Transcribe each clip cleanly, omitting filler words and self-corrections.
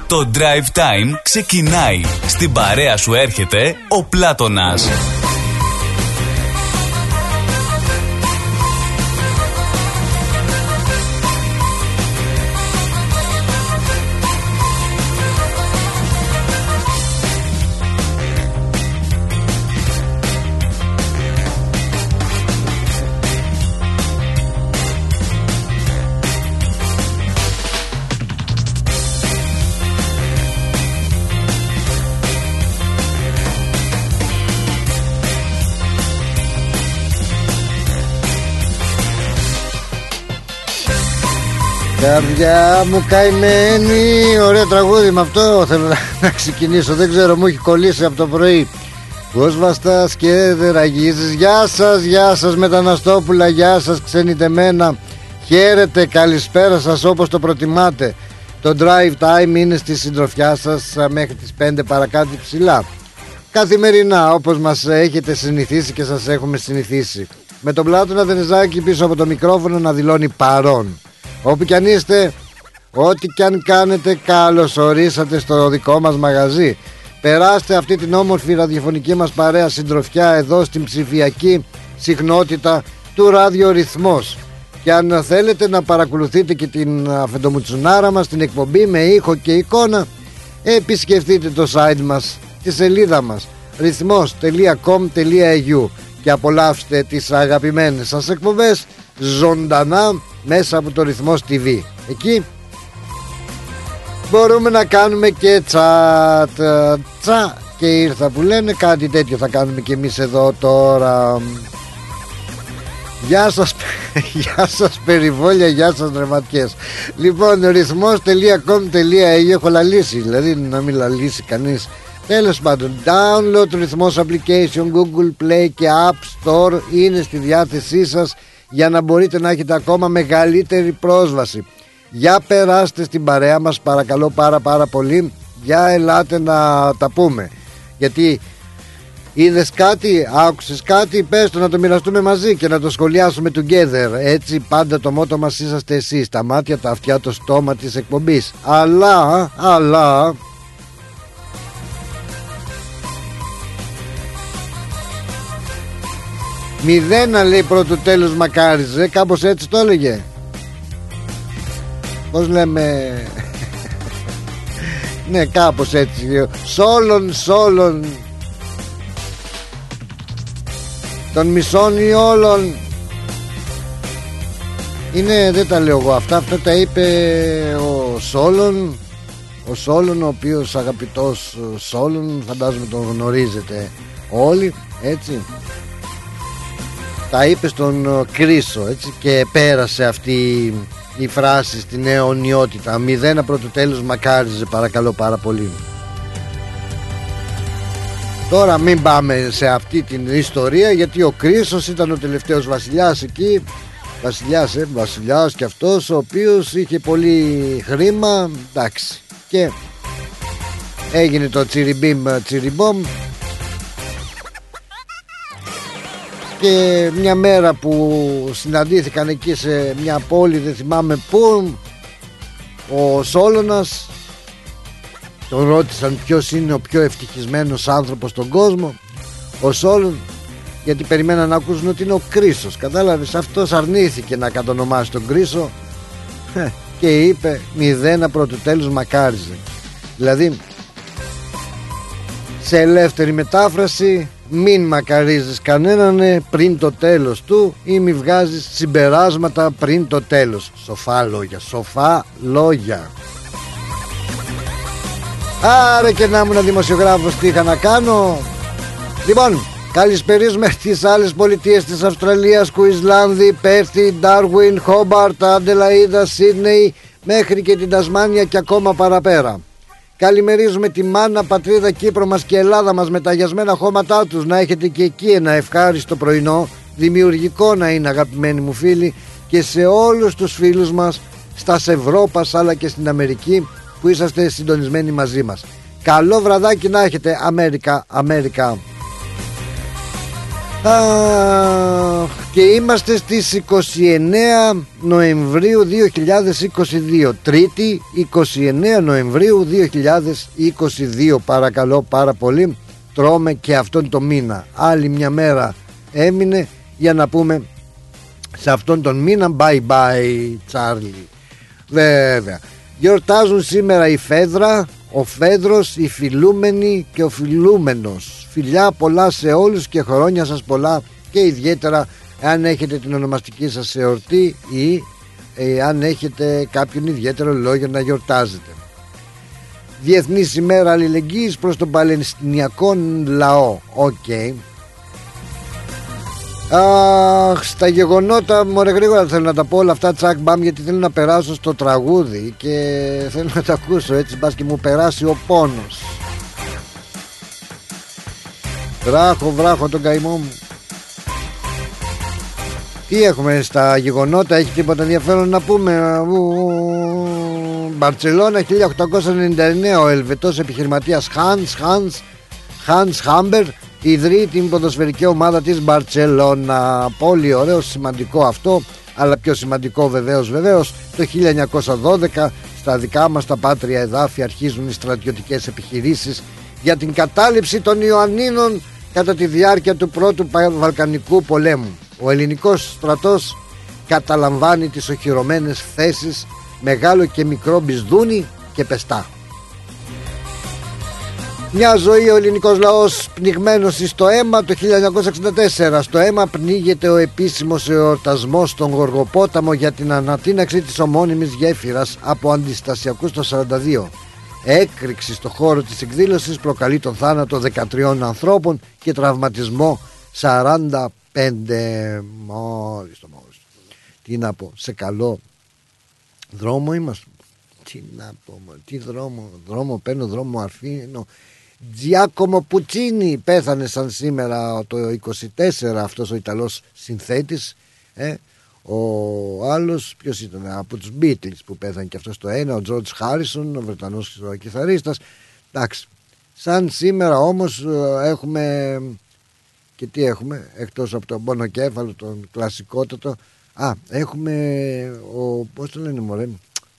Το Drive Time ξεκινάει. Στην παρέα σου έρχεται ο Πλάτωνας. Καρδιά μου καημένη, ωραίο τραγούδι, με αυτό θέλω να ξεκινήσω. Δεν ξέρω, μου έχει κολλήσει από το πρωί. Πώς βαστάς και δεν ραγίζεις. Γεια σας μεταναστόπουλα, γεια σας ξενιτεμένα. Χαίρετε, καλησπέρα σας όπως το προτιμάτε. Το Drive Time είναι στη συντροφιά σας μέχρι τις 5 παρακάτω ψηλά. Καθημερινά όπως μας έχετε συνηθίσει και σας έχουμε συνηθίσει. Με τον Πλάτωνα Δενεζάκη πίσω από το μικρόφωνο να δηλώνει παρόν. Όπου κι αν είστε, ό,τι κι αν κάνετε, καλώς ορίσατε στο δικό μας μαγαζί. Περάστε αυτή την όμορφη ραδιοφωνική μας παρέα συντροφιά εδώ στην ψηφιακή συχνότητα του ραδιορυθμός. Και αν θέλετε να παρακολουθείτε και την αφεντομουτσουνάρα μας, την εκπομπή με ήχο και εικόνα, επισκεφτείτε το site μας, τη σελίδα μας ρυθμός.com.au και απολαύστε τις αγαπημένες σας εκπομπές ζωντανά μέσα από το Ρυθμός TV. Εκεί μπορούμε να κάνουμε και τσατ και ήρθα που λένε, κάτι τέτοιο θα κάνουμε και εμείς εδώ τώρα. Γεια σας περιβόλια, γεια σας ρεματιές. Λοιπόν, ρυθμός.com.au έχω λαλήσει, δηλαδή να μην λαλήσει κανείς. Τέλος πάντων, download Ρυθμός application, Google Play και App Store είναι στη διάθεσή σας για να μπορείτε να έχετε ακόμα μεγαλύτερη πρόσβαση. Για περάστε στην παρέα μας παρακαλώ πάρα πολύ. Για ελάτε να τα πούμε. Γιατί είδες κάτι, άκουσες κάτι, πες το να το μοιραστούμε μαζί και να το σχολιάσουμε together. Έτσι πάντα το μότο μας είσαστε εσείς, τα μάτια, τα αυτιά, το στόμα της εκπομπής. Αλλά μηδένα λέει πρώτου τέλους μακάριζε, κάπως έτσι το έλεγε. Πώς λέμε? Ναι, κάπως έτσι. Σόλων των μισών ή όλων. Είναι, δεν τα λέω εγώ αυτά, αυτό τα είπε ο Σόλων. Ο Σόλων, ο οποίος αγαπητός Σόλων, φαντάζομαι τον γνωρίζετε όλοι, έτσι. Τα είπε στον Κρίσο, έτσι, και πέρασε αυτή η φράση στην αιωνιότητα. Μηδένα πρώτου τέλους μακάριζε, παρακαλώ πάρα πολύ. Τώρα μην πάμε σε αυτή την ιστορία, γιατί ο Κρίσος ήταν ο τελευταίος βασιλιάς εκεί. Βασιλιάς και αυτός, ο οποίος είχε πολύ χρήμα, εντάξει, και έγινε το τσιριμπίμ τσιριμπόμ. Και μια μέρα που συναντήθηκαν εκεί σε μια πόλη, δεν θυμάμαι πού, ο Σόλωνας, τον ρώτησαν ποιος είναι ο πιο ευτυχισμένος άνθρωπος στον κόσμο. Ο Σόλων, γιατί περιμέναν να ακούσουν ότι είναι ο Κρίσος, κατάλαβες, αυτός αρνήθηκε να κατονομάσει τον Κρίσο και είπε μηδένα πρώτου τέλους μακάριζε. Δηλαδή, σε ελεύθερη μετάφραση, μην μακαρίζεις κανέναν πριν το τέλος του ή μη βγάζεις συμπεράσματα πριν το τέλος. Σοφά λόγια. Άρα και να ήμουν δημοσιογράφος, τι είχα να κάνω. Λοιπόν, καλησπερίζουμε τις άλλες πολιτείες της Αυστραλίας, Κουισλάνδη, Πέρθη, Ντάρουιν, Χόμπαρτ, Αντελαΐδα, Σίδνεϊ, μέχρι και την Τασμάνια και ακόμα παραπέρα. Καλημερίζουμε τη μάνα πατρίδα Κύπρο μας και Ελλάδα μας με τα αγιασμένα χώματά τους. Να έχετε και εκεί ένα ευχάριστο πρωινό, δημιουργικό να είναι, αγαπημένοι μου φίλοι, και σε όλους τους φίλους μας στα Ευρώπας αλλά και στην Αμερική που είσαστε συντονισμένοι μαζί μας. Καλό βραδάκι να έχετε. Αμέρικα. Και είμαστε στις 29 Νοεμβρίου 2022. Τρίτη 29 Νοεμβρίου 2022. Παρακαλώ πάρα πολύ, τρώμε και αυτόν τον μήνα. Άλλη μια μέρα έμεινε για να πούμε σε αυτόν τον μήνα bye bye Τσάρλι. Βέβαια γιορτάζουν σήμερα η Φέδρα, ο Φέδρος, η Φιλούμενη και ο Φιλούμενος. Φιλιά πολλά σε όλους και χρόνια σας πολλά, και ιδιαίτερα αν έχετε την ονομαστική σας εορτή ή αν έχετε κάποιον ιδιαίτερο λόγιο να γιορτάζετε. Διεθνής ημέρα αλληλεγγύης προς τον Παλαιστινιακό λαό. Οκ. Στα γεγονότα, μωρέ γρήγορα θέλω να τα πω όλα αυτά, τσακ μπαμ, γιατί θέλω να περάσω στο τραγούδι και θέλω να τα ακούσω, έτσι μπας και μου περάσει ο πόνος. Βράχω τον καημό μου. Τι έχουμε στα γεγονότα, έχει τίποτα ενδιαφέρον να πούμε? Μπαρτσελώνα 1899, ο Ελβετός επιχειρηματίας Hans Hamber ιδρύει την ποδοσφαιρική ομάδα της Μπαρτσελώνα. Πολύ ωραίο, σημαντικό αυτό. Αλλά πιο σημαντικό βεβαίως το 1912 στα δικά μας τα πάτρια εδάφη αρχίζουν οι στρατιωτικές επιχειρήσεις για την κατάληψη των Ιωαννίνων κατά τη διάρκεια του πρώτου Βαλκανικού πολέμου. Ο ελληνικός στρατός καταλαμβάνει τις οχυρωμένες θέσεις Μεγάλο και Μικρό Μπισδούνι και Πεστά. Μια ζωή ο ελληνικός λαός πνιγμένος στο αίμα. Το 1964 στο αίμα πνίγεται ο επίσημος εορτασμός στον Γοργοπόταμο για την ανατείναξη της ομώνυμης γέφυρας από αντιστασιακούς το 42. Έκρηξη στο χώρο της εκδήλωσης προκαλεί τον θάνατο 13 ανθρώπων και τραυματισμό 45. Μόλις. Τι να πω, σε καλό δρόμο είμαστε. Τι να πω, τι δρόμο παίρνω, δρόμο αφήνω. Τζιάκομο Πουτσίνι πέθανε σαν σήμερα το 24, αυτός ο Ιταλός συνθέτης. Ο άλλος ποιος ήταν? Από τους Beatles που πέθανε και αυτός το ένα. Ο George Harrison, ο Βρετανός κιθαρίστας. Εντάξει, σαν σήμερα όμως έχουμε, και τι έχουμε εκτός από τον πονοκέφαλο, τον κλασικότατο? Έχουμε πώς το λένε μωρέ,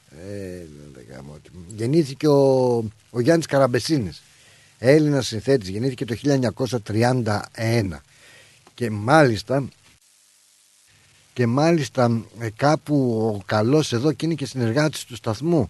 γεννήθηκε ο Γιάννης Καραμπεσίνης, Έλληνας συνθέτης, γεννήθηκε το 1931 και μάλιστα κάπου ο καλός εδώ, και είναι και συνεργάτης του σταθμού,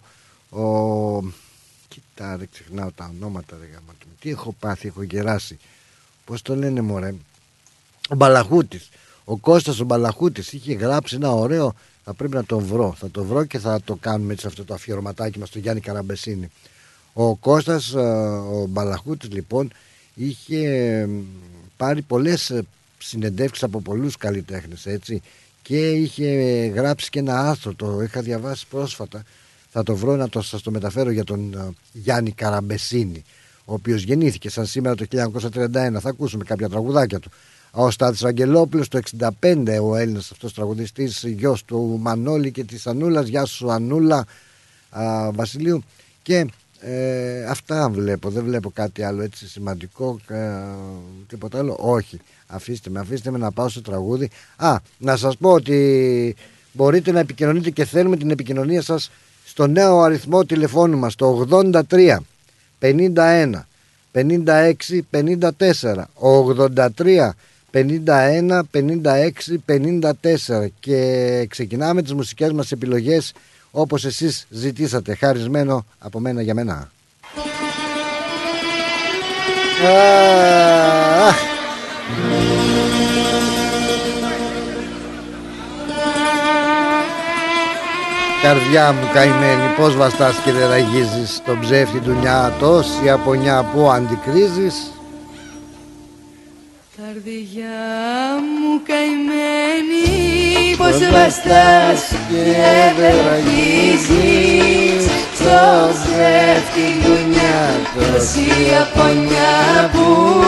κοίτα ρε, ξεχνάω τα ονόματα ρε, τι έχω πάθει, έχω γεράσει, πώς το λένε μωρέ, ο Μπαλαχούτης, ο Κώστας ο Μπαλαχούτης είχε γράψει ένα ωραίο, θα πρέπει να τον βρω, θα το βρω και θα το κάνουμε έτσι αυτό το αφιερωματάκι μας στο Γιάννη Καραμπεσίνη. Ο Κώστας ο Μπαλαχούτης λοιπόν είχε πάρει πολλές συνεντεύξεις από πολλούς καλλιτέχνες, έτσι, και είχε γράψει και ένα άρθρο, το είχα διαβάσει πρόσφατα, θα το βρω να σας το μεταφέρω, για τον Γιάννη Καραμπεσίνη, ο οποίος γεννήθηκε σαν σήμερα το 1931. Θα ακούσουμε κάποια τραγουδάκια του. Ο Στάθης Αγγελόπουλος το 65, ο Έλληνας αυτός τραγουδιστής, γιος του Μανώλη και της Ανούλας. Γεια σου Ανούλα Βασιλείου. Και αυτά βλέπω, δεν βλέπω κάτι άλλο έτσι σημαντικό, τίποτα άλλο, όχι. Αφήστε με να πάω στο τραγούδι. Να σας πω ότι μπορείτε να επικοινωνείτε και θέλουμε την επικοινωνία σας στο νέο αριθμό τηλεφώνου μας, το 83 51 56 54, 83 51 56 54, και ξεκινάμε τις μουσικές μας επιλογές όπως εσείς ζητήσατε, χαρισμένο από μένα για μένα. Καρδιά μου καημένη, πώς βαστάς και δεν ραγίζεις τον ψεύτη του νιά, τόση απονιά που αντικρίζεις. Καρδιά μου καημένη, πώς βαστάς και δεν ραγίζεις τον ψεύτη του νιά, τόση απονιά που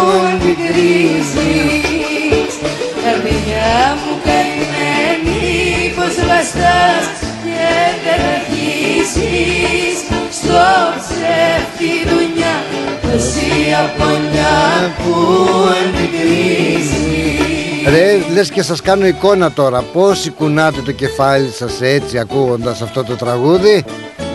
αντικρίζεις. Καρδιά μου καημένη, πώς βαστάς και δεν αρχίσεις στο ψεύτη δουλειά, τόση απονιά που αντικρίζεις. Ρε, λες και σας κάνω εικόνα τώρα. Πώς κουνάτε το κεφάλι σας έτσι ακούγοντας αυτό το τραγούδι.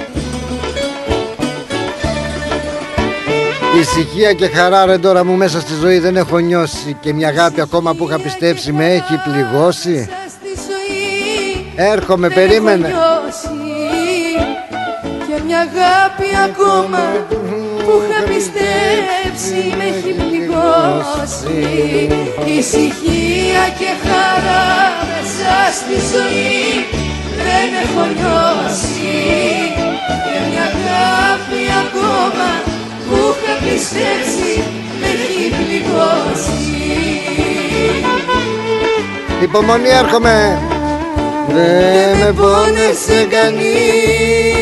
Ησυχία και χαρά ρε τώρα μου μέσα στη ζωή δεν έχω νιώσει. Και μια αγάπη ακόμα που είχα πιστέψει με έχει πληγώσει. Έρχομαι, περίμενε. Και μια αγάπη ακόμα που είχα πιστέψει με έχει πληγώσει. Ησυχία και χαρά μέσα στη ζωή δεν έχω νιώσει. Και μια αγάπη ακόμα που είχα πιστέψει με έχει πληγώσει. Υπομονή, έρχομαι. Δεν με πόνεσε κανείς.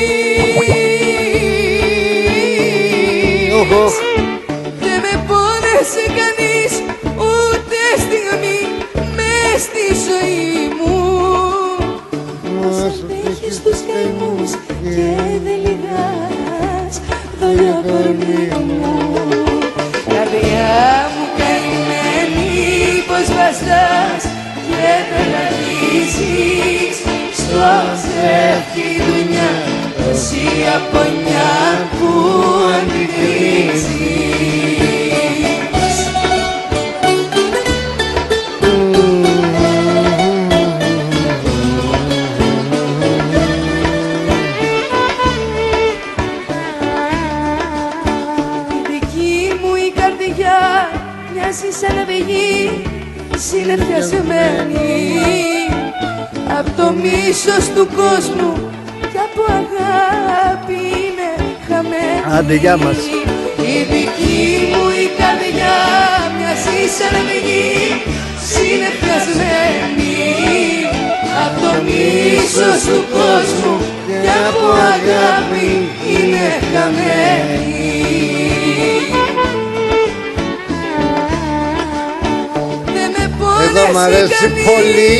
Δεν με πόνεσε κανείς ούτε στιγμή μες στη ζωή μου. Πώς αντέχεις τους καημούς και δεν λυγάς δόλια κορμί μου. Καρδιά μου καημένη πως βαστάς και δεν αρχίζεις στο ψεύτη δουλειά τόση απονιά που αντικρίζεις. Η δική μου η καρδιά μοιάζει σαν αυγή συνεφιασμένη απ' το μίσος του κόσμου και από αγάπη είναι χαμένη. Άντε, γεια μας. Η δική μου η καρδιά μοιάζει σαν αυγή συνεφιασμένη απ' το μίσος του κόσμου και από αγάπη είναι χαμένη. Εδώ μ' αρέσει πολύ.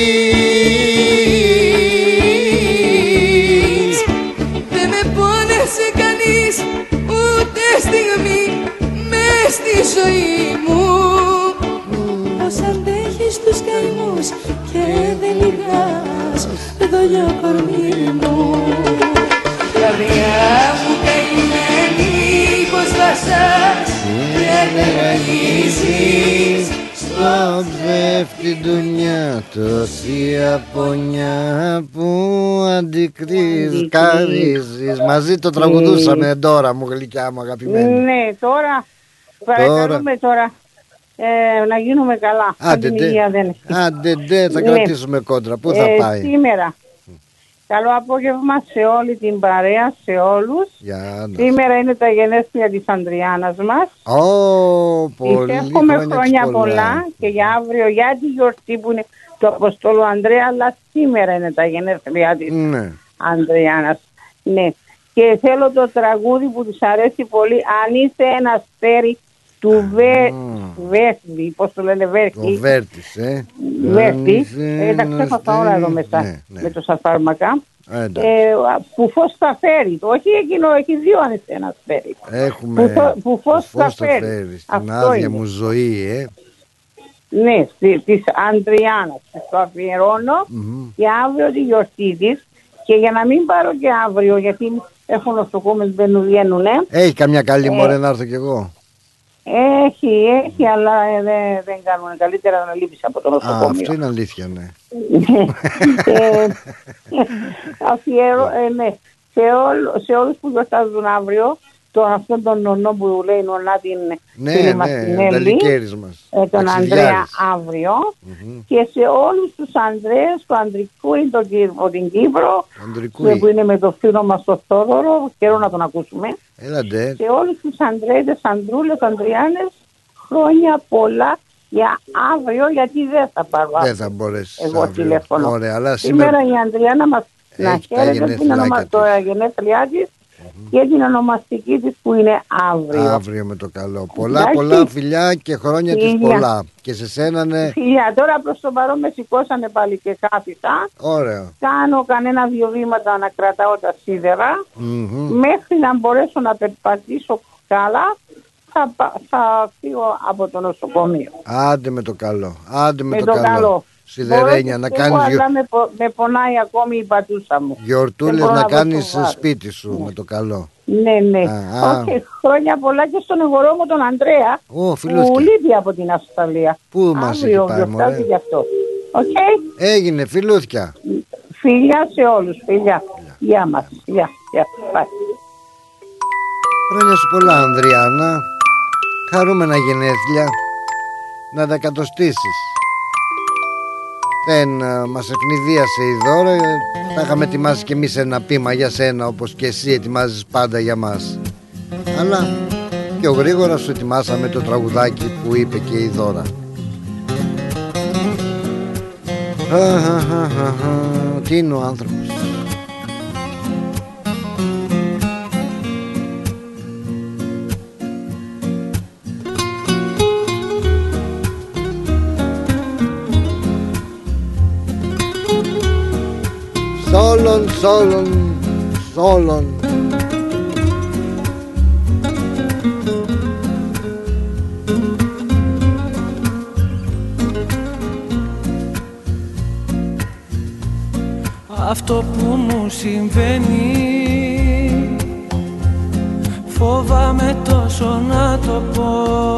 Δεν με πόνεσε κανείς ούτε στιγμή μες στη ζωή μου. Πώς αντέχεις τους καημούς και δεν λυγάς δόλια κορμί μου. Καρδιά μου καημένη πως βαστάς και δεν ραγίζεις Στο ψεύτη δουλειά τόση απονιά που αντικρίζεις. Μαζί το τραγουδούσαμε τώρα μου, γλυκιά μου αγαπημένη. Ναι, τώρα παρακαλούμε τώρα να γίνουμε καλά. Άντε ντε, θα κρατήσουμε κόντρα. Πού θα πάει? Σήμερα καλό απόγευμα σε όλη την παρέα, σε όλους. Σήμερα είναι τα γενέθλια της Ανδριάννας μας. Πολύ εύχομαι χρόνια πολλά και για αύριο, για τη γιορτή που είναι του Αποστόλου Ανδρέα, αλλά σήμερα είναι τα γενέθλια της Ανδριάννας. Ναι. Και θέλω το τραγούδι που της αρέσει πολύ, αν είσαι ένα αστέρι του Βέρτη, πώς το λένε, Βέρτη. Ο Βέρτης, Βέρτη, τα ξέχασα όλα εδώ μέσα με τόσα φάρμακα. Που φως θα φέρει, όχι εκείνο, έχει δύο αν είσαι ένα αστέρι. Έχουμε που φως θα φέρει. Στην άδεια μου ζωή, Ναι, της Ανδριάννας, το αφιερώνω για αύριο τη γιορτή της. Και για να μην πάρω και αύριο, γιατί έχω νοσοκόμες που βγαίνουνε. Έχει καμιά καλή μωρέ να έρθω κι εγώ? Έχει, αλλά δεν κάνουν. Καλύτερα να λείπεις από το νοσοκομείο. Αυτό είναι αλήθεια, ναι. Ναι. Σε όλους που γιορτάζουν αύριο, αυτόν τον νονό που λέει νονά την Μαστινέλη, τον Ανδρέα αύριο, και σε όλους τους Ανδρέες του Ανδρικού ή από την Κύπρο, που είναι με το φίλο μας το Θόδωρο, καιρό να τον ακούσουμε. Σε όλους τους Ανδρέες, Ανδρούλες, Ανδριάννες, χρόνια πολλά για αύριο, γιατί δεν θα πάρω εγώ τηλέφωνο. Σήμερα η Ανδριάννα μας να χαίρεται την γενέθλιά της και την ονομαστική της που είναι αύριο. Αύριο με το καλό. Πολλά φιλιά και χρόνια της πολλά. Και σε σένα ναι. Φιλιά, τώρα προς το παρόν με σηκώσανε πάλι και κάθισα. Ωραίο. Κάνω κανένα-δυο βήματα να κρατάω τα σίδερα. Μέχρι να μπορέσω να περπατήσω καλά, θα φύγω από το νοσοκομείο. Άντε με το καλό. Άντε με το καλό. Σιδερένια να κάνεις. Αλλά με πονάει ακόμη η πατούσα μου. Γιορτούλες να κάνεις σπίτι σου με το καλό. Ναι. Όχι, χρόνια πολλά και στον εγγορό μου τον Ανδρέα που λείπει από την Αυστραλία. Πού μας έχει πάει, μωρέ. Γι' αυτό. Έγινε, φιλούθια. Φιλιά σε όλους, φιλιά. Γεια μας. Γεια. Χρόνια σου πολλά, Ανδριάννα. Χαρούμενα γενέθλια. Να τα εκατοστήσεις. Δεν μας ευνηδίασε η Δώρα. Θα είχαμε ετοιμάσει κι εμείς ένα πείμα για σένα, όπως και εσύ ετοιμάζεις πάντα για μας. Αλλά πιο γρήγορα σου ετοιμάσαμε το τραγουδάκι που είπε και η Δώρα. Τι είναι ο άνθρωπος. Σόλον. Αυτό που μου συμβαίνει φοβάμαι τόσο να το πω.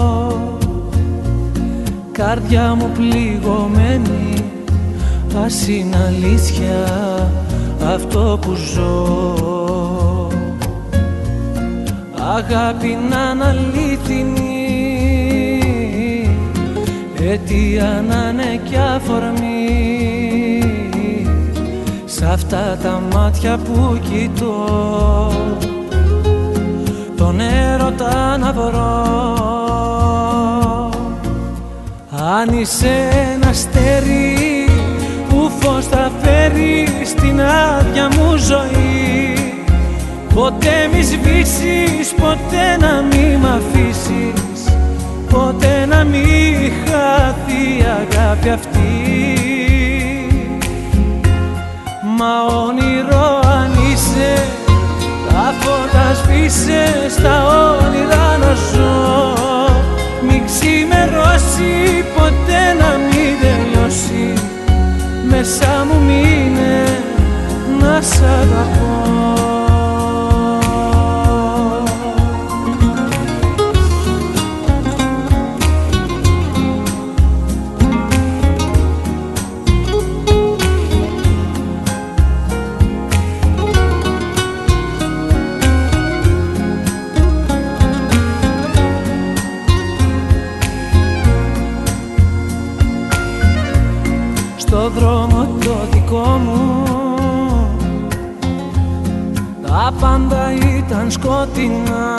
Καρδιά μου πληγωμένη, ας είναι αλήθεια αυτό που ζω. Αγάπη να είναι αλήθινη, αιτία να είναι κι αφορμή. Σ' αυτά τα μάτια που κοιτώ, τον έρωτα να βρω. Αν είσαι ένα αστέρι που φως θα φέρει στην άδεια μου ζωή, ποτέ μη σβήσεις, ποτέ να μη μ' αφήσεις, ποτέ να μη χαθεί η αγάπη αυτή. Μα όνειρο αν είσαι, τα φώτα σβήσε, στα όνειρα να ζω. Μην ξημερώσει, ποτέ να μην τελειώσει, μέσα μου μείνε να σ' αγαπώ. Στο δρόμο το δικό μου τα πάντα ήταν σκοτεινά.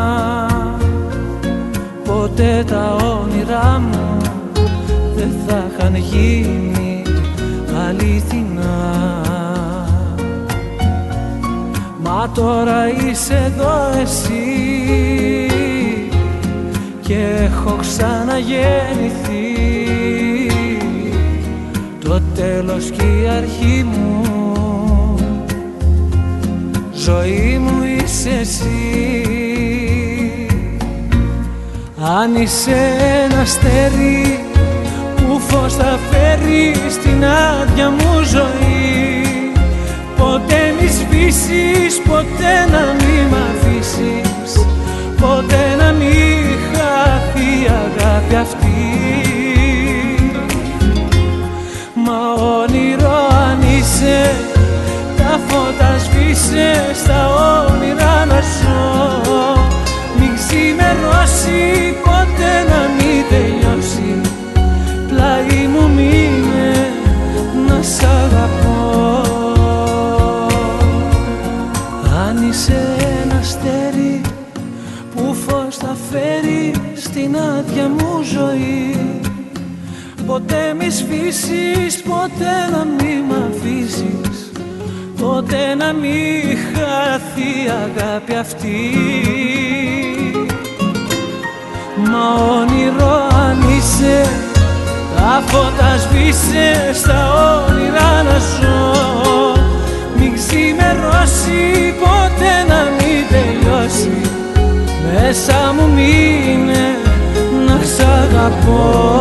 Ποτέ τα όνειρά μου δεν θα είχαν γίνει αληθινά. Μα τώρα είσαι εδώ εσύ και έχω ξαναγεννηθεί. Το τέλος και η αρχή μου, ζωή μου είσαι εσύ. Αν είσαι ένα αστέρι που φως θα φέρει στην άδεια μου ζωή, ποτέ μη σβήσεις, ποτέ να μη μ' αφήσεις, ποτέ να μη χαθεί η αγάπη αυτή. Μα όνειρο αν είσαι, τα φώτα σβήσε, στα όνειρα να ζω. Μην ξημερώσει, ποτέ να μην τελειώσει, πλάι μου μείνε να σ' αγαπώ. Αν είσαι ένα αστέρι που φως θα φέρει στην άδεια μου ζωή, ποτέ μη σβήσεις, ποτέ να μη μ' αφήσεις, ποτέ να μη χαθεί η αγάπη αυτή. Μα όνειρο αν είσαι, τα φώτα σβήσε, στα όνειρα να ζω. Μην ξημερώσει, ποτέ να μην τελειώσει, μέσα μου μείνε να σ' αγαπώ.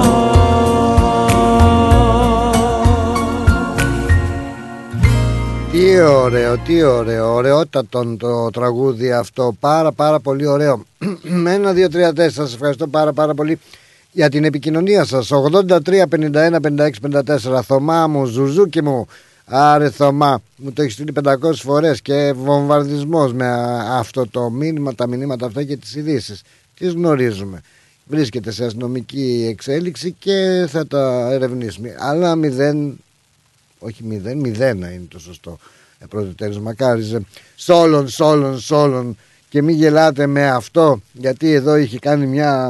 Τι ωραίο, τι ωραίο, ωραιότατο το τραγούδι αυτό, πάρα πολύ ωραίο. Με 1, 2, 3, 4, σας ευχαριστώ πάρα πολύ για την επικοινωνία σας. 83 51 56 54. Θωμά μου, Ζουζούκι μου, άρε Θωμά, μου το έχει στείλει 500 φορές και βομβαρδισμός με αυτό το μήνυμα, τα μηνύματα αυτά και τις ειδήσεις. Τις γνωρίζουμε. Βρίσκεται σε αστυνομική εξέλιξη και θα τα ερευνήσουμε. Αλλά μηδέν είναι το σωστό πρώτο τέλος. Μακάριζε Σόλων και μην γελάτε με αυτό, γιατί εδώ είχε κάνει μια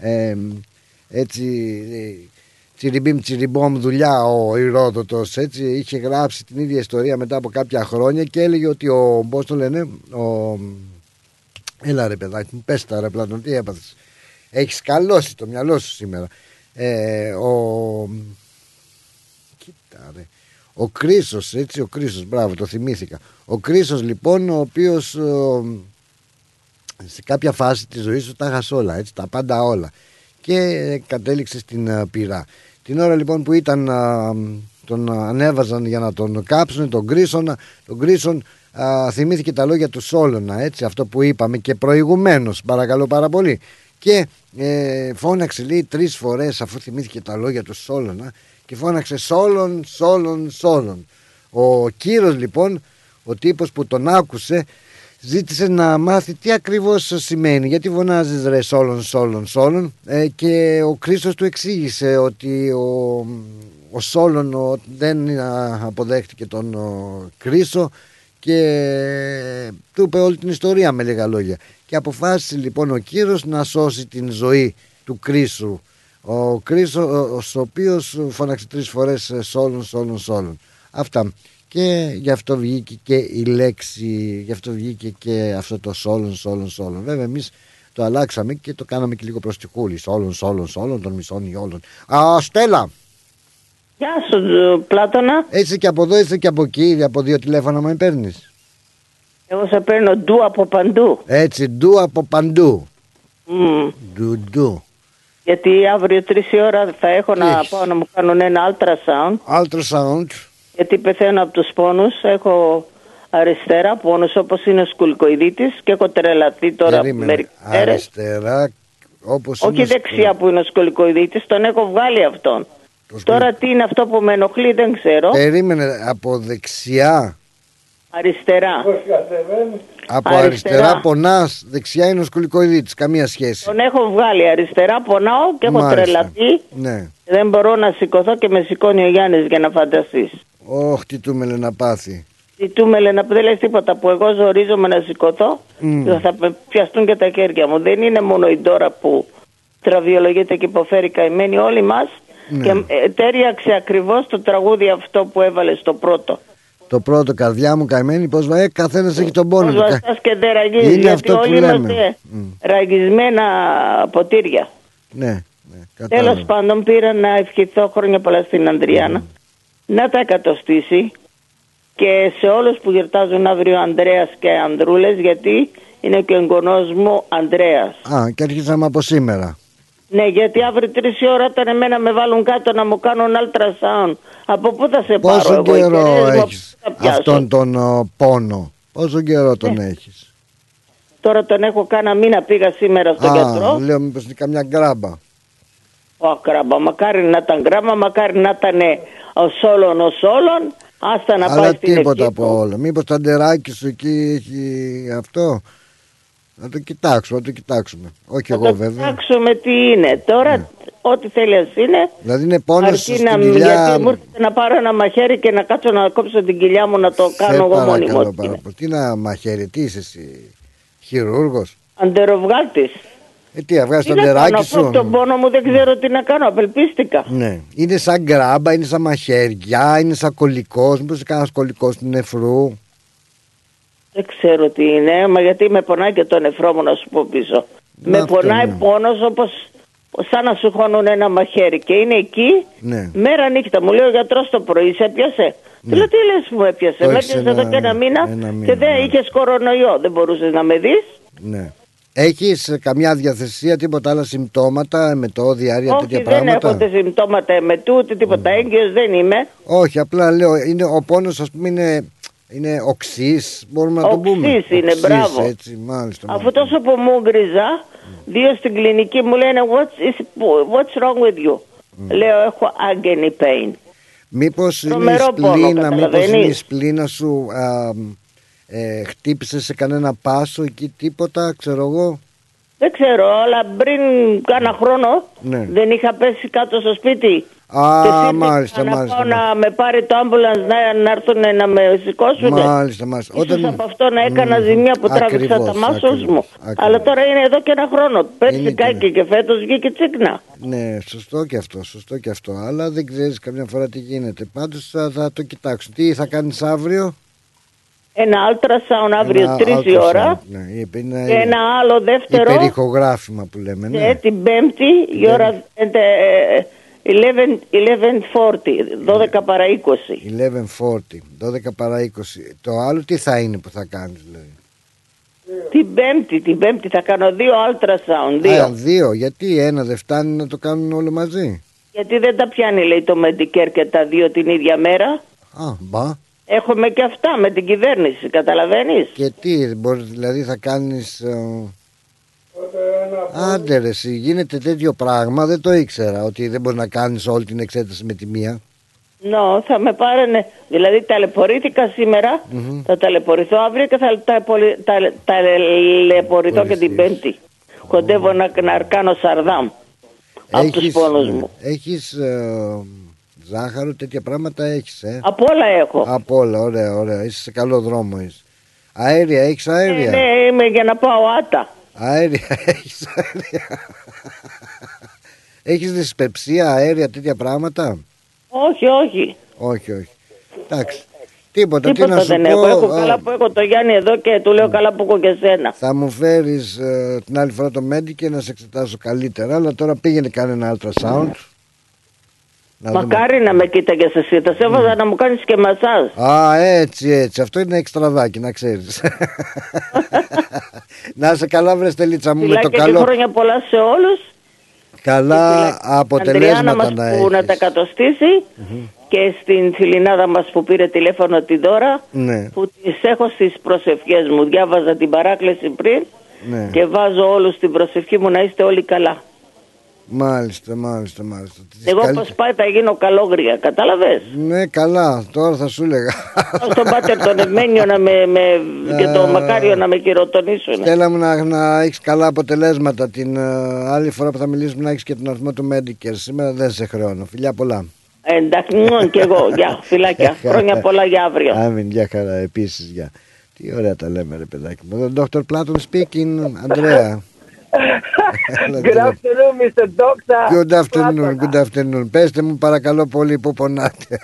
έτσι τσιριμπόμ δουλειά ο Ηρόδοτος, έτσι είχε γράψει την ίδια ιστορία μετά από κάποια χρόνια και έλεγε ότι πώς το λένε, έλα ρε παιδάκι μου, πες τα ρε Πλάτων, τι έπαθες, έχεις καλώσει το μυαλό σου σήμερα. Κοίτα ρε, ο Κρίσος, έτσι, ο Κρίσος, μπράβο, το θυμήθηκα. Ο Κρίσος λοιπόν, ο οποίος σε κάποια φάση της ζωής του τα έχασε όλα, έτσι, τα πάντα όλα, και κατέληξε στην πυρά. Την ώρα λοιπόν που ήταν, τον ανέβαζαν για να τον κάψουν, τον Κρίσον, θυμήθηκε τα λόγια του Σόλωνα, έτσι, αυτό που είπαμε και προηγουμένως, παρακαλώ πάρα πολύ, και φώναξε, λέει, 3 φορές αφού θυμήθηκε τα λόγια του Σόλωνα, και φώναξε Σόλων. Ο Κύρος λοιπόν, ο τύπος που τον άκουσε, ζήτησε να μάθει τι ακριβώς σημαίνει, γιατί φωνάζεις ρε Σόλων, και ο Κρίστος του εξήγησε ότι ο Σόλων δεν αποδέχτηκε τον Κρίσο και του είπε όλη την ιστορία με λίγα λόγια, και αποφάσισε λοιπόν ο Κύρος να σώσει την ζωή του Κρίσου. Ο Κρίσος, ο οποίος φώναξε 3 φορές Σόλων. Αυτά. Και γι' αυτό βγήκε και η λέξη, γι' αυτό βγήκε και αυτό το Σόλων. Βέβαια εμείς το αλλάξαμε και το κάναμε και λίγο προστιχούλη. Σόλων, των μισών ιόλων. Στέλλα. Γεια σου Πλάτωνα. Είσαι και από εδώ, είσαι και από εκεί, από 2 τηλέφωνα με παίρνεις. Εγώ σε παίρνω ντου από παντού. Έτσι, ντου από παντού. Ντου. Γιατί αύριο 3 η ώρα θα έχω να πάω να μου κάνουν ένα ultrasound. Γιατί πεθαίνω από τους πόνους. Έχω αριστερά πόνους όπως είναι ο σκουλικοειδίτης και έχω τρελαθεί τώρα μερικές μέρες. Αριστερά όπως όχι είναι δεξιά που είναι ο σκουλικοειδίτης, τον έχω βγάλει αυτόν. Τώρα τι είναι αυτό που με ενοχλεί δεν ξέρω. Περίμενε, από δεξιά. Αριστερά. Από αριστερά πονάς, δεξιά είναι ο σκουλικοειδίτης, καμία σχέση. Τον έχω βγάλει, αριστερά πονάω και έχω τρελαθεί. Ναι. Δεν μπορώ να σηκωθώ και με σηκώνει ο Γιάννης, για να φανταστείς. Τι του μέλε να πάθει. Τι του μέλε να δεν λες τίποτα, που εγώ ζορίζομαι να σηκωθώ, θα πιαστούν και τα χέρια μου. Δεν είναι μόνο η Ντόρα που τραβιολογείται και υποφέρει καημένη, όλοι μας. Και τέριαξε ακριβώς το τραγούδι αυτό που έβαλε στο πρώτο. Το πρώτο, καρδιά μου καημένη, πως καθένας έχει τον πόνο του. Πώς και δεν ραγίζει, γιατί όλοι είμαστε ραγισμένα ποτήρια. Ναι, τέλος πάντων πήρα να ευχηθώ χρόνια πολλά στην Ανδριάνα, να τα εκατοστήσει, και σε όλους που γιορτάζουν αύριο Ανδρέας και Ανδρούλες, γιατί είναι και ο εγγονός μου Ανδρέας. Και αρχίσαμε από σήμερα. Ναι, γιατί αύριο 3 η ώρα όταν εμένα με βάλουν κάτω να μου κάνουν ultrasound, από πού θα σε πάρω εγώ? Πόσο καιρό έχεις αυτόν τον πόνο? Πόσο καιρό τον έχεις? Τώρα τον έχω κάνα μήνα, πήγα σήμερα στον γιατρό. Λέω μήπως είναι καμιά γκράμπα. Γκράμπα, μακάρι να ήταν γκράμπα, μακάρι να ήταν ο Σόλων. Άστα να πάει στην τίποτα ευχή από όλα. Μήπως το αντεράκι σου εκεί έχει αυτό? Να το κοιτάξουμε. Όχι εγώ βέβαια. Να το κοιτάξουμε τι είναι. Τώρα ό,τι θέλει ας είναι. Δηλαδή είναι πόνος στην κοιλιά. Γιατί μου έρχεται να πάρω ένα μαχαίρι και να κάτσω να κόψω την κοιλιά μου, να το κάνω εγώ μόνιμο. Τι να μαχαίρι, τι είσαι εσύ, χειρούργος? Αντεροβγάλτης. Τι βγάζεις το αντεράκι σου? Αυτό τον πόνο μου δεν ξέρω τι να κάνω, απελπίστηκα. Ναι. Είναι σαν γκράμπα, είναι σαν μαχαίρια, είναι σαν κολλικός? Μήπως είναι κανένας κολλικός του νεφρού? Δεν ξέρω τι είναι, μα γιατί με πονάει και το νεφρό μου, να σου πω πίσω. Με πονάει πόνος όπως σαν να σου χώνουν ένα μαχαίρι και είναι εκεί μέρα νύχτα. Μου λέει ο γιατρός το πρωί, σε έπιασε? Του λέω τι λες που με έπιασε? Με έπιασε εδώ και ένα μήνα και δεν είχες κορονοϊό, δεν μπορούσες να με δεις. Ναι. Έχεις καμιά διαθεσία, τίποτα άλλα συμπτώματα, εμετό, διάρρεια, τέτοια πράγματα? Όχι, δεν έχω συμπτώματα εμετού, ούτε τίποτα. Έγκυος δεν είμαι. Όχι, απλά λέω, ο πόνος ας πούμε είναι οξύς, μπορούμε να το πούμε. Οξύς είναι, μπράβο. Έτσι, μάλιστα. Αφού τόσο που μου γκριζά, 2 στην κλινική μου λένε what's wrong with you. Λέω έχω agony pain. Μήπως είναι η σπλήνα σου χτύπησε σε κανένα πάσο εκεί, τίποτα, ξέρω εγώ? Δεν ξέρω, αλλά πριν κάνα χρόνο δεν είχα πέσει κάτω στο σπίτι. Μάλιστα. Να πάω να με πάρει το άμπουλανς να έρθουν να με σηκώσουν. Μάλιστα. Ίσως από αυτό να έκανα ζημιά που τράβηξα τα μάσος μου. Αλλά τώρα είναι εδώ και ένα χρόνο. Πέρσι κάκι και φέτος βγήκε τσίκνα. Ναι, σωστό και αυτό. Αλλά δεν ξέρεις καμιά φορά τι γίνεται. Πάντως θα το κοιτάξω. Τι θα κάνεις αύριο? Ένα ultrasound αύριο 3 η ώρα. Και ένα άλλο δεύτερο υπερηχογράφημα που λέμε. Και την Πέμπτη η ώρα 11:40, 12 παρά 20. 11:40, 12 παρά 20. Το άλλο τι θα είναι που θα κάνεις δηλαδή? Την Πέμπτη θα κάνω 2 ultrasound. 2, γιατί ένα δεν φτάνει να το κάνουν όλο μαζί? Γιατί δεν τα πιάνει λέει το Medicare και τα 2 την ίδια μέρα. Έχουμε και αυτά με την κυβέρνηση, καταλαβαίνεις? Και τι, δηλαδή θα κάνεις... Άντε ρε εσύ, γίνεται τέτοιο πράγμα, δεν το ήξερα, ότι δεν μπορεί να κάνεις όλη την εξέταση με τη μία. Θα με πάρανε, δηλαδή ταλαιπωρήθηκα σήμερα, θα ταλαιπωρηθώ αύριο και θα ταλαιπωρηθώ και την Πέμπτη. Κοντεύω να κάνω σαρδάμ από τους πόνους μου. Έχεις ζάχαρο, τέτοια πράγματα έχεις? Από όλα έχω. Από όλα, ωραία, είσαι σε καλό δρόμο είσαι. Αέρια, έχεις αέρια? Ναι, είμαι για να πάω άτα. Αέρια, έχεις αέρια? Έχεις δυσπεψία, αέρια, τέτοια πράγματα? Όχι. Εντάξει. Τίποτα τι να σου δεν πω. Έχω καλά που έχω το Γιάννη εδώ και του λέω καλά που έχω και σένα. Θα μου φέρεις την άλλη φορά το Medicare να σε εξετάσω καλύτερα. Αλλά τώρα πήγαινε κάνει ένα ultrasound. Μακάρι να με κοίταγες εσύ. Θα σε έβαζα να μου κάνεις και μασάζ. Έτσι. Αυτό είναι εξτραδάκι, να ξέρεις. Να είσαι καλά βρε Στελίτσα μου, με το καλό. Και χρόνια πολλά σε όλους. Καλά αποτελέσματα να έχεις. Που να τα κατοστήσει. Και στην Φιλινάδα μας που πήρε τηλέφωνο την τώρα, που τις έχω στις προσευχές μου. Διάβαζα την παράκληση πριν και βάζω όλους στην προσευχή μου να είστε όλοι καλά. Μάλιστα. Εγώ πως πάει θα γίνω καλόγρια, κατάλαβες? Ναι, καλά, τώρα θα σου έλεγα. Στον πάτερ τον Ευμένιο και τον Μακάριο να με χειροτονήσουν. Στέλλα μου να έχεις καλά αποτελέσματα. Την άλλη φορά που θα μιλήσουμε να έχεις και τον αριθμό του Medicare. Σήμερα δεν σε χρεώνω. Φιλιά πολλά. Εντάξει, και εγώ. Γεια, φιλάκια. Χρόνια πολλά για αύριο. Άμην, για χαρά, επίσης. Για. Τι ωραία τα λέμε, ρε παιδάκι μου. Dr. Platon speaking, Andrea. Good afternoon, Mr. Doctor. Good afternoon. Πέστε μου παρακαλώ πολύ που πονάτε.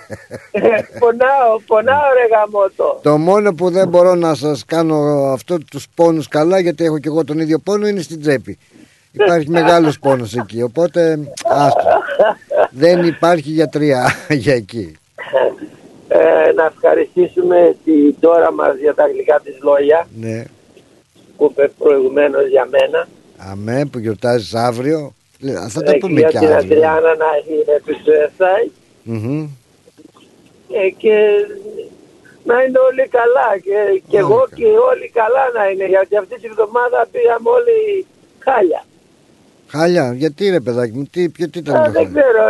Πονάω ρε γαμώτο. Το μόνο που δεν μπορώ να σας κάνω αυτό τους πόνους καλά, γιατί έχω και εγώ τον ίδιο πόνο, είναι στην τσέπη. Υπάρχει μεγάλος πόνος εκεί, οπότε άστο. Δεν υπάρχει γιατρία για εκεί. Να ευχαριστήσουμε την τώρα μας για τα γλυκά της λόγια. Ναι. Που είπε προηγουμένως για μένα. Αμέ, που γιορτάζεις αύριο. Θα τα πούμε κι αύριο. Για την Αντριάννα να έχει επιστρέψει. Και να είναι όλοι καλά. Και εγώ και όλοι καλά να είναι. Γιατί αυτή τη βδομάδα πήγαμε όλοι χάλια. Χάλια, γιατί ρε παιδάκι μου, τι ήταν? Δεν ξέρω,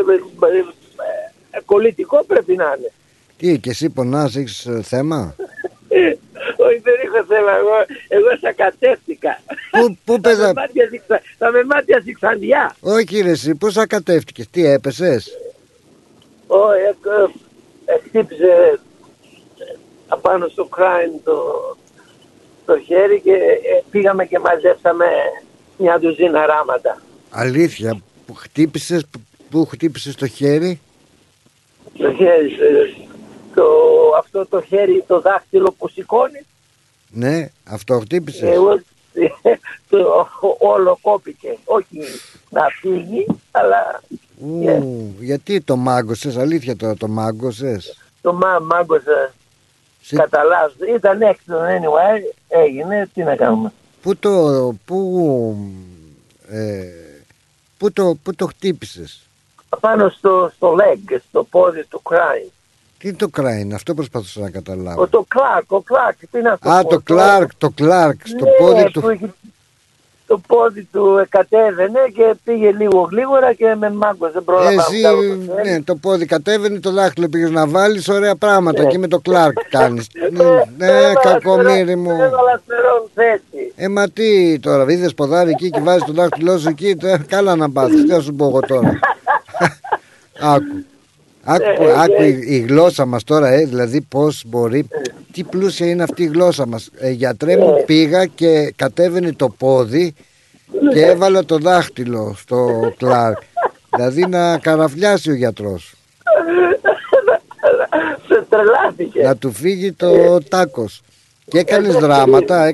κολλητικό πρέπει να είναι. Τι, και εσύ πονάς, έχεις θέμα? Όχι, δεν έχω θέμα, εγώ σακατεύτηκα. Πού πέσα? Θα με μάτια Σιξανδιά. Όχι ρε εσύ, πώς σακατεύτηκες, τι έπεσες? Όχι, χτύπησε απάνω στο κράιν το χέρι και πήγαμε και μαζέψαμε μια ντουζίνα ράματα. Αλήθεια, πού χτύπησες το χέρι? Το χέρι, αυτό το χέρι, το δάχτυλο που σηκώνει. Ναι, αυτό χτύπησες. Όλο κόπηκε. Όχι να φύγει, αλλά... Γιατί το μάγκωσες, αλήθεια το μάγκωσες? Το μάγκωσα. Καταλάβεις, ήταν έξω anyway, έγινε, τι να κάνουμε. Πού το χτύπησες? Πάνω στο leg, στο πόδι του Crying. Τι είναι το Crying, αυτό προσπαθούσα να καταλάβω. Το Clark, τι είναι αυτό? Το Clark, στο πόδι του. Το πόδι του κατέβαινε και πήγε λίγο γλίγορα και με μάγκος, δεν πρόλαβα. Ναι, το πόδι κατέβαινε, το δάχτυλο πήγες να βάλεις, ωραία πράγματα, και με το Clark κάνεις. Ναι, κακομοίρη μου. Μα τι τώρα, είδες ποδάρι εκεί και βάζεις το δάχτυλό σου εκεί, καλά να πάθεις, τι θα σου πω εγώ τώρα. Άκου η γλώσσα μας τώρα, δηλαδή πώς μπορεί, τι πλούσια είναι αυτή η γλώσσα μας. Γιατρέ μου, πήγα και κατέβαινε το πόδι και έβαλα το δάχτυλο στο Clark. Δηλαδή να καραφλιάσει ο γιατρός. Σε τρελάθηκε. Να του φύγει το τάκος. Και έκανες δράματα,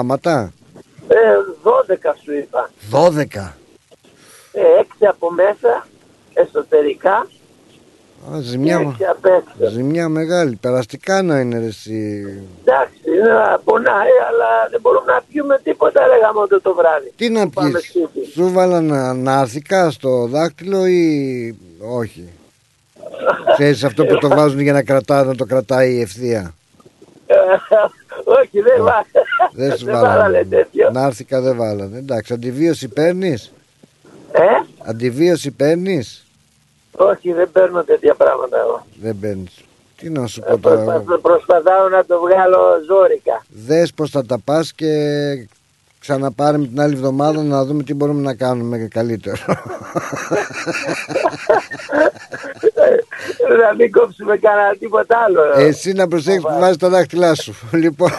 12 σου είπα. 12. 6 από μέσα, εσωτερικά. Ζημιά μεγάλη. Περαστικά να είναι εσύ. Εντάξει, πονάει, αλλά δεν μπορούμε να πιούμε τίποτα, λέγαμε το βράδυ. Τι να πεις? Σου βάλα νάρθηκα στο δάχτυλο ή όχι? Ξέρεις αυτό που το βάζουν για να το κρατάει ευθεία? Όχι, δεν βάλανε τέτοιο. Νάρθηκα δεν βάλανε. Εντάξει, αντιβίωση παίρνεις? Αντιβίωση παίρνεις? Όχι, δεν παίρνω τέτοια πράγματα εγώ. Δεν παίρνεις. Τι να σου πω τώρα? Προσπαθάω να το βγάλω ζόρικα. Δες πως θα τα πας και ξαναπάρε με την άλλη εβδομάδα να δούμε τι μπορούμε να κάνουμε καλύτερο. Να μην κόψουμε κανένα τίποτα άλλο. Εσύ να προσέξεις που βάζεις τα δάχτυλά σου. Λοιπόν,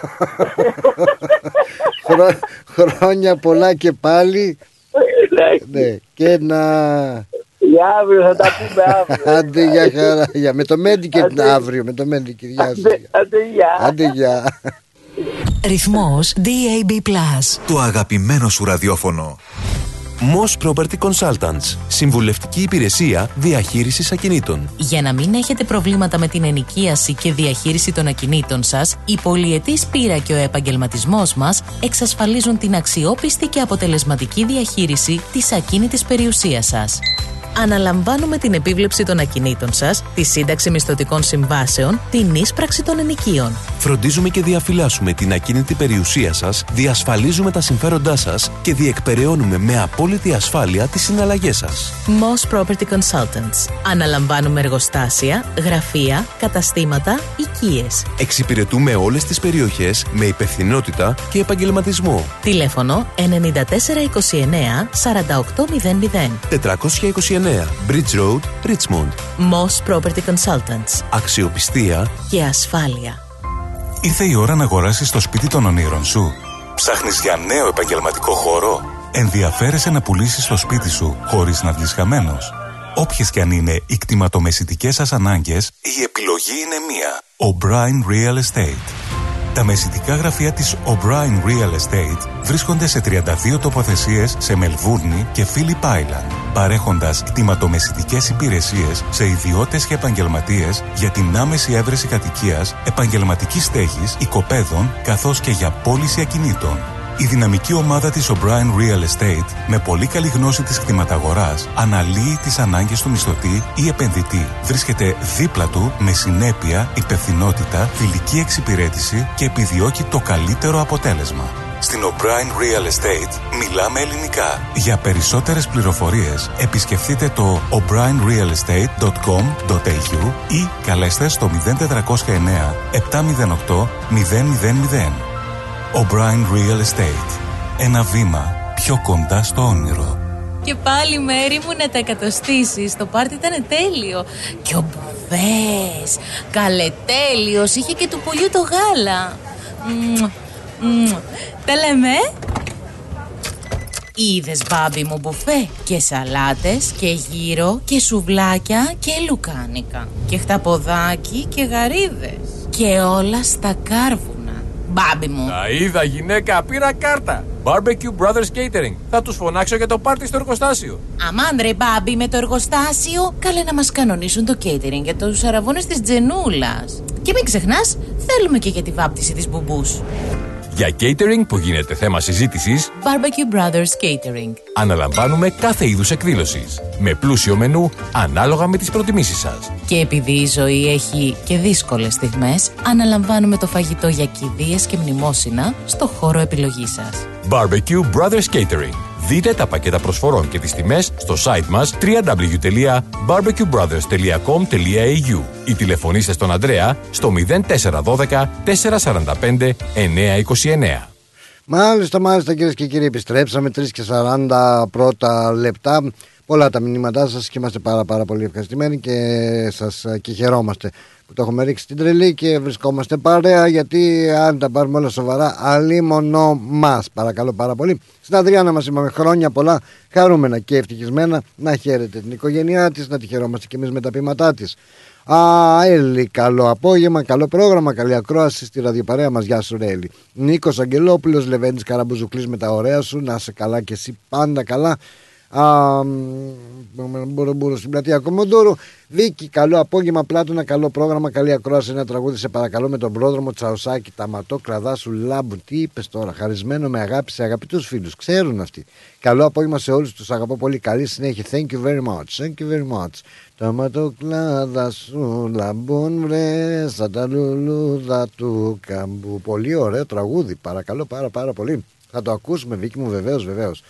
χρόνια πολλά και πάλι. Ναι, και να... Για αύριο θα τα πούμε αύριο. Άντε για χαρά. Με το Medicare αύριο. Με το Medicare. Γεια σου. Άντε γεια. Ρυθμός DAB+. Το αγαπημένο σου ραδιόφωνο. Moss Property Consultants. Συμβουλευτική υπηρεσία διαχείρισης ακινήτων. Για να μην έχετε προβλήματα με την ενοικίαση και διαχείριση των ακινήτων σας, η πολυετής πείρα και ο επαγγελματισμός μας εξασφαλίζουν την αξιόπιστη και αποτελεσματική διαχείριση της ακίνητης περιουσίας σας. Αναλαμβάνουμε την επίβλεψη των ακινήτων σας, τη σύνταξη μισθωτικών συμβάσεων, την ίσπραξη των ενοικίων. Φροντίζουμε και διαφυλάσσουμε την ακίνητη περιουσία σας, διασφαλίζουμε τα συμφέροντά σας και διεκπεραιώνουμε με απόλυτη ασφάλεια τις συναλλαγές σας. Moss Property Consultants. Αναλαμβάνουμε εργοστάσια, γραφεία, καταστήματα, οικίες. Εξυπηρετούμε όλες τις περιοχές με υπευθυνότητα και επαγγελματισμό. Τηλέφωνο 9429 4800 429 Bridge Road, Richmond. Moss Property Consultants. Αξιοπιστία και ασφάλεια. Ήρθε η ώρα να αγοράσεις το σπίτι των ονείρων σου. Ψάχνεις για νέο επαγγελματικό χώρο? Ενδιαφέρεσαι να πουλήσεις το σπίτι σου χωρίς να βγεις χαμένος? Όποιες και αν είναι οι κτηματομεσητικές σας ανάγκες, η επιλογή είναι μία. O'Brien Real Estate. Τα μεσητικά γραφεία της O'Brien Real Estate βρίσκονται σε 32 τοποθεσίες σε Μελβούρνη και Phillip Island, παρέχοντας κτηματομεσητικές υπηρεσίες σε ιδιώτες και επαγγελματίες για την άμεση έβρεση κατοικίας, επαγγελματική στέγης, οικοπαίδων, καθώς και για πώληση ακινήτων. Η δυναμική ομάδα της O'Brien Real Estate, με πολύ καλή γνώση της κτηματαγοράς, αναλύει τις ανάγκες του μισθωτή ή επενδυτή. Βρίσκεται δίπλα του με συνέπεια, υπευθυνότητα, φιλική εξυπηρέτηση και επιδιώκει το καλύτερο αποτέλεσμα. Στην O'Brien Real Estate μιλάμε ελληνικά. Για περισσότερες πληροφορίες επισκεφτείτε το o'brienrealestate.com.au ή καλέστε στο 0409 708 000. O'Brien Real Estate. Ένα βήμα πιο κοντά στο όνειρο. Και πάλι Μέρη μου να τα εκατοστήσεις. Το πάρτι ήταν τέλειο. Και ο μπουφές καλετέλειος. Είχε και του πουλιού το γάλα. Τα λέμε. Είδες μπάμπι μου μπουφέ? Και σαλάτες και γύρο και σουβλάκια και λουκάνικα και χταποδάκι και γαρίδες και όλα στα κάρβουνα. Μπάμπι μου. Τα είδα γυναίκα, πήρα κάρτα. Barbecue Brothers Catering. Θα τους φωνάξω για το πάρτι στο εργοστάσιο. Αμάν ρε μπάμπι, με το εργοστάσιο. Καλέ να μας κανονίσουν το catering για τους αραβώνες της Τζενούλας. Και μην ξεχνάς, θέλουμε και για τη βάπτιση της μπουμπούς. Για catering που γίνεται θέμα συζήτησης, Barbecue Brothers Catering. Αναλαμβάνουμε κάθε είδους εκδήλωσης, με πλούσιο μενού ανάλογα με τις προτιμήσεις σας. Και επειδή η ζωή έχει και δύσκολες στιγμές, αναλαμβάνουμε το φαγητό για κηδείες και μνημόσυνα στο χώρο επιλογής σας. Barbecue Brothers Catering. Δείτε τα πακέτα προσφορών και τις τιμές στο site μας www.barbecuebrothers.com.au ή τηλεφωνήστε στον Ανδρέα στο 0412 445 929. Μάλιστα κυρίες και κύριοι, επιστρέψαμε 3 και 40 πρώτα λεπτά. Πολλά τα μηνύματά σας και είμαστε πάρα πολύ ευχαριστημένοι και χαιρόμαστε που το έχουμε ρίξει στην τρελή και βρισκόμαστε παρέα, γιατί αν τα πάρουμε όλα σοβαρά, αλίμονο μας. Παρακαλώ πάρα πολύ. Στην Αδριάννα μας είπαμε χρόνια πολλά, χαρούμενα και ευτυχισμένα, να χαίρετε την οικογένειά της, να τη χαιρόμαστε και εμείς με τα ποίηματά της. Έλλη, καλό απόγευμα, καλό πρόγραμμα, καλή ακρόαση στη ραδιοπαρέα μας. Γεια σου, Έλλη. Νίκος Αγγελόπουλος, Λεβέντης Καραμπουζουκλής, με τα ωραία σου, να είσαι καλά και εσύ πάντα καλά. Μπουρουμπουρου στην πλατεία Κομοντούρου. Βίκη, καλό απόγευμα. Πλάτωνα, καλό πρόγραμμα, καλή ακρόαση. Ένα τραγούδι σε παρακαλώ με τον πρόδρομο Τσαουσάκη, Ταματό, Κραδάσου, Λάμπου. Τι είπες τώρα? Χαρισμένο με αγάπη σε αγαπητούς φίλους. Ξέρουν αυτοί. Καλό απόγευμα σε όλους, τους αγαπώ πολύ. Καλή συνέχεια. Thank you very much. Thank you very much. Ταματό, Κραδάσου, Λαμπούν, βρε, σαν τα λουλούδα του καμπού. Πολύ ωραίο τραγούδι. Παρακαλώ πάρα πολύ. Θα το ακούσουμε, Βίκη μου, βεβαίως.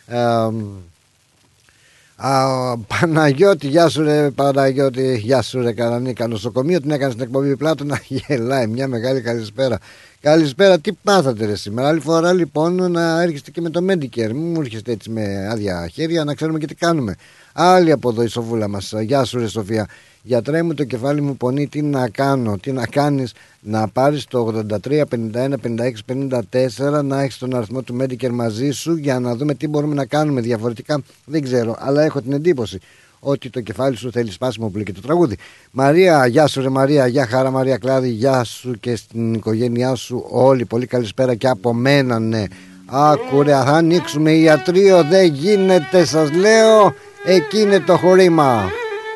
Παναγιώτη, γεια σου ρε Παναγιώτη, γεια σου ρε Καρανίκα. Νοσοκομείο την έκανε στην εκπομπή Πλάτωνα. Γελάει, μια μεγάλη καλησπέρα. Καλησπέρα, τι πάθατε ρε σήμερα? Άλλη φορά λοιπόν να έρχεστε και με το Medicare. Μην μου έρχεστε έτσι με άδεια χέρια, να ξέρουμε και τι κάνουμε. Άλλη από εδώ η Σοφούλα μας. Γεια σου ρε Σοφία. Γιατρέ μου, το κεφάλι μου πονεί, τι να κάνω? Τι να κάνεις? Να πάρεις το 83 51 56 54, να έχεις τον αριθμό του Medicare μαζί σου για να δούμε τι μπορούμε να κάνουμε διαφορετικά. Δεν ξέρω, αλλά έχω την εντύπωση ότι το κεφάλι σου θέλει σπάσιμο, που λέει και το τραγούδι. Μαρία, γεια σου ρε Μαρία, γεια χαρά Μαρία Κλάδη, γεια σου και στην οικογένειά σου όλοι. Πολύ καλησπέρα και από μένα, ναι. Άκουρε, θα ανοίξουμε ιατρείο, δεν γίνεται σας λέω, εκεί είναι το χωρίμα.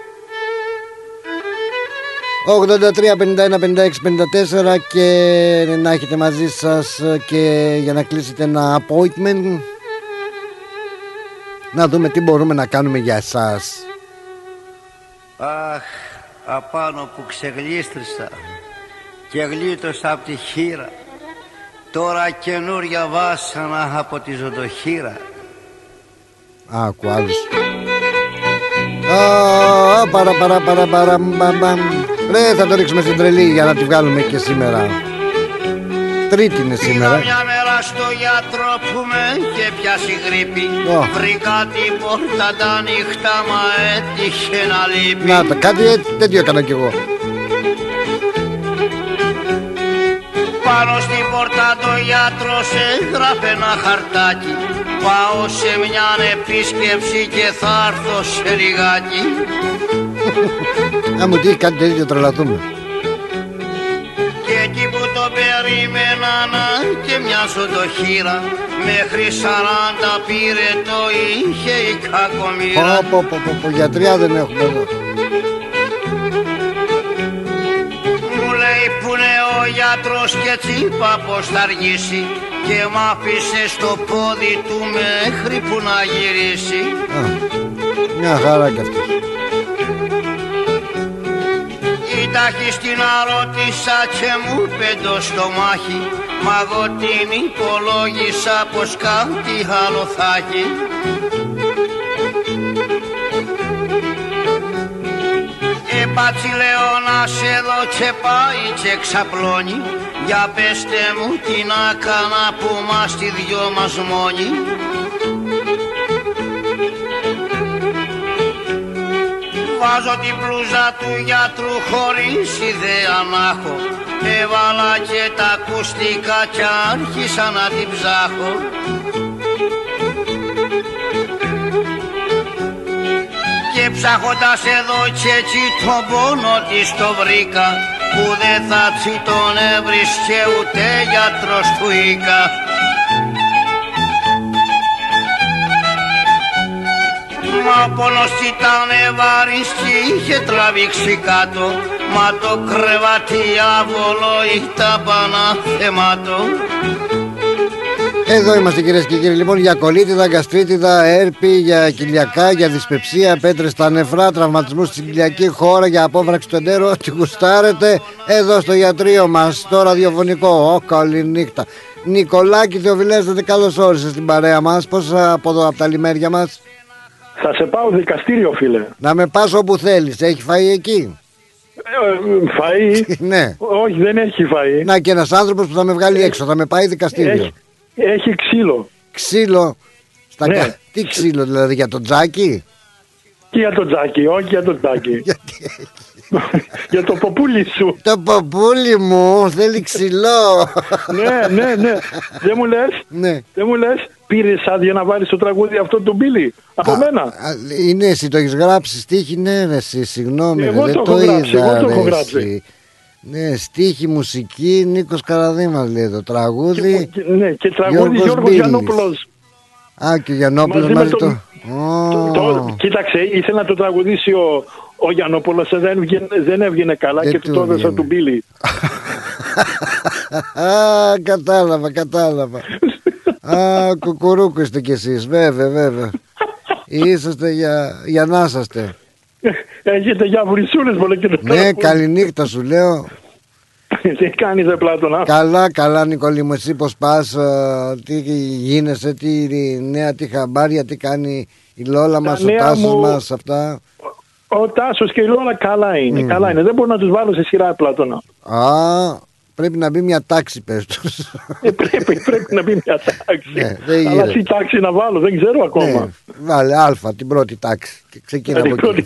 83 51 56 54 και να έχετε μαζί σας και για να κλείσετε ένα appointment, να δούμε τι μπορούμε να κάνουμε για εσάς. Αχ, απάνω που ξεγλίστρισα και γλίτωσα από τη χείρα, τώρα καινούρια βάσανα από τη ζωντοχείρα. Άκου άλλους. Ρε, θα το ρίξουμε στην τρελή για να τη βγάλουμε και σήμερα. Τρίτη είναι σήμερα. Μια μέρα στο γιατρό που με είχε πιάσει γρίπη, βρήκα την πόρτα τα νύχτα, μα έτυχε να λείπει. Να τα, κάτι τέτοιο έκανα κι εγώ. Πάνω στην πόρτα το γιατρός έγραφε ένα χαρτάκι, πάω σε μια επίσκεψη και θα έρθω σε λιγάκι. Να μου τι, κάτι τέτοιο τρελαθούμε. Και εκεί που το περίμενα και μια ζωντοχείρα, μέχρι 40 πήρε το είχε η κακομοίρα. Πω, γιατριά δεν έχουμε εδώ. Μου λέει που είναι ο γιατρός και έτσι είπα πως θα αργήσει, και μ' άφησε στο πόδι του μέχρι που να γυρίσει. Μια χαρά κι αυτός. Τάχιστη να ρώτησα και μου πέντω στο μάχη, μα εγώ την υπολόγισα πως κάτι άλλο θα έχει. Πάτσι λέω να σε δω και πάει και ξαπλώνει, για πέστε μου τι να κάνα που είμαστε δυο μας μόνοι. Βάζω την μπλούζα του γιατρού χωρίς ιδέα να έχω, έβαλα και τα ακουστικά κι άρχισα να την ψάχω. Και ψάχοντας εδώ και έτσι τον πόνο της το βρήκα, που δεν θα τσι τον έβρισκε ούτε γιατρός του Ίκα. Μα ο πόνος ήταν βαρύς κι είχε τραβήξει κάτω, μα το κρεβάτι άβολο ήταν πανάθεμάτο. Εδώ είμαστε κυρίες και κύριοι, λοιπόν, για κολίτιδα, γκαστρίτιδα, έρπη, για κοιλιακά, για δυσπεψία, πέτρες στα νεφρά, τραυματισμούς στην κοιλιακή χώρα, για απόβραξη του εντέρου, ό,τι γουστάρετε, εδώ στο γιατρείο μας, το ραδιοφωνικό. Καλή νύχτα. Νικολάκη Θεοφιλέστατη, καλώς όρισες στην παρέα μας. Πώς από εδώ, από τα λιμέρια μας? Θα σε πάω δικαστήριο, φίλε. Να με πας όπου θέλεις. Έχει φαΐ εκεί? Φαΐ? Ναι. Όχι, δεν έχει φαΐ. Να, και ένας άνθρωπος που θα με βγάλει έξω, θα με πάει δικαστήριο. Έχει ξύλο. Ξύλο? Ναι. Τι ξύλο, δηλαδή, για το τζάκι? Και για το τζάκι, όχι για το τζάκι. Για το ποπούλι σου. Το ποπούλι μου θέλει ξυλό. Ναι. Δεν μου λες? Ναι. Δεν μου λες? Πήρες άδεια να βάλεις το τραγούδι αυτό του Μπίλι από μένα? Είναι εσύ, το έχεις γράψει στίχη? Ναι ρε εσύ, συγγνώμη. Εγώ δεν το έχω γράψει. Ναι, στίχη, μουσική, Νίκος Καραδήμας λέει το τραγούδι. Ναι, και τραγούδι Γιώργος Γιαννόπουλος. Α, και ο Γιαννόπουλος μαζί το... Κοίταξε, ήθελε να το τραγουδήσει ο Γιαννόπουλος, δεν έβγαινε καλά και του το έδωσα του Μπίλι. Κατάλαβα. Κουκουρούκου είστε κι εσείς, βέβαια. Είσαστε για να είσαστε. Έχετε για βρυσούλες πολύ και το. Ναι, καληνύχτα σου λέω. Τι κάνεις ρε Πλάτωνα? Καλά Νικόλη μου, εσύ πως πας, τι γίνεσαι, τι νέα, τι χαμπάρια, τι κάνει η Λόλα μας, ο Τάσος μας, αυτά? Ο Τάσος και η Λόλα καλά είναι, δεν μπορώ να τους βάλω σε σειρά, Πλάτωνα. Πρέπει να μπει μια τάξη, πες τους. Πρέπει να μπει μια τάξη. Ναι, αλλά τι τάξη να βάλω, δεν ξέρω ακόμα. Ναι, βάλε Α, την πρώτη τάξη και ξεκίνα από εκεί.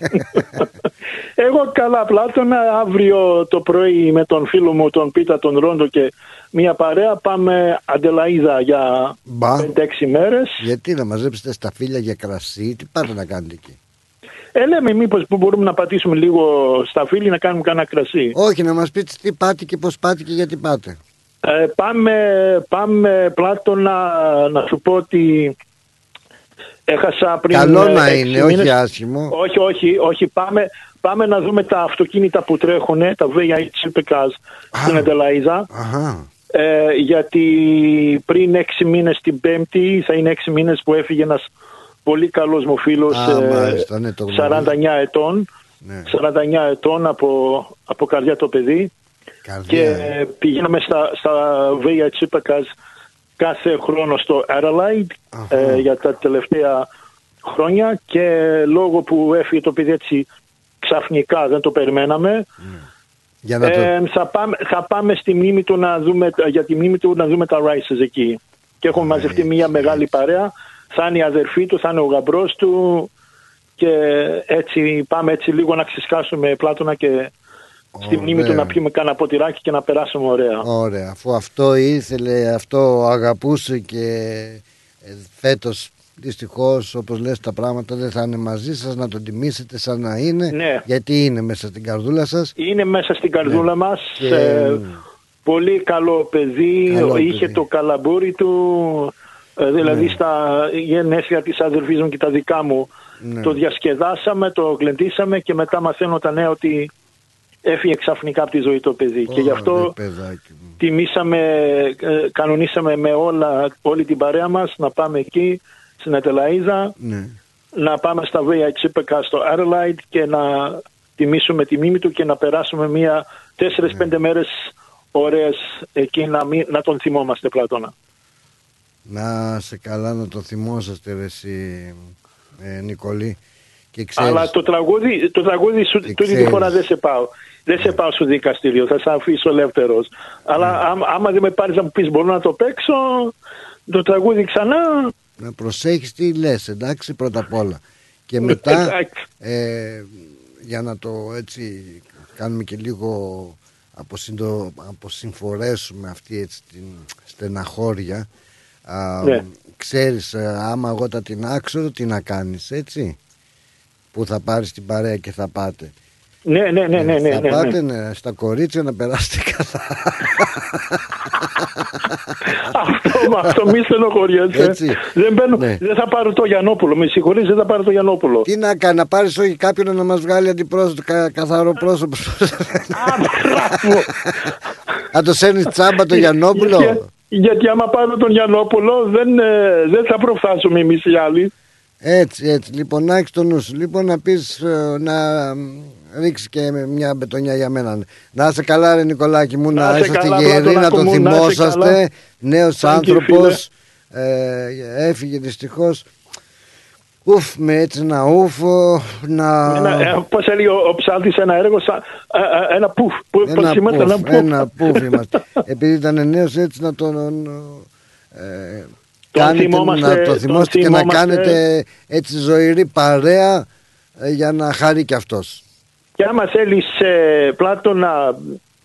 Εγώ καλά, Πλάτωνα, αύριο το πρωί με τον φίλο μου τον Πίτα τον Ρόντο και μια παρέα πάμε Αντελαΐδα για 5-6 μέρες. Γιατί να μαζέψετε σταφύλια για κρασί, τι πάτε να κάνετε εκεί? Λέμε μήπως που μπορούμε να πατήσουμε λίγο σταφύλι να κάνουμε κανένα κρασί. Όχι, να μας πείτε τι πάτε και πώς πάτε και γιατί πάτε. Πάμε Πλάτωνα, να σου πω ότι έχασα πριν. Καλό να είναι, όχι άσχημο. Όχι, πάμε να δούμε τα αυτοκίνητα που τρέχουν, τα VIH στην Αντελαΐδα. Γιατί πριν 6 μήνες την Πέμπτη, θα είναι 6 μήνες που έφυγε ένας πολύ καλός μου φίλος, 49 ετών, ναι. 49 ετών από καρδιά το παιδί. Και πηγαίναμε στα VIH κάθε χρόνο στο Adelaide για τα τελευταία χρόνια και λόγω που έφυγε το παιδί έτσι ξαφνικά, δεν το περιμέναμε, θα πάμε στη μνήμη του να δούμε, για τη μνήμη του να δούμε τα Rices εκεί. Και έχουμε μαζευτεί μια μεγάλη παρέα. Θα είναι η αδερφή του, θα είναι ο γαμπρός του και έτσι πάμε έτσι λίγο να ξεσκάσουμε, Πλάτωνα, και στη μνήμη του να πιούμε κάνα ποτηράκι και να περάσουμε ωραία. Ωραία, αφού αυτό ήθελε, αυτό αγαπούσε και φέτος δυστυχώς, όπως λες, τα πράγματα δεν θα είναι μαζί σας, να τον τιμήσετε σαν να είναι, ναι. Γιατί είναι μέσα στην καρδούλα σας. Είναι μέσα στην καρδούλα μας, πολύ καλό παιδί, είχε το καλαμπούρι του. Δηλαδή στα γενέθλια της αδερφής μου και τα δικά μου το διασκεδάσαμε, το γλεντήσαμε και μετά μαθαίνω τα νέα ότι έφυγε ξαφνικά από τη ζωή το παιδί. Και γι' αυτό κανονίσαμε με όλη την παρέα μας να πάμε εκεί στην Αντελαΐδα, να πάμε στα VIH στο Adelaide και να τιμήσουμε τη μνήμη του και να περάσουμε 4-5 μέρες ωραίες εκεί, να τον θυμόμαστε, Πλάτωνα. Να σε καλά, να το θυμόσαστε ρε εσύ, Νικολή. Και ξέρεις, αλλά το τραγούδι σου τούτη τη φορά δεν σε πάω. Δεν σε πάω στο δικαστήριο, θα σε αφήσω ελεύθερος. Αλλά άμα δεν με πάρεις να μου πεις μπορώ να το παίξω το τραγούδι ξανά. Να προσέχεις τι λες, εντάξει, πρώτα απ' όλα. Και μετά για να το έτσι κάνουμε και λίγο αποσυμφορέσουμε αυτή έτσι την στεναχώρια. Ξέρεις, άμα εγώ τα τεινάξω, τι να κάνεις, έτσι, που θα πάρεις την παρέα και θα πάτε. Ναι. Θα πάτε στα κορίτσια να περάσετε καλά. Αυτό μη στενοχωριέσαι. Δεν θα πάρω το Γιαννόπουλο. Με συγχωρείς, δεν θα πάρω το Γιαννόπουλο. Τι να κάνει, να πάρεις όχι κάποιον να μας βγάλει αντιπρόσωπο, καθαρό πρόσωπο. Να το σέρνεις τσάμπα το Γιαννόπουλο. Γιατί άμα πάρω τον Γιαννόπουλο δεν θα προφθάσουμε εμείς οι άλλοι. Έτσι. Λοιπόν, να έχεις το νου σου. Λοιπόν, να πεις να ρίξει και μια μπετονιά για μένα. Να είσαι καλά, ρε Νικολάκη μου, να είσαστε γεροί, να τον θυμόσαστε. Νέος άνθρωπος. Έφυγε δυστυχώς. Ουφ, με έτσι ένα ουφ. Πώς έλεγε ο Ψάλτης ένα έργο, ένα πουφ. Ένα πουφ είμαστε. Επειδή ήταν νέος, έτσι να τον θυμόστε και να κάνετε έτσι ζωηρή παρέα για να χαρεί κι αυτός. Και άμα θέλεις Πλάτωνα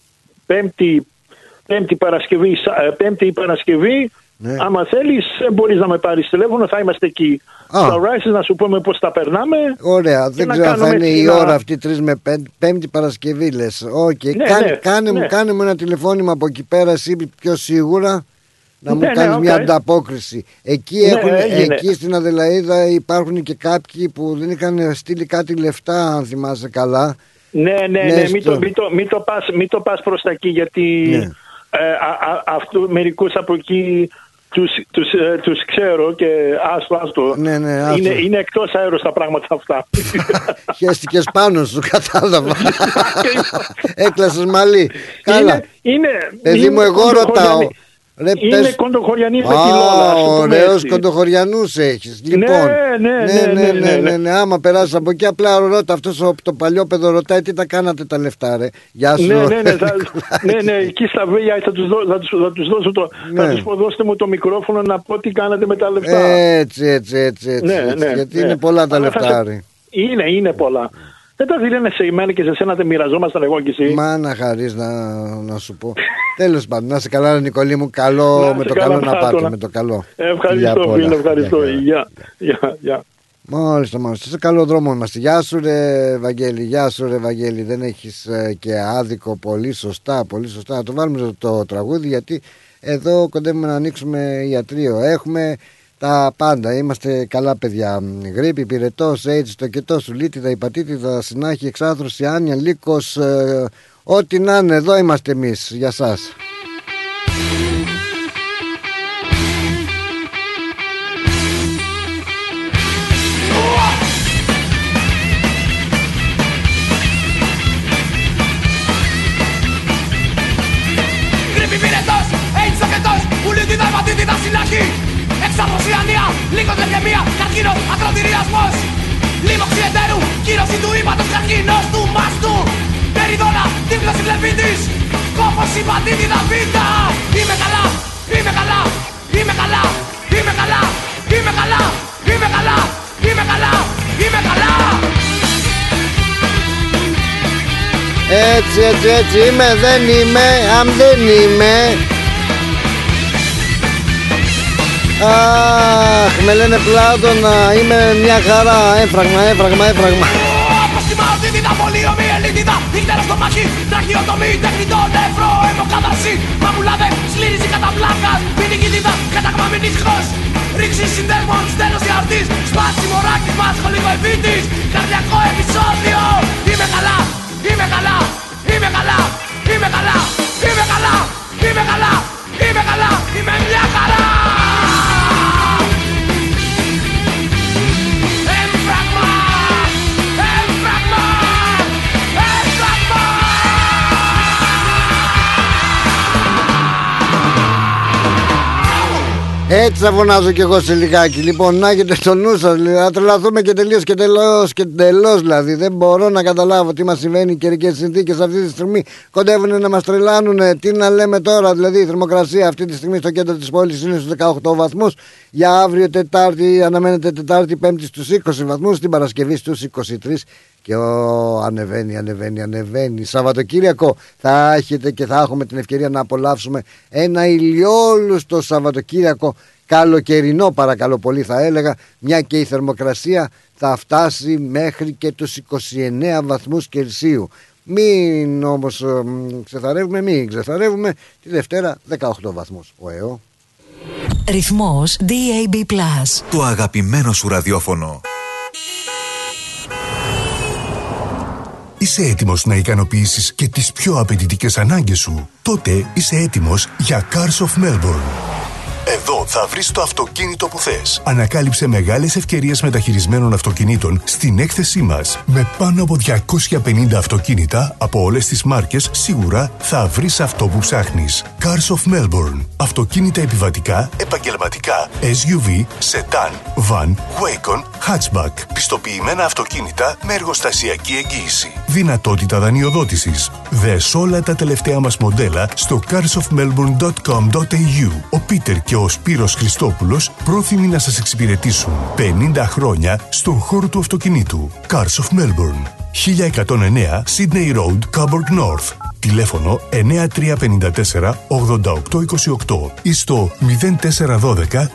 Πέμπτη Παρασκευή, ναι. Άμα θέλεις μπορείς να με πάρεις τηλέφωνο, θα είμαστε εκεί στο Rises να σου πούμε πώς τα περνάμε. Ωραία, δεν ξέρω αν θα είναι η ώρα αυτή 3 με 5 Παρασκευή λες. Κάνε μου ένα τηλεφώνημα από εκεί πέρα εσύ πιο σίγουρα να μου κάνεις μια ανταπόκριση. Εκεί στην Αδελαΐδα υπάρχουν και κάποιοι που δεν είχαν στείλει κάτι λεφτά, αν θυμάσαι καλά. Ναι, μην το πας προς τα εκεί, γιατί μερικούς από εκεί τους ξέρω και άστο. Είναι εκτός αέρος τα πράγματα αυτά. Χαίστηκες πάνω σου, κατάλαβα. Έκλασες μαλλί. Καλά. Παιδί μου, εγώ ρωτάω. Είναι κοντοχωριανή με τη Λόλα. Ωραίος κοντοχωριανούς έχεις. Λοιπόν, ναι. Άμα περάσεις από εκεί, απλά ρώτα αυτός το παλιό παιδό ρωτάει τι τα κάνατε τα λεφτά, ρε. Γεια σου. Ναι, εκεί στα Βέλια θα τους δώσω θα τους πω, δώστε μου το μικρόφωνο να πω τι κάνατε με τα λεφτά. Έτσι. Γιατί είναι πολλά τα λεφτά, ρε. Είναι πολλά. Δεν τα λένε σε εμένα και σε σένα, δεν μοιραζόμασταν εγώ και εσύ. Μα να χαρείς να σου πω. Τέλος πάντων, να είσαι καλά, Νικολή μου. Καλό με το καλό να πάτε. Με το καλό. Ευχαριστώ, φίλε, ευχαριστώ. Γεια. Μάλιστα. Σε καλό δρόμο είμαστε. Γεια σου, ρε Βαγγέλη. Δεν έχεις και άδικο. Πολύ σωστά. Να το βάλουμε το τραγούδι, γιατί εδώ κοντεύουμε να ανοίξουμε ιατρείο. Έχουμε τα πάντα, είμαστε καλά παιδιά. Γρίπη, πυρετός, AIDS, τοκετός, σουλίτιδα, υπατήτιδα, συνάχη, εξάθρωση, άνοια, λύκος, ό,τι να είναι, εδώ είμαστε εμείς για σας. Γρίπη, πυρετός, AIDS, τοκετός, σουλίτιδα, υπατήτιδα, συνάχη, εξάθρωση, άνοια, λύκος, λευκαιμία, καρκίνος, ακροτηριασμός, λίμωξη εταίρου, κύρωση του ύπατος, καρκίνος του μάστου, περιδόνα, τύφλωση βλεπίτης, κόπος, υπατήτηδα, βήτα. Είμαι καλά. Έτσι είμαι, δεν είμαι, αν δεν είμαι. Αχ, με λένε Πλάτωνα, είμαι μια χαρά, έφραγμα. Αποστημαοτήτητα, πολιομιελίτητα, ύχτερο στο μαχή, τραχιοτομή, τεχνητό, νεύρο, αιμοκαταρσή, μαγουλάδε, σλήνιση κατά πλάκας, ποινικήτητα, καταγμαμένη ίχνος, ρήξη συνδέσμων, στέλνος διαρτής, σπάσιμο ράκισμα, σχολικό επίτης, καρδιακό επεισόδιο. Είμαι καλά, είμαι μια χαρά. Έτσι θα φωνάζω κι εγώ σε λιγάκι. Λοιπόν, να έχετε στο νου σας, να τρελαθούμε και τελώς δηλαδή. Δεν μπορώ να καταλάβω τι μας συμβαίνει. Οι καιρικές συνθήκες αυτή τη στιγμή κοντεύουν να μας τρελάνουν. Τι να λέμε τώρα, δηλαδή η θερμοκρασία αυτή τη στιγμή στο κέντρο της πόλης είναι στους 18 βαθμούς. Για αύριο Τετάρτη αναμένεται Τετάρτη Πέμπτη στους 20 βαθμούς, την Παρασκευή στους 23. Και ανεβαίνει. Σαββατοκύριακο θα έχετε και θα έχουμε την ευκαιρία να απολαύσουμε ένα ηλιόλουστο Σαββατοκύριακο, καλοκαιρινό παρακαλώ πολύ θα έλεγα, μια και η θερμοκρασία θα φτάσει μέχρι και τους 29 βαθμούς Κελσίου. Μην όμως ξεθαρεύουμε, τη Δευτέρα 18 βαθμούς. Ρυθμός DAB+. Το αγαπημένο σου ραδιόφωνο. Είσαι έτοιμος να ικανοποιήσεις και τις πιο απαιτητικές ανάγκες σου? Τότε είσαι έτοιμος για Cars of Melbourne. Εδώ θα βρεις το αυτοκίνητο που θες. Ανακάλυψε μεγάλες ευκαιρίες μεταχειρισμένων αυτοκινήτων στην έκθεσή μας. Με πάνω από 250 αυτοκίνητα από όλες τις μάρκες, σίγουρα θα βρεις αυτό που ψάχνεις. Cars of Melbourne. Αυτοκίνητα επιβατικά, επαγγελματικά, SUV, sedan, van, wagon, hatchback. Πιστοποιημένα αυτοκίνητα με εργοστασιακή εγγύηση. Δυνατότητα δανειοδότησης. Δες όλα τα τελευταία μας μοντέλα στο carsofmelbourne.com.au. Ο Πίτερ και ο Σπύρος Χριστόπουλος πρόθυμοι να σας εξυπηρετήσουν 50 χρόνια στον χώρο του αυτοκινήτου. Cars of Melbourne. 1109 Sydney Road, Coburg North. Τηλέφωνο 9354 8828 ή στο 0412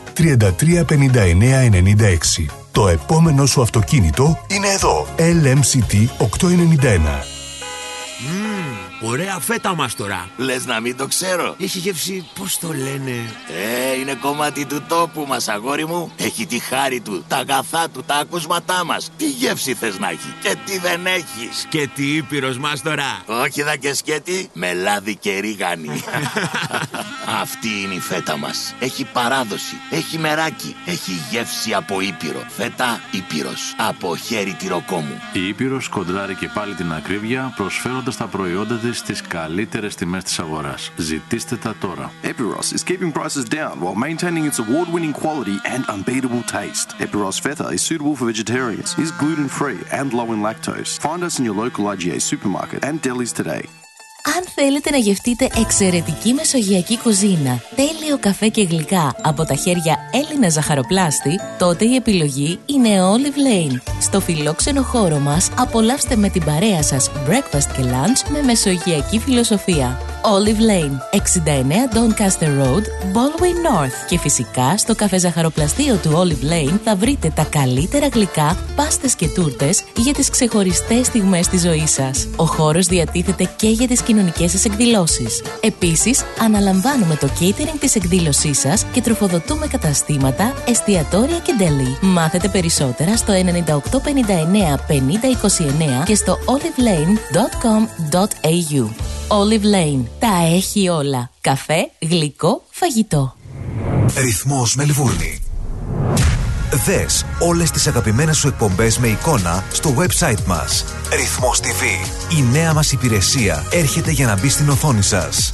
335996. Το επόμενο σου αυτοκίνητο είναι εδώ. LMCT 891. Ωραία φέτα μας τώρα. Λες να μην το ξέρω. Έχει γεύση, πώς το λένε? Είναι κομμάτι του τόπου μας, αγόρι μου. Έχει τη χάρη του, τα αγαθά του, τα ακούσματά μας. Τι γεύση θες να έχει και τι δεν έχει? Σκέτη Ήπειρος μας τώρα. Όχι δα και σκέτη, με λάδι και ρίγανη. Αυτή είναι η φέτα μας. Έχει παράδοση, έχει μεράκι, έχει γεύση από Ήπειρο. Φέτα Ήπειρος, από χέρι τυροκόμου. Η Ήπειρος κοντράρει και πάλι την ακρίβεια, προσφέροντας τα προϊόντα της στις καλύτερες τιμές της αγοράς. Ζητήστε τα τώρα. Epiros is keeping prices down while maintaining its award-winning quality and unbeatable taste. Epiros Feta is suitable for vegetarians, is gluten-free and low in lactose. Find us in your local IGA supermarket and delis today. Αν θέλετε να γευτείτε εξαιρετική μεσογειακή κουζίνα, τέλειο καφέ και γλυκά από τα χέρια Έλληνα ζαχαροπλάστη, τότε η επιλογή είναι Olive Lane. Στο φιλόξενο χώρο μας απολαύστε με την παρέα σας breakfast και lunch με μεσογειακή φιλοσοφία. Olive Lane, 69 Doncaster Road, Baldwin North. Και φυσικά στο καφέ ζαχαροπλαστείο του Olive Lane θα βρείτε τα καλύτερα γλυκά, πάστες και τούρτες για τις ξεχωριστές στιγμές της ζωής σας. Ο χώρος διατίθεται και για τις κοινωνικές σας εκδηλώσεις. Επίσης, αναλαμβάνουμε το catering της εκδήλωσής σας και τροφοδοτούμε καταστήματα, εστιατόρια και deli. Μάθετε περισσότερα στο 9859 5029 και στο olivelane.com.au. Olive Lane. Τα έχει όλα. Καφέ, γλυκό, φαγητό. Ρυθμός Μελβούρνη. Δες όλες τις αγαπημένες σου εκπομπές με εικόνα στο website μας. Ρυθμός TV. Η νέα μας υπηρεσία έρχεται για να μπει στην οθόνη σας.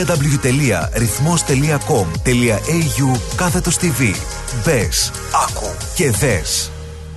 www.rythmos.com.au/TV. Μπες, άκου και δες.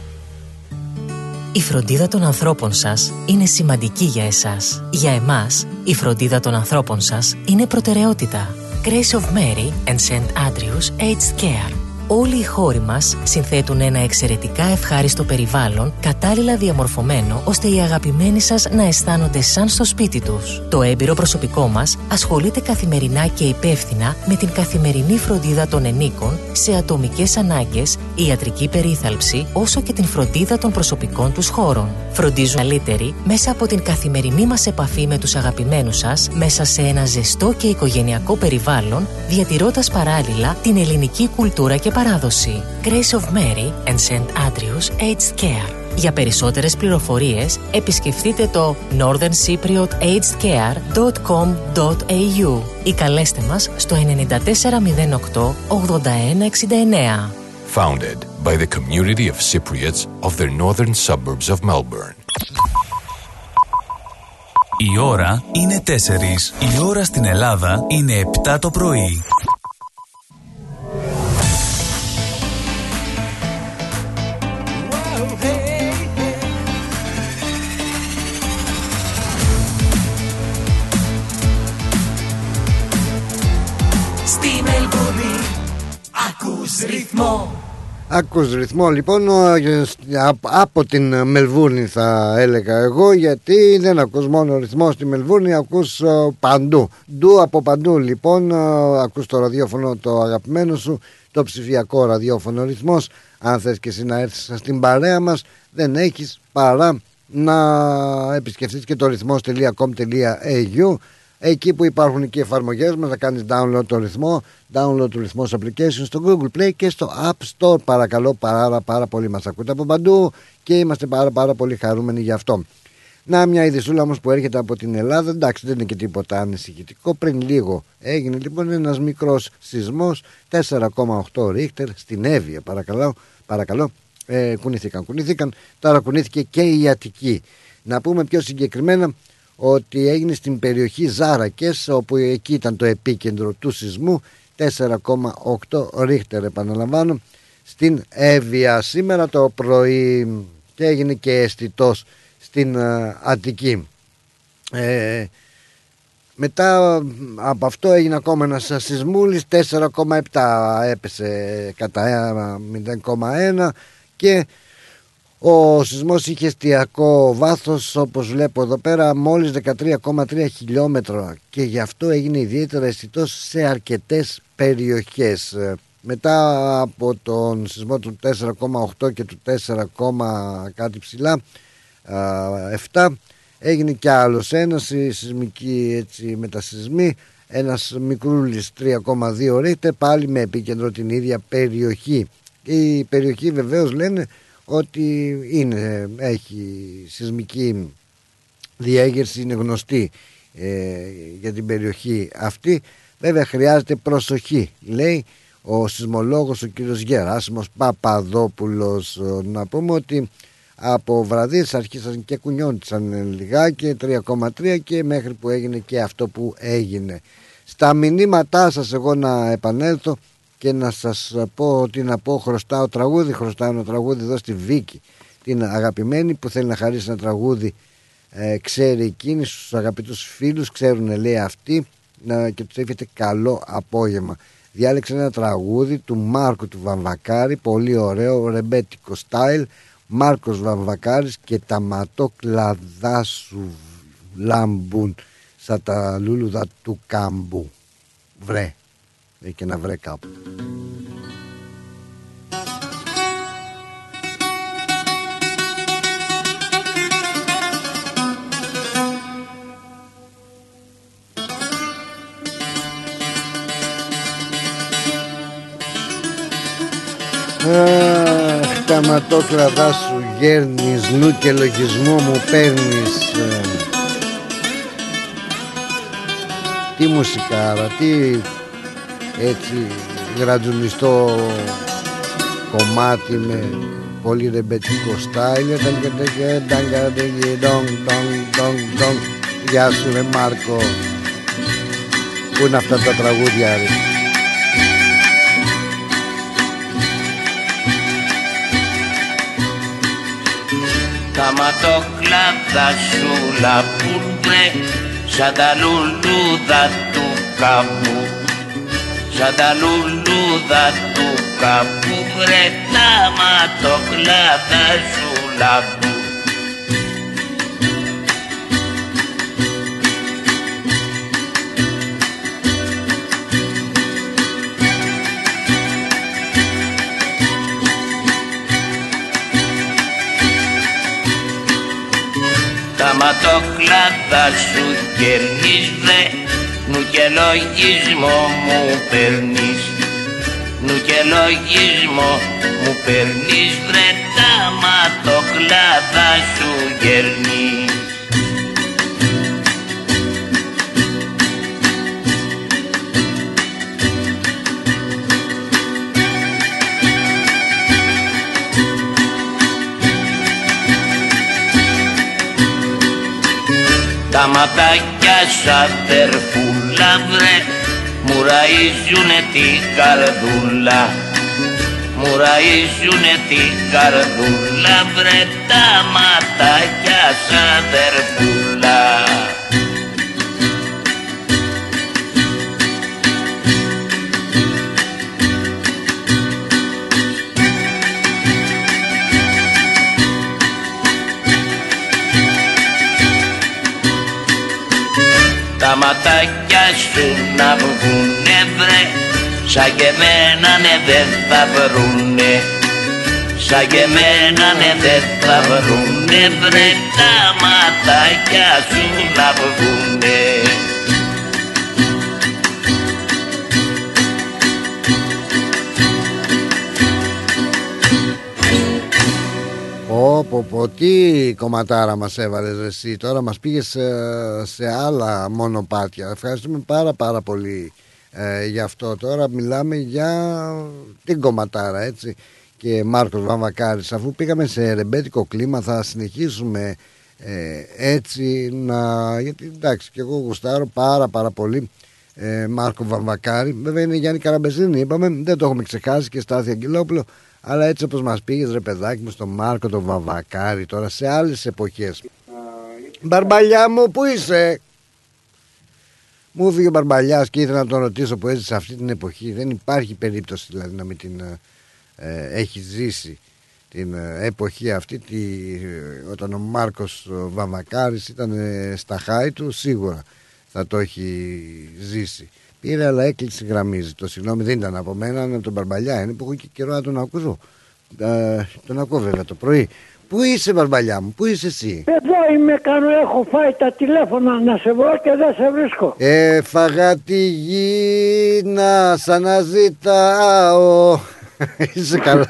Η φροντίδα των ανθρώπων σας είναι σημαντική για εσάς. Για εμάς, η φροντίδα των ανθρώπων σας είναι προτεραιότητα. Grace of Mary and St. Andrews Aged Care. Όλοι οι χώροι μας συνθέτουν ένα εξαιρετικά ευχάριστο περιβάλλον, κατάλληλα διαμορφωμένο, ώστε οι αγαπημένοι σας να αισθάνονται σαν στο σπίτι τους. Το έμπειρο προσωπικό μας ασχολείται καθημερινά και υπεύθυνα με την καθημερινή φροντίδα των ενίκων σε ατομικές ανάγκες, ιατρική περίθαλψη, όσο και την φροντίδα των προσωπικών τους χώρων. Φροντίζουν καλύτεροι μέσα από την καθημερινή μας επαφή με τους αγαπημένους σας, μέσα σε ένα ζεστό και οικογενειακό περιβάλλον, διατηρώντας παράλληλα την ελληνική κουλτούρα και παράδοση. Grace of Mary and St. Andrews Aged Care. Για περισσότερες πληροφορίες επισκεφτείτε το northerncypriotagedcare.com.au ή καλέστε μας στο 9408 8169. Founded by the community of Cypriots of the northern suburbs of Melbourne. Η ώρα είναι 4. Η ώρα στην Ελλάδα είναι 7 το πρωί. Ακούς ρυθμό λοιπόν, από την Μελβούρνη θα έλεγα εγώ, γιατί δεν ακούς μόνο ρυθμό στη Μελβούρνη, ακούς παντού. Ντου από παντού λοιπόν, ακούς το ραδιόφωνο το αγαπημένο σου, το ψηφιακό ραδιόφωνο Ρυθμός. Αν θες και εσύ να έρθεις στην παρέα μας, δεν έχεις παρά να επισκεφτείς και το ρυθμός.com.au. Εκεί που υπάρχουν και οι εφαρμογές μας, να κάνεις download το ρυθμό, download του ρυθμός application στο Google Play και στο App Store. Παρακαλώ πάρα πολύ, μας ακούτε από παντού και είμαστε πάρα πολύ χαρούμενοι γι' αυτό. Να, μια ειδησούλα όμως που έρχεται από την Ελλάδα, εντάξει, δεν είναι και τίποτα ανησυχητικό. Πριν λίγο έγινε λοιπόν ένας μικρός σεισμός 4,8 ρίχτερ στην Εύβοια, παρακαλώ. Κουνήθηκαν. Τώρα κουνήθηκε και η Αττική. Να πούμε πιο συγκεκριμένα ότι έγινε στην περιοχή Ζάρακες, όπου εκεί ήταν το επίκεντρο του σεισμού, 4,8 ρίχτερ, επαναλαμβάνω, στην Εύβοια σήμερα το πρωί, και έγινε και αισθητός στην Αττική. Μετά από αυτό έγινε ακόμα ένας σεισμούλης, 4,7, έπεσε κατά 0,1 και ο σεισμός είχε εστιακό βάθος, όπως βλέπω εδώ πέρα, μόλις 13,3 χιλιόμετρα, και γι' αυτό έγινε ιδιαίτερα αισθητός σε αρκετές περιοχές. Μετά από τον σεισμό του 4,8 και του 4, κάτι ψηλά, 7, έγινε κι άλλος ένας σεισμική, έτσι, μετασεισμή, ένας μικρούλης 3,2 ρίχτερ, πάλι με επίκεντρο την ίδια περιοχή. Η περιοχή βεβαίως λένε ότι έχει σεισμική διέγερση, είναι γνωστή για την περιοχή αυτή. Βέβαια χρειάζεται προσοχή, λέει ο σεισμολόγος ο κύριος Γεράσιμος Παπαδόπουλος. Να πούμε ότι από βραδύες αρχίσαν και κουνιόντουσαν λιγάκι, 3,3, και μέχρι που έγινε και αυτό που έγινε. Στα μηνύματά σας εγώ να επανέλθω και να σας πω ότι χρωστάω ένα τραγούδι εδώ στη Βίκη, την αγαπημένη, που θέλει να χαρίσει ένα τραγούδι, ξέρει εκείνη, στους αγαπητούς φίλους, ξέρουν, λέει αυτή, και τους εύχεται καλό απόγευμα. Διάλεξε ένα τραγούδι του Μάρκου του Βαμβακάρη, πολύ ωραίο, ρεμπέτικο style, Μάρκος Βαμβακάρης και τα ματόκλαδά σου λάμπουν σαν τα λούλουδα του κάμπου. Βρε, έχει και να βρε κάπου. Τα ματόκλαδά σου γέρνεις, νου και λογισμό μου παίρνεις. Τι μουσικάρα, τι έτσι γρατζουλιστό κομμάτι με πολύ ρεμπετικό style. Γεια σου ρε Μάρκο. Πού είναι αυτά τα τραγούδια ρε? Τα ματόκλαδα σου λαπούνε σαν τα λουλούδα του καπού, σαν τα λουλούδα του καπού, βρε τα ματόκλαδα σου λαπούνε. Τα ματόκλαδα σου κερνείς βρε, νου και λογισμό μου παίρνεις, νου και λογισμό μου παίρνεις βρε, τα ματόκλαδα σου κερνείς. Τα ματάκια σου αδερφούλα βρε, μου ραΐζουνε την καρδούλα, μου ραΐζουνε την καρδούλα βρε, τα ματάκια σου αδερφούλα. Τα ματάκια σου να βγουνε βρε, σαν και εμένα ναι δεν θα βρουνε, σαν και εμένα ναι δεν θα βρουνε βρε, τα ματάκια σου να βγουνε. Πω, τι κομματάρα μας έβαλες εσύ. Τώρα μας πήγες σε άλλα μονοπάτια. Ευχαριστούμε πάρα πολύ γι' αυτό. Τώρα μιλάμε για την κομματάρα, έτσι. Και Μάρκος Βαμβακάρης, αφού πήγαμε σε ρεμπέτικο κλίμα, θα συνεχίσουμε έτσι γιατί εντάξει, και εγώ γουστάρω πάρα πολύ Μάρκο Βαμβακάρη. Βέβαια είναι Γιάννη Καραμπεζίνη, είπαμε, δεν το έχουμε ξεχάσει, και Στάθη Αγγελόπουλο. Αλλά έτσι όπως μας πήγες, ρε παιδάκι μου, στο Μάρκο τον Βαμβακάρη, τώρα σε άλλες εποχές. Μπαρμπαλιά μου, πού είσαι? Μου έφυγε ο Μπαρμπαλιάς και ήθελα να τον ρωτήσω που έζησε αυτή την εποχή. Δεν υπάρχει περίπτωση δηλαδή να μην την έχει ζήσει την εποχή αυτή, όταν ο Μάρκος Βαμβακάρης ήταν στα χάη του, σίγουρα θα το έχει ζήσει. Πήρε, αλλά έκλεισε, γραμμίζει. Το συγγνώμη δεν ήταν από μένα, είναι από τον Μπαρμπαλιά. Είναι που έχω και καιρό να τον ακούσω. Τον ακούω βέβαια το πρωί. Πού είσαι, Μπαρμπαλιά μου, πού είσαι εσύ? Εδώ είμαι, έχω φάει τα τηλέφωνα να σε βρω και δεν σε βρίσκω. Έφαγα τη γη να σ' αναζητάω. Είσαι καλά?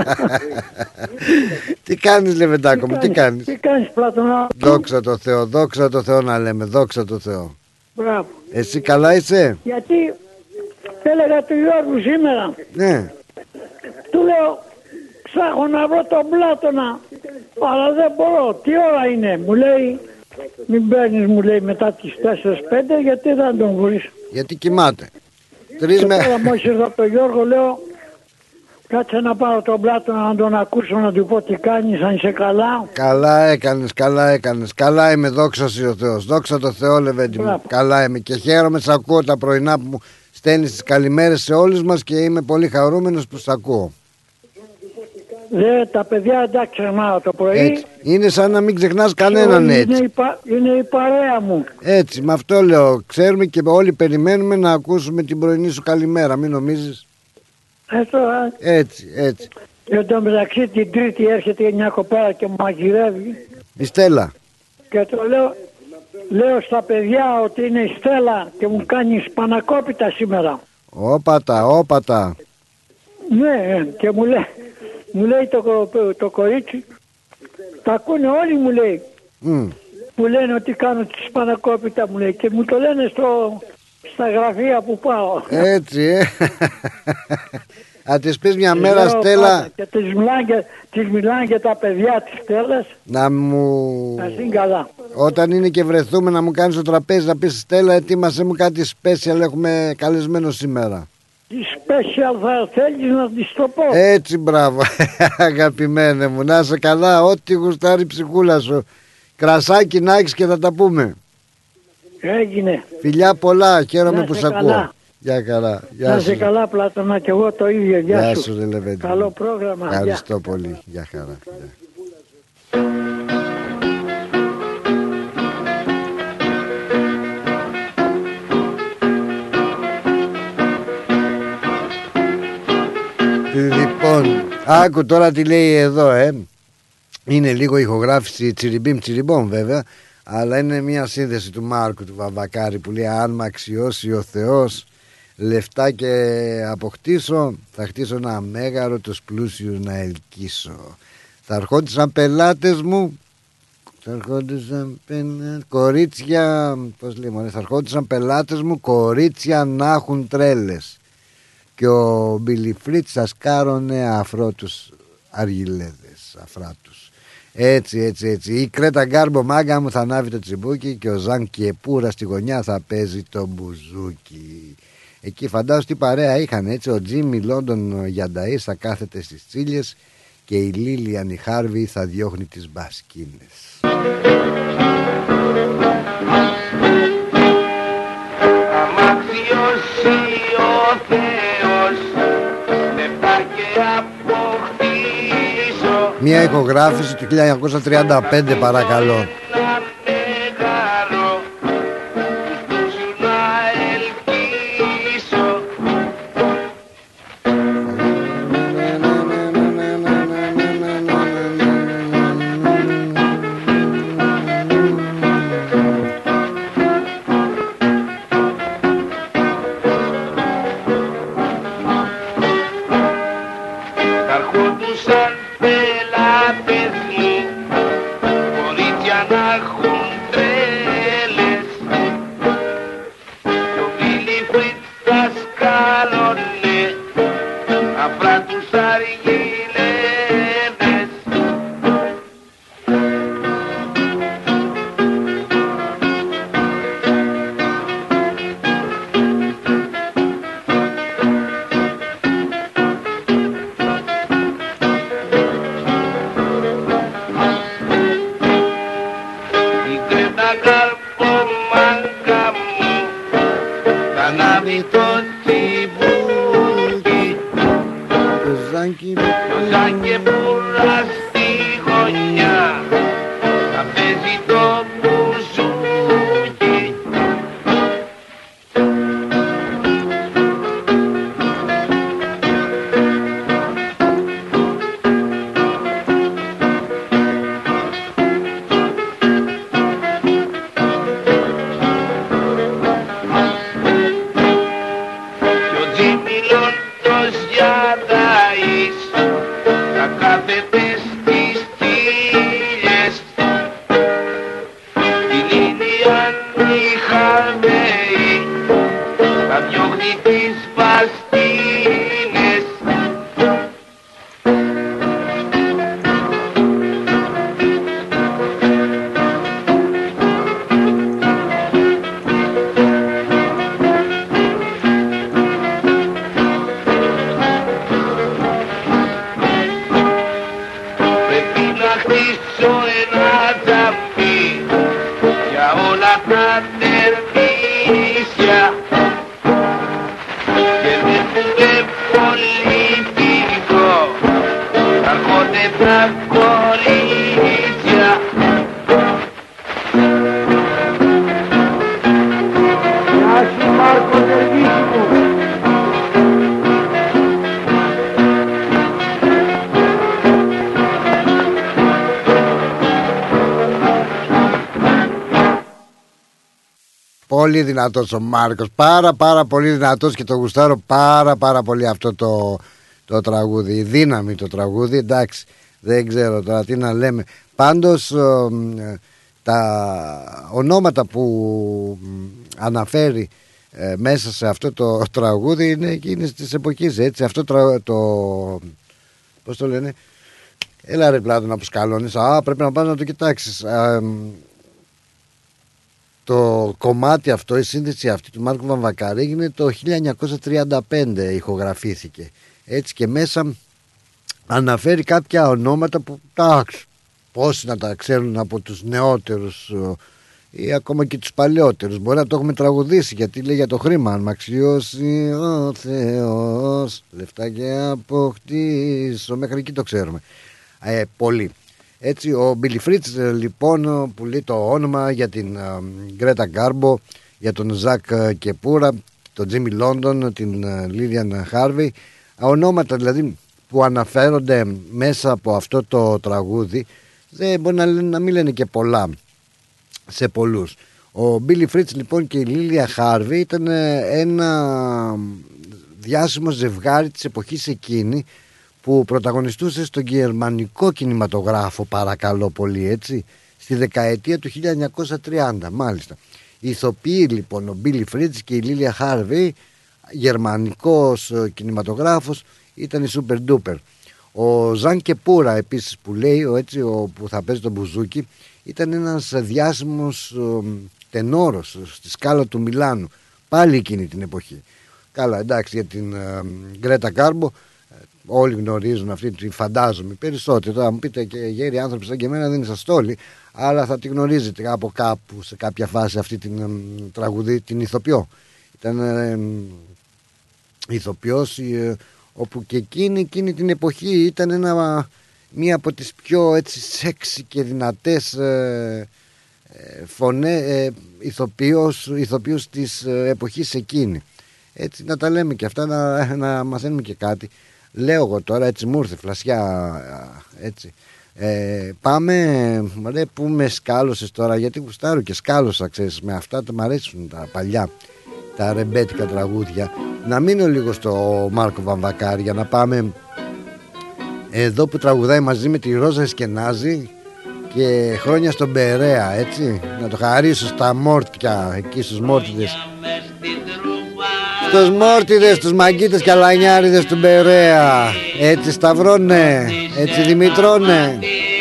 Τι κάνεις, Λεβεντάκο μου, τι κάνεις? Τι κάνεις, Πλάτωνα? Δόξα τω Θεώ να λέμε, δόξα τω Θεώ. Μπράβο. Εσύ καλά είσαι? Γιατί έλεγα του Γιώργου σήμερα, ναι, του λέω ψάχνω να βρω τον Πλάτωνα, αλλά δεν μπορώ. Τι ώρα είναι? Μου λέει μην παίρνεις, μου λέει, μετά τις 4-5, γιατί δεν τον βρεις? Γιατί κοιμάται. Και τώρα μόλις ήρθα από τον Γιώργο, λέω κάτσε να πάρω τον Πλάτωνα να τον ακούσω, να του πω τι κάνεις, αν είσαι καλά. Καλά έκανες. Καλά είμαι, δόξα ο Θεός. Δόξα τω Θεώ, Λεβέντη μου. Καλά είμαι και χαίρομαι, σ' ακούω τα πρωινά που μου στέλνεις τις καλημέρες σε όλους μας και είμαι πολύ χαρούμενος που σ' ακούω. Τα παιδιά εντάξει ξεχνάω το πρωί. Έτσι. Είναι σαν να μην ξεχνάς κανέναν, έτσι. Είναι η παρέα μου. Έτσι, με αυτό λέω. Ξέρουμε και όλοι περιμένουμε να ακούσουμε την πρωινή σου καλημέρα, μην νομίζεις. Έτσι. Εν τω μεταξύ την Τρίτη έρχεται μια κοπέρα και μου μαγειρεύει. Η Στέλλα. Και το λέω στα παιδιά ότι είναι η Στέλλα και μου κάνει σπανακόπιτα σήμερα. Όπατα. Ναι, και μου λέει το κορίτσι, τα ακούνε όλοι, μου λέει. Που λένε ότι κάνω τη σπανακόπιτα, μου λέει, και μου το λένε στα γραφεία που πάω. Έτσι, Θα της πεις μια μέρα, Στέλλα. Και τις μιλάνε και τα παιδιά της Στέλλας. Να καλά. Όταν είναι και βρεθούμε να μου κάνεις το τραπέζι, να πεις Στέλλα, ετοίμασέ μου κάτι special, έχουμε καλεσμένο σήμερα. Τι special θα θέλεις να της το πω? Έτσι, μπράβο. Αγαπημένε μου, να είσαι καλά, ό,τι γουστάρει η ψυχούλα σου. Κρασάκι να έχεις και θα τα πούμε. Έγινε. Φιλιά πολλά, χαίρομαι που σ' ακούω. Γεια καλά. Να είσαι καλά, Πλάτωνα, και εγώ το ίδιο. Γεια σου. Λεβέντη. Καλό πρόγραμμα. Ευχαριστώ πολύ. Γεια χαρά. Λοιπόν, άκου τώρα τι λέει εδώ, Είναι λίγο ηχογράφηση τσιριμπίμ βέβαια, αλλά είναι μια σύνδεση του Μάρκου του Βαμβακάρη που λέει αν με αξιώσει ο Θεός λεφτά και αποκτήσω, θα χτίσω ένα μέγαρο τους πλούσιους να ελκύσω. Θα ερχόντουσαν πελάτες μου, κορίτσια, πώς λέμε, θα ερχόντουσαν πελάτες μου, κορίτσια να έχουν τρέλες. Και ο Μπιλιφρίτς θα σκάρωνε αφρότους αργυλέδες, αφράτους. Έτσι. Η Κρέτα Γκάρμπο μάγκα μου θα ανάβει το τσιμπούκι και ο Ζαν Κιεπούρα στη γωνιά θα παίζει το μπουζούκι. Εκεί φαντάζομαι τι παρέα είχαν, έτσι. Ο Τζίμι Λόντον Γιανταΐς θα κάθεται στις τσίλιες και η Λίλιαν η Χάρβι θα διώχνει τις μπασκίνες. Αμαξιώσει ο Θεός δεν πάει και αποκτήσω. Μια ηχογράφηση του 1935 παρακαλώ. Αρχόντουσαν πελάτες μου καφρά τους αργυλένες. Το Ζάκε πουλά στη γωνιά, θα παίζει το μπουζούκι. Κι ο Τζιμιλόν τος Γιαδαής θα κάθεται στις στήλες, η Λίλιαν η Χαρμέη θα διώχνει τις βαστίνες. Πρέπει να χτίσω ένα τζαμί για όλα τα τερνίσια και δεν μου είναι πολιτικό, θα έρχονται τα κορίτσια. Γεια σου Μάρκο Τερβίσικου. Πολύ δυνατός ο Μάρκος, πάρα πολύ δυνατός και το γουστάρω πάρα πολύ αυτό το τραγούδι. Η δύναμη το τραγούδι, εντάξει, δεν ξέρω τώρα τι να λέμε. Πάντως τα ονόματα που αναφέρει μέσα σε αυτό το τραγούδι είναι εκείνης της εποχής, έτσι. Αυτό πώς το λένε, έλα ρε Πλάτο να προσκαλώνεις, πρέπει να πας να το κοιτάξεις. Το κομμάτι αυτό, η σύνδεση αυτή του Μάρκου Βαμβακάρη έγινε το 1935, ηχογραφήθηκε. Έτσι, και μέσα αναφέρει κάποια ονόματα που πόσοι να τα ξέρουν από τους νεότερους ή ακόμα και τους παλαιότερους. Μπορεί να το έχουμε τραγουδήσει, γιατί λέει για το χρήμα. Αν μ' αξιώσει ο Θεός λεφτά και αποκτήσω, μέχρι εκεί το ξέρουμε πολύ. Έτσι, ο Μπίλι Φρίτς λοιπόν, που λέει το όνομα για την Γκρέτα Γκάρμπο, για τον Ζακ Κεπούρα, τον Τζίμι Λόντον, την Λίλιαν Χάρβεϊ, ονόματα δηλαδή που αναφέρονται μέσα από αυτό το τραγούδι, δεν μπορεί να μην λένε και πολλά σε πολλούς. Ο Μπίλι Φρίτς λοιπόν και η Λίλια Χάρβεϊ ήταν ένα διάσημο ζευγάρι της εποχής εκείνη, που πρωταγωνιστούσε στον γερμανικό κινηματογράφο, παρακαλώ πολύ, έτσι, στη δεκαετία του 1930 μάλιστα. Οι ηθοποιοί λοιπόν, ο Μπίλι Φρίτς και η Λίλια Χάρβεϊ, γερμανικός κινηματογράφος, ήταν η Super Duper. Ο Ζαν Κεπούρα επίσης που λέει, που θα παίζει τον μπουζούκι, ήταν ένας διάσημος τενόρος στη Σκάλα του Μιλάνου, πάλι εκείνη την εποχή. Καλά, εντάξει, για την Γκρέτα Γκάρμπο όλοι γνωρίζουν αυτή, φαντάζομαι περισσότερο. Τώρα μου πείτε και γέροι άνθρωποι σαν και εμένα δεν είσαστε όλοι, αλλά θα τη γνωρίζετε από κάπου σε κάποια φάση αυτή την τραγουδί, την ηθοποιό. Ήταν ηθοποιός όπου και εκείνη την εποχή ήταν μία από τις πιο έτσι σεξι και δυνατές ηθοποιούς της εποχής εκείνη. Έτσι, να τα λέμε και αυτά, να μαθαίνουμε και κάτι. Λέω εγώ τώρα, έτσι μου ήρθε φλασιά, έτσι. Πάμε, που με σκάλωσες τώρα, γιατί γουστάρω και σκάλωσα, ξέρεις, με αυτά μ' αρέσουν τα παλιά, τα ρεμπέτικα τραγούδια. Να μείνω λίγο στο Μάρκο Βαμβακάρη για να πάμε εδώ που τραγουδάει μαζί με τη Ρόζα Εσκενάζη και χρόνια στον Περέα, έτσι. Να το χαρίσω στα μόρτια, εκεί στους μόρτιδες. Στους μόρτιδες, τους μαγκίτες και αλανιάριδες του Μπερέα. Έτσι σταυρώνε, έτσι δημητρώνε.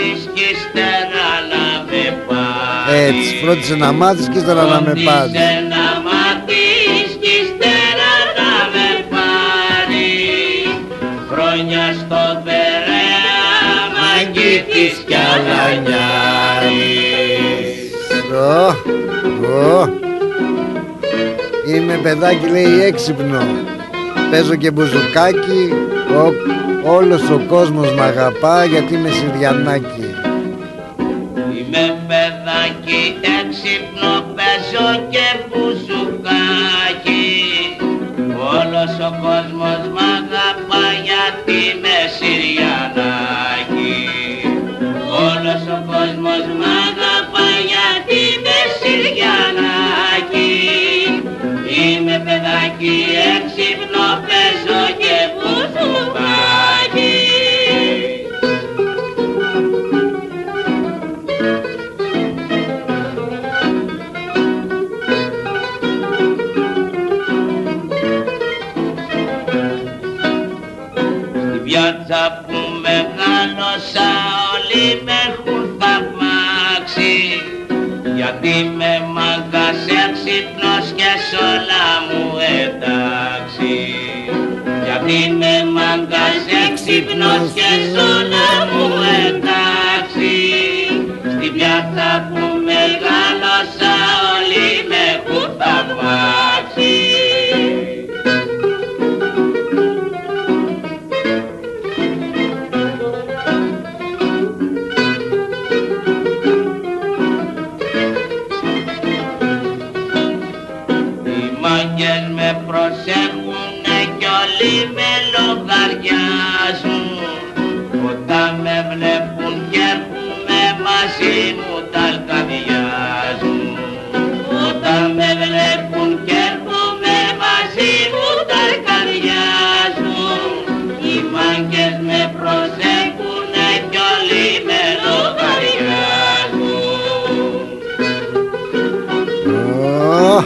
Έτσι φρόντισε να μάθεις και ύστερα να με πάρεις. Χρόνια στο Μπερέα, μαγκίτης κι αλανιάρης. Είμαι παιδάκι, λέει, έξυπνο. Παίζω και μπουζουκάκι. Όλος ο κόσμος μ' αγαπά γιατί είμαι Συριανάκι. Είμαι παιδάκι έξυπνο, παίζω και μπουζουκάκι. Όλος ο κόσμος μ' αγαπά γιατί είμαι Συριανάκι. Όλος ο κόσμος μ' αγαπά γιατί είμαι Συριανάκι. Είμαι παιδάκι έξυπνο, παίζω και μπουζουκάκι. Στην πιάτσα που μεγάλωσα όλοι με έχουν θαυμάξει, γιατί με μάγκας έξυπνος και σ' όλα μου εντάξει. Γιατί με μάγκας έξυπνος και σ' όλα μου εντάξει. Στην πιάτσα που μεγάλωσα όλοι με έχουν θαυμάξει. Προσέχουνε κι όλοι με λογαριάζουν. Όταν με βλέπουν κι έρχουνε μαζί μου τα αλκαδιάζουν. Όταν με βλέπουν κι έρχουνε μαζί μου τα αλκαδιάζουν. Οι μάγκες με προσέχουνε κι όλοι με λογαριάζουν.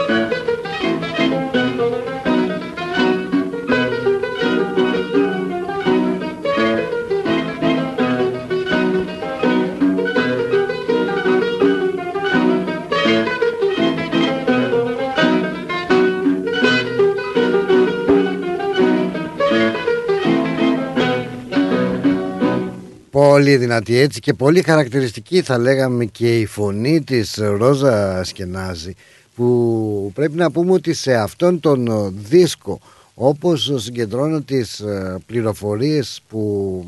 Πολύ δυνατή, έτσι, και πολύ χαρακτηριστική θα λέγαμε και η φωνή της Ρόζα Ασκενάζη, που πρέπει να πούμε ότι σε αυτόν τον δίσκο, όπως συγκεντρώνω τις πληροφορίες που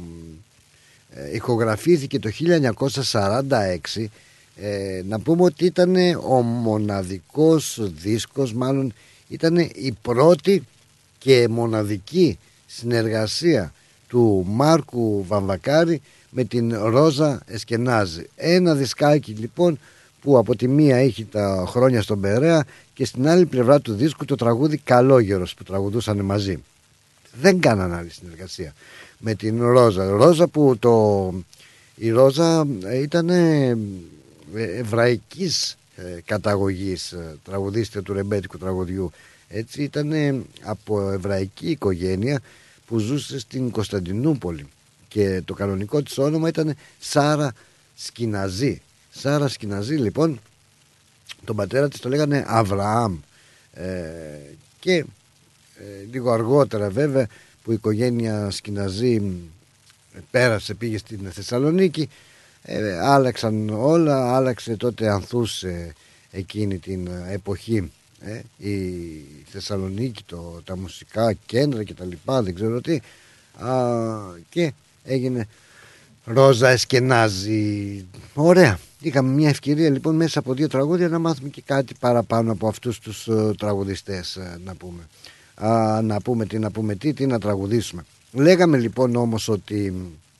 ηχογραφήθηκε το 1946, να πούμε ότι ήταν ο μοναδικός δίσκος, μάλλον ήταν η πρώτη και μοναδική συνεργασία του Μάρκου Βαμβακάρη με την Ρόζα Ασκενάζη. Ένα δισκάκι λοιπόν που από τη μία έχει τα χρόνια στον Περαία και στην άλλη πλευρά του δίσκου το τραγούδι Καλόγερος που τραγουδούσαν μαζί. Δεν κάναν άλλη συνεργασία με την Ρόζα που η Ρόζα ήταν εβραϊκής καταγωγής, τραγουδίστρια του ρεμπέτικου τραγουδιού. Έτσι ήταν από εβραϊκή οικογένεια που ζούσε στην Κωνσταντινούπολη και το κανονικό της όνομα ήταν Σάρα Σκιναζή. Σάρα Σκιναζή λοιπόν, τον πατέρα της το λέγανε Αβραάμ, και λίγο αργότερα βέβαια που η οικογένεια Σκιναζή πήγε στην Θεσσαλονίκη, άλλαξαν όλα, άλλαξε τότε, ανθούσε εκείνη την εποχή η Θεσσαλονίκη, τα μουσικά κέντρα και τα λοιπά, δεν ξέρω τι, και έγινε Ρόζα Ασκενάζη. Ωραία, είχαμε μια ευκαιρία λοιπόν μέσα από 2 τραγούδια να μάθουμε και κάτι παραπάνω από αυτούς τους τραγουδιστές, να πούμε τι να τραγουδήσουμε. Λέγαμε λοιπόν όμως ότι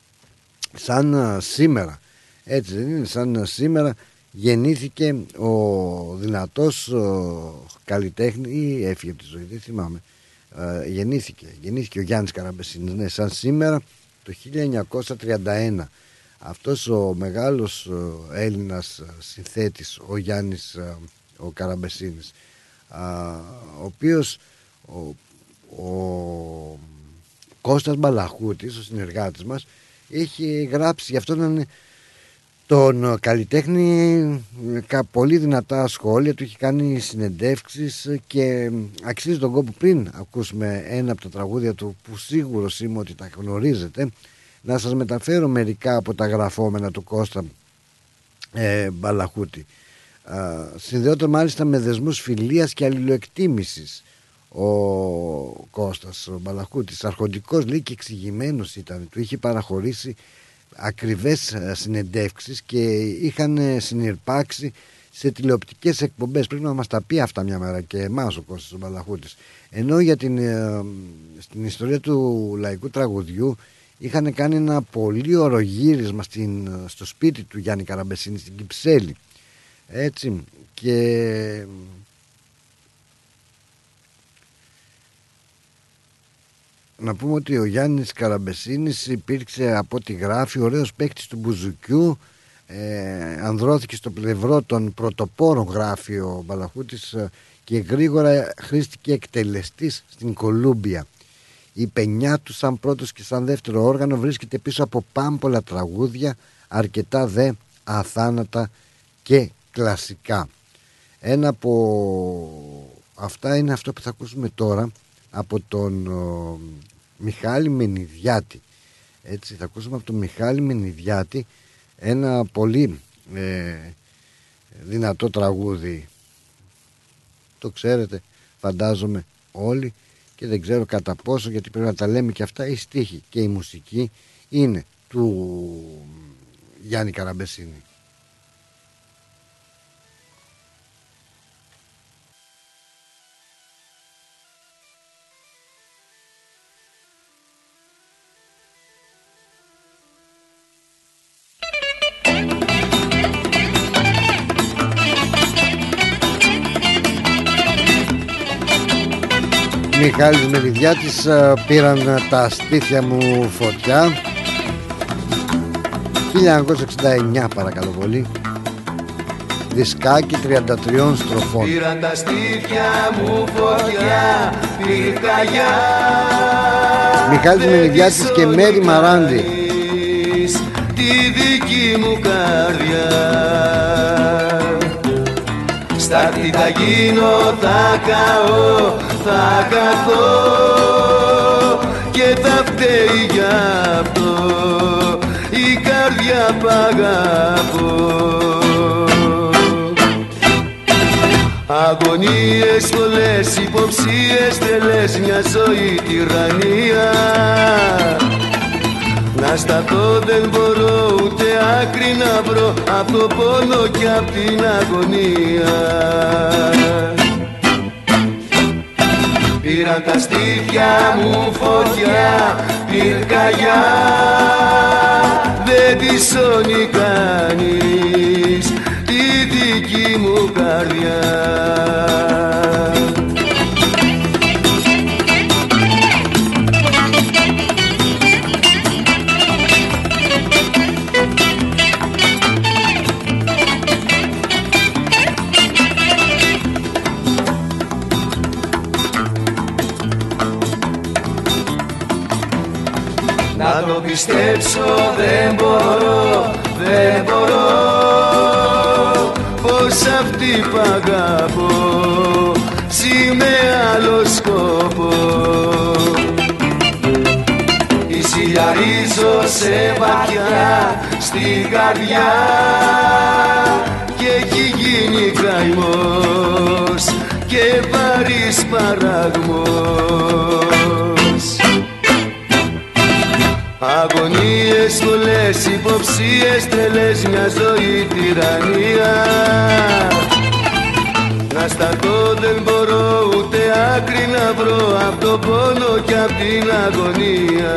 σαν σήμερα, έτσι δεν είναι, σαν σήμερα γεννήθηκε ο δυνατός καλλιτέχνη, ή έφυγε από τη ζωή, δεν θυμάμαι, γεννήθηκε ο Γιάννης Καραμπεσίνης, ναι, σαν σήμερα το 1931. Αυτός ο μεγάλος Έλληνας συνθέτης, ο Γιάννης ο Καραμπεσίνης, ο οποίος ο Κώστας Μπαλαχούτης, ο συνεργάτης μας, έχει γράψει γι' αυτόν τον καλλιτέχνη πολύ δυνατά σχόλια, του έχει κάνει συνεντεύξεις και αξίζει τον κόπο, πριν ακούσουμε ένα από τα τραγούδια του που σίγουρος είμαι ότι τα γνωρίζετε, να σας μεταφέρω μερικά από τα γραφόμενα του Κώστα Μπαλαχούτη. Συνδεόταν μάλιστα με δεσμούς φιλίας και αλληλοεκτίμησης ο Κώστας ο Μπαλαχούτης. Αρχοντικός, λέει, και εξηγημένος ήταν. Του είχε παραχωρήσει ακριβές συνεντεύξεις και είχαν συνειρπάξει σε τηλεοπτικές εκπομπές. Πρέπει να μας τα πει αυτά μια μέρα και εμάς ο Κώστας ο Μπαλαχούτης. Ενώ για στην ιστορία του λαϊκού τραγουδιού είχαν κάνει ένα πολύ ωραίο γύρισμα στο σπίτι του Γιάννη Καραμπεσίνη στην Κυψέλη, έτσι, και να πούμε ότι ο Γιάννης Καραμπεσίνης υπήρξε, από ό,τι γράφει, ωραίος παίκτης του μπουζουκιού, ανδρώθηκε στο πλευρό των πρωτοπόρων, γράφει ο Μπαλαχούτης, και γρήγορα χρήστηκε εκτελεστής στην Κολούμπια. Η πενιά του σαν πρώτος και σαν δεύτερο όργανο βρίσκεται πίσω από πάμπολα τραγούδια, αρκετά δε αθάνατα και κλασικά. Ένα από αυτά είναι αυτό που θα ακούσουμε τώρα από τον Μιχάλη Μενιδιάτη. Έτσι, θα ακούσουμε από τον Μιχάλη Μενιδιάτη ένα πολύ δυνατό τραγούδι. Το ξέρετε, φαντάζομαι όλοι, και δεν ξέρω κατά πόσο, γιατί πρέπει να τα λέμε και αυτά, η στίχη και η μουσική είναι του Γιάννη Καραμπεσίνη. Μιχάλης Μενιδιάτης, πήραν τα στήθια μου φωτιά. 1969 παρακαλώ πολύ. Δισκάκι 33 στροφών. Πήραν τα στήθια μου φωτιά, πυρκαγιά. Μιχάλης Μενιδιάτης και Μέρη Μαράντη. Τη δική μου καρδιά. Στάχτη θα γίνω, θα καώ, θα καθώ και θα φταίει γι' αυτό η καρδιά που αγαπώ. Αγωνίες πολλές, υποψίες τρελές, μια ζωή τυραννία. Να σταθώ δεν μπορώ, ούτε άκρη να βρω, απ' το πόνο και απ' την αγωνία. Πήραν τα στήθια μου φωτιά, πυρκαγιά. Δεν τη σώνει κανείς τη δική μου καρδιά. Να το πιστέψω δεν μπορώ, δεν μπορώ, πως αυτή που αγαπώ ζει με άλλο σκοπό. Ισηλιαρίζω σε βαθιά στην καρδιά και έχει γίνει καημός και βαρύς παραγμός. Αγωνίες πολλές, υποψίες τρελές, μια ζωή τυραννία. Να σταθώ δεν μπορώ, ούτε άκρη να βρω, απ' το πόνο και απ' την αγωνία.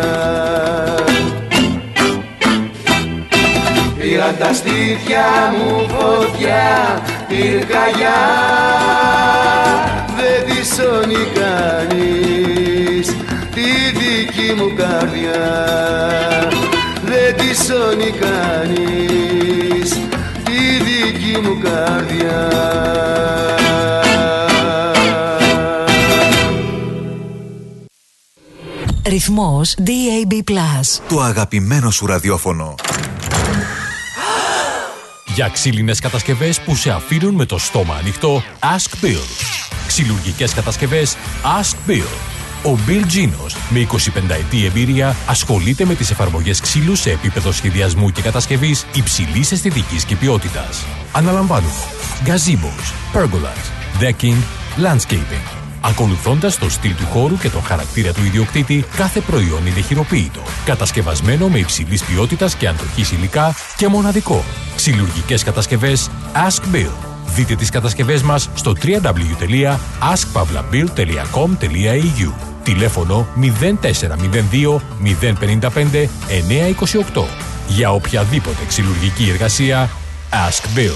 Πήραν τα στήθια μου φωτιά, πυρκαγιά. Δεν τη σώνει κανείς τη δική μου καρδιά. Δεν τη σώνει κανείς τη δική μου καρδιά. Ρυθμός DAB+. Το αγαπημένο σου ραδιόφωνο. Για ξύλινες κατασκευές που σε αφήνουν με το στόμα ανοιχτό, Ask Bill. Ξυλουργικές κατασκευές Ask Bill. Ο Bill Ginos, με 25 ετή εμπειρία, ασχολείται με τις εφαρμογές ξύλου σε επίπεδο σχεδιασμού και κατασκευής υψηλής αισθητικής και ποιότητας. Αναλαμβάνουμε gazebos, pergolas, decking, landscaping. Ακολουθώντας το στυλ του χώρου και τον χαρακτήρα του ιδιοκτήτη, κάθε προϊόν είναι χειροποίητο, κατασκευασμένο με υψηλής ποιότητας και αντοχής υλικά και μοναδικό. Ξυλουργικές κατασκευές Ask Bill. Δείτε τις κατασκευές μας στο www.askpavlabill.com.au. Τηλέφωνο 0402 055 928. Για οποιαδήποτε ξυλουργική εργασία, Ask Bill.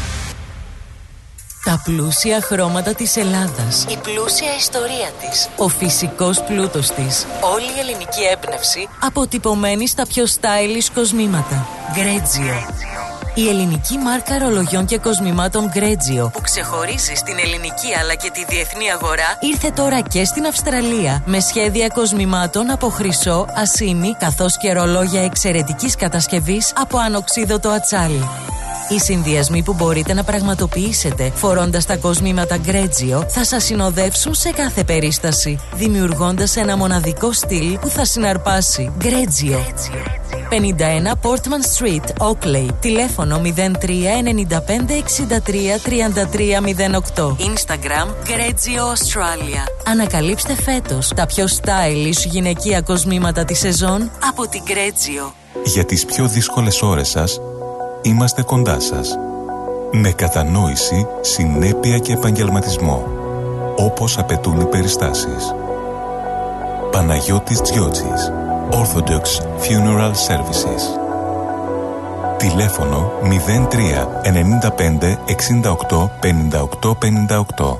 Τα πλούσια χρώματα της Ελλάδας, η πλούσια ιστορία της, ο φυσικός πλούτος της, όλη η ελληνική έμπνευση αποτυπωμένη στα πιο stylish κοσμήματα. Grezio. Η ελληνική μάρκα ρολογιών και κοσμημάτων Grezio, που ξεχωρίζει στην ελληνική αλλά και τη διεθνή αγορά, ήρθε τώρα και στην Αυστραλία με σχέδια κοσμημάτων από χρυσό, ασήμι, καθώς και ρολόγια εξαιρετικής κατασκευής από ανοξίδωτο ατσάλι. Οι συνδυασμοί που μπορείτε να πραγματοποιήσετε φορώντας τα κοσμήματα Grezio θα σας συνοδεύσουν σε κάθε περίσταση, δημιουργώντας ένα μοναδικό στυλ που θα συναρπάσει. Grezio. 51 Portman Street, Oakley. Τηλέφωνο 03 95 63 33 08. Instagram Grezio Australia. Ανακαλύψτε φέτος τα πιο stylish γυναικεία κοσμήματα της σεζόν από την Grezio. Για τις πιο δύσκολες ώρες σας, είμαστε κοντά σας. Με κατανόηση, συνέπεια και επαγγελματισμό, όπως απαιτούν οι περιστάσεις. Παναγιώτης Τζιότσης, Orthodox Funeral Services. Τηλέφωνο 03 95 68 58 58.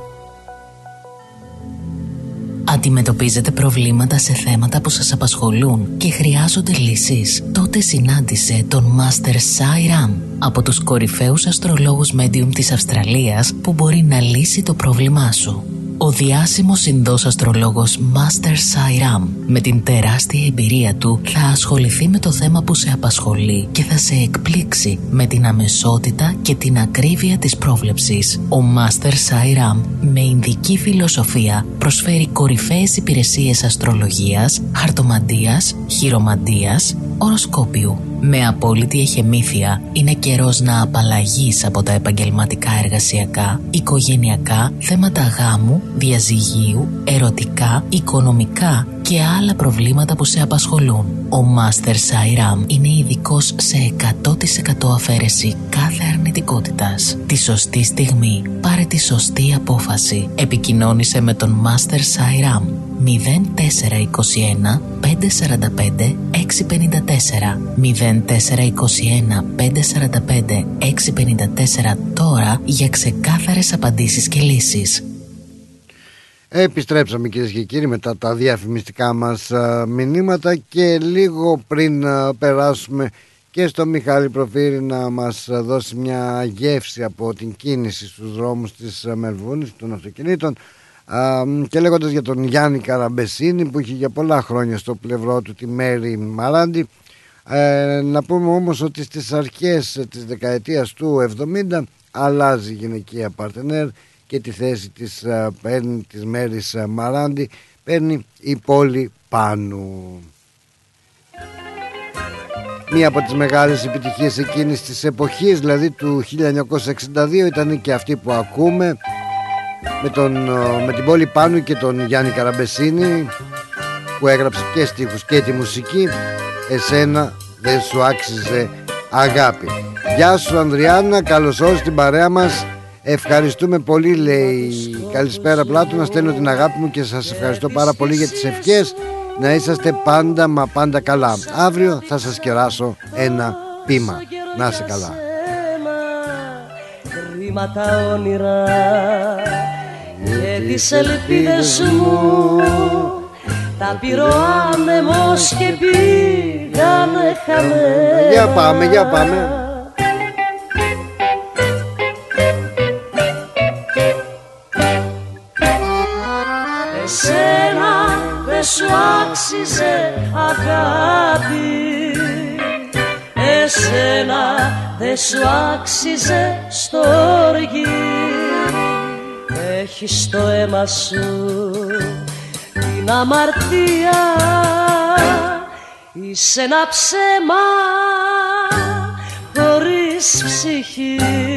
Αντιμετωπίζετε προβλήματα σε θέματα που σας απασχολούν και χρειάζονται λύσεις? Τότε συνάντησε τον Master Sai Ram, από τους κορυφαίους αστρολόγους medium της Αυστραλίας, που μπορεί να λύσει το πρόβλημά σου. Ο διάσημος Ινδός αστρολόγος Master Sai Ram, με την τεράστια εμπειρία του, θα ασχοληθεί με το θέμα που σε απασχολεί και θα σε εκπλήξει με την αμεσότητα και την ακρίβεια της πρόβλεψης. Ο Master Sai Ram, με ινδική φιλοσοφία, προσφέρει κορυφαίες υπηρεσίες αστρολογίας, χαρτομαντίας, χειρομαντίας, οροσκόπιου. Με απόλυτη εχεμήθεια, είναι καιρός να απαλλαγείς από τα επαγγελματικά, εργασιακά, οικογενειακά, θέματα γάμου, διαζυγίου, ερωτικά, οικονομικά και άλλα προβλήματα που σε απασχολούν. Ο Master Sai Ram είναι ειδικός σε 100% αφαίρεση κάθε αρνητικότητας. Τη σωστή στιγμή πάρε τη σωστή απόφαση. Επικοινώνησε με τον Master Sai Ram 0421 545 654 0421 545 654 τώρα για ξεκάθαρες απαντήσεις και λύσεις. Επιστρέψαμε, κυρίες και κύριοι, μετά τα διαφημιστικά μας μηνύματα και λίγο πριν περάσουμε και στο Μιχάλη Προφύρη να μας δώσει μια γεύση από την κίνηση στους δρόμους της Μελβούνης των αυτοκινήτων, και λέγοντας για τον Γιάννη Καραμπεσίνη που είχε για πολλά χρόνια στο πλευρό του τη Μέρη Μαράντη, να πούμε όμως ότι στις αρχές της δεκαετίας του 70 αλλάζει η γυναικεία παρτενέρ και τη θέση της παίρνει της Μέρης Μαράντη, παίρνει η Πόλη Πάνου. Μία από τις μεγάλες επιτυχίες εκείνης της εποχής, δηλαδή του 1962, ήταν και αυτή που ακούμε με την Πόλη Πάνου και τον Γιάννη Καραμπεσίνη, που έγραψε και στίχους και τη μουσική. Εσένα δεν σου άξιζε αγάπη. Γεια σου Ανδριάννα, καλώς όρισες στην παρέα μας. Ευχαριστούμε πολύ, λέει. Καλησπέρα Πλάτωνα, στέλνω την αγάπη μου και σας ευχαριστώ πάρα πολύ για τις ευχές. Να είσαστε πάντα μα πάντα καλά. Αύριο θα σας κεράσω ένα πείμα. Να είστε καλά. Κρίμα τα όνειρα και τις ελπίδες μου, τα πήρε ο άνεμος και πήγανε χαμένα. Για πάμε, για πάμε. Εσένα δεν σου άξιζε αγάπη, εσένα δεν σου άξιζε στοργή. Έχεις στο αίμα σου την αμαρτία, είσαι ένα ψέμα χωρίς ψυχή.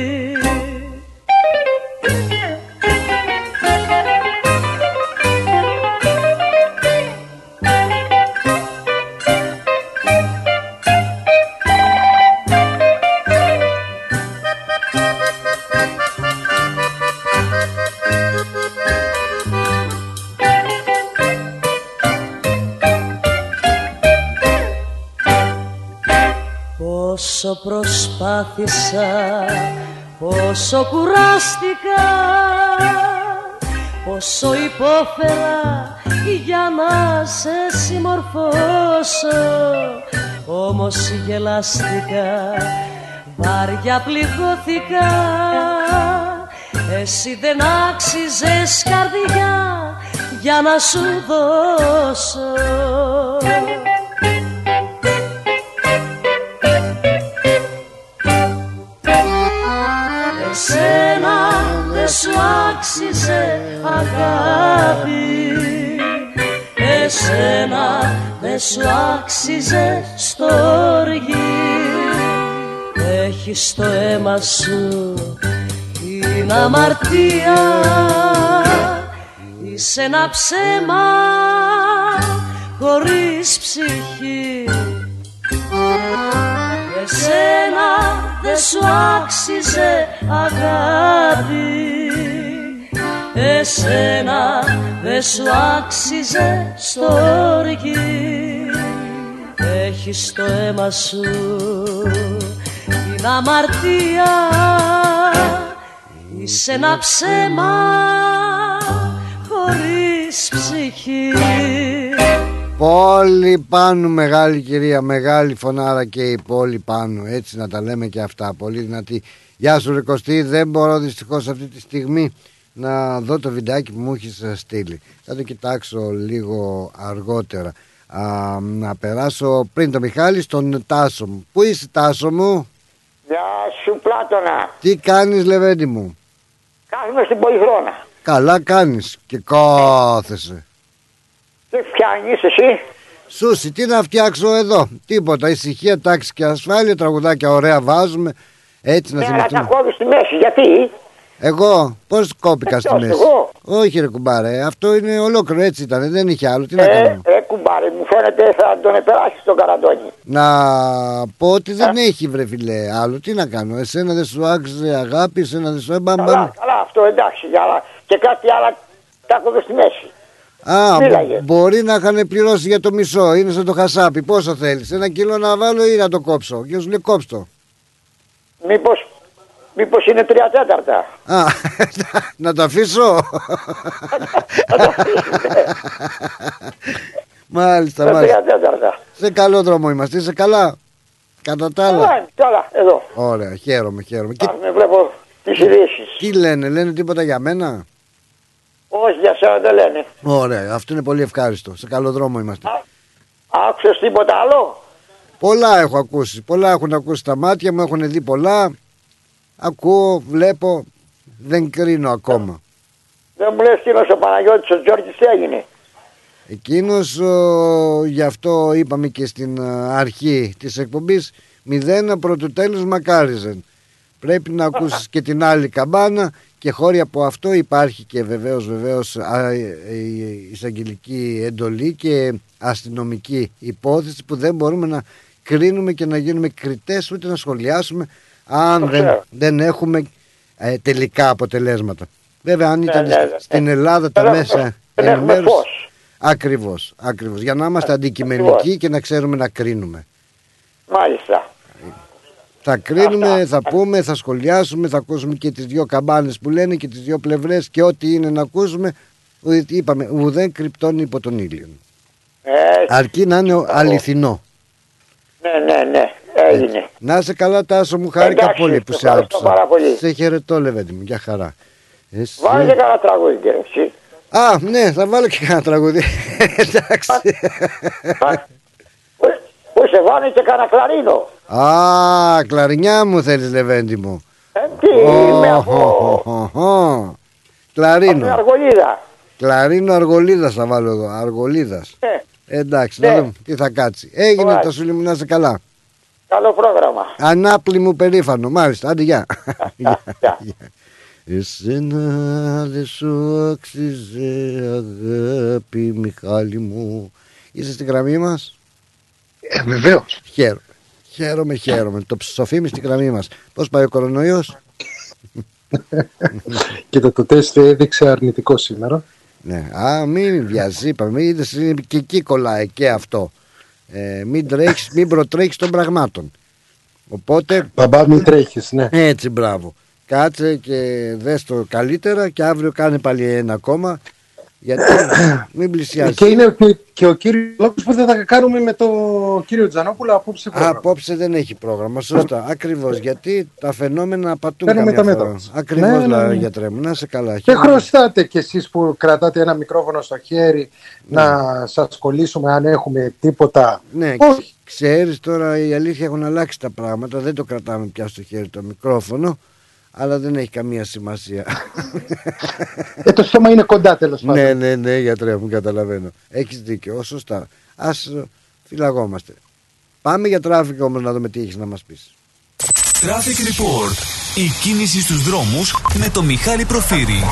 Πόσο προσπάθησα, πόσο κουράστηκα, πόσο υπόφερα για να σε συμμορφώσω. Όμως γελάστηκα, βάρια πληγώθηκα, εσύ δεν άξιζες καρδιά για να σου δώσω. Εσένα δεν σου άξιζε αγάπη, εσένα δεν σου άξιζε στοργή. Έχεις στο αίμα σου την αμαρτία, είσαι ένα ψέμα χωρίς ψυχή. Εσένα δεν σου άξιζε αγάπη, εσένα δεν σου άξιζε στοργή. Έχεις στο αίμα σου την αμαρτία, είσαι ένα ψέμα χωρίς ψυχή. Πόλη πάνω, μεγάλη κυρία, μεγάλη φωνάρα και η πόλη πάνω. Έτσι να τα λέμε και αυτά. Πολύ δυνατή. Γεια σου ρε Κωστή, δεν μπορώ δυστυχώς αυτή τη στιγμή να δω το βιντεάκι που μου έχεις στείλει. Θα το κοιτάξω λίγο αργότερα. Να περάσω πριν το Μιχάλη στον Τάσο μου. Πού είσαι Τάσο μου? Γεια σου Πλάτωνα. Τι κάνεις Λεβέντη μου? Κάθομαι στην Πολυθρόνα. Καλά κάνεις και κάθεσαι. Τι φτιάχνεις εσύ? Σούσι, τι να φτιάξω εδώ? Τίποτα, ησυχία, τάξη και ασφάλεια, τραγουδάκια ωραία βάζουμε. Έτσι να θυμηθούμε. Να τα κόβεις στη μέση, γιατί? Εγώ, πώς κόπηκα στη μέση? Εγώ. Όχι ρε κουμπάρε, αυτό είναι ολόκληρο, έτσι ήταν, δεν είχε άλλο. Τι να κάνω? Κουμπάρε, μου φαίνεται θα τον επεράσεις τον Καραντώνη. Να πω ότι δεν έχει βρε φιλέ άλλο, τι να κάνω? Εσένα δεν σου άξιζε αγάπη, εσένα δεν σου έμπαμπα. Καλά, αυτό εντάξει, αλλά και κάτι άλλο τα κόβεις στη μέση. Μπορεί να είχαν πληρώσει για το μισό. Είναι σαν το χασάπι. Πόσο θέλεις? 1 κιλό να βάλω ή να το κόψω? Και σου λέει κόψτο. Μήπως είναι 3/4. Να το αφήσω. Μάλιστα. Σε καλό δρόμο είμαστε. Είσαι καλά? Κατά τα άλλα. Καλά, εδώ. Ωραία, χαίρομαι. Με βλέπω τις ειδήσεις. Τι λένε τίποτα για μένα? Όχι, για σένα δεν λένε. Ωραία, αυτό είναι πολύ ευχάριστο. Σε καλό δρόμο είμαστε. Άκουσες τίποτα άλλο? Πολλά έχω ακούσει. Πολλά έχουν ακούσει τα μάτια μου, έχουν δει πολλά. Ακούω, βλέπω, δεν κρίνω ακόμα. Δεν μου λες εκείνος ο Παναγιώτης, ο Τζόρτης τι έγινε? Εκείνος, γι' αυτό είπαμε και στην αρχή της εκπομπής, 0 πρωτού τέλους μακάριζεν. Πρέπει να ακούσεις και την άλλη καμπάνα. Και χώρια από αυτό υπάρχει και βεβαίως εισαγγελική εντολή και αστυνομική υπόθεση που δεν μπορούμε να κρίνουμε και να γίνουμε κριτές ούτε να σχολιάσουμε αν δεν έχουμε τελικά αποτελέσματα. Βέβαια αν ήταν στην Ελλάδα τα μέσα ενημέρωση. Ακριβώς. Για να είμαστε αντικειμενικοί και να ξέρουμε να κρίνουμε. Μάλιστα. Θα κρίνουμε, θα πούμε, θα σχολιάσουμε, θα ακούσουμε και τις δύο καμπάνες που λένε και τις δύο πλευρές και ό,τι είναι να ακούσουμε. Είπαμε, ουδέν κρυπτώνει υπό τον ήλιο. Αρκεί να είναι αληθινό. Ναι, έγινε. Να είσαι καλά Τάσο μου, χάρηκα πολύ που σε άκουσα. Σε χαιρετώ Λεβέντη μου, για χαρά. Βάλε και κανένα τραγούδι και εσύ. Ναι, θα βάλω και κανένα τραγούδι. Εντάξει. Περσεβάνη και κανένα κλαρίνο. Α, κλαρινιά μου θέλεις, Λεβέντη μου. Τι είμαι από... Κλαρίνο. Από Αργολίδα. Κλαρίνο Αργολίδας θα βάλω εδώ. Αργολίδας. Εντάξει, να δούμε τι θα κάτσει. Έγινε το σου να είσαι καλά. Καλό πρόγραμμα. Ανάπλη μου περήφανο, μάλιστα. Άντε, γεια. Εσένα δεν σου άξιζε αγάπη, Μιχάλη μου. Είσαι στην γραμμή μας? Βεβαίως. Χαίρομαι. Το ψοφίμι στην γραμμή μας. Πώς πάει ο κορονοϊός? Κοίτα, το τεστ έδειξε αρνητικό σήμερα. Ναι, μην βιάζει, είπαμε. Είδες, και εκεί κολλάει και αυτό. Μην προτρέχεις των πραγμάτων. Οπότε. Μπαμπά, μην τρέχεις, ναι. Έτσι, μπράβο. Κάτσε και δες το καλύτερα και αύριο κάνε πάλι ένα ακόμα. Γιατί μην πλησιάζει. Και είναι και ο κύριος λόγος που δεν θα κάνουμε με τον κύριο Τζανόπουλο απόψε πρόγραμμα. Απόψε δεν έχει πρόγραμμα, σωστά. Ακριβώς, γιατί τα φαινόμενα πατούν καμιά καμιά φορά. Ακριβώς, ναι. Γιατρέ μου, να είσαι καλά. Δεν χρωστάτε κι εσείς που κρατάτε ένα μικρόφωνο στο χέρι να σας κολλήσουμε αν έχουμε τίποτα. Ναι, ξέρεις τώρα, η αλήθεια, έχουν αλλάξει τα πράγματα. Δεν το κρατάμε πια στο χέρι το μικρόφωνο. Αλλά δεν έχει καμία σημασία. Το στόμα είναι κοντά, τέλος πάντων. Ναι, γιατρέ μου, καταλαβαίνω. Έχεις δίκιο, σωστά. Ας φυλαγόμαστε. Πάμε για τράφικ όμως να δούμε τι έχεις να μας πεις. Traffic Report. Η κίνηση στους δρόμους με το Μιχάλη Προφύρη.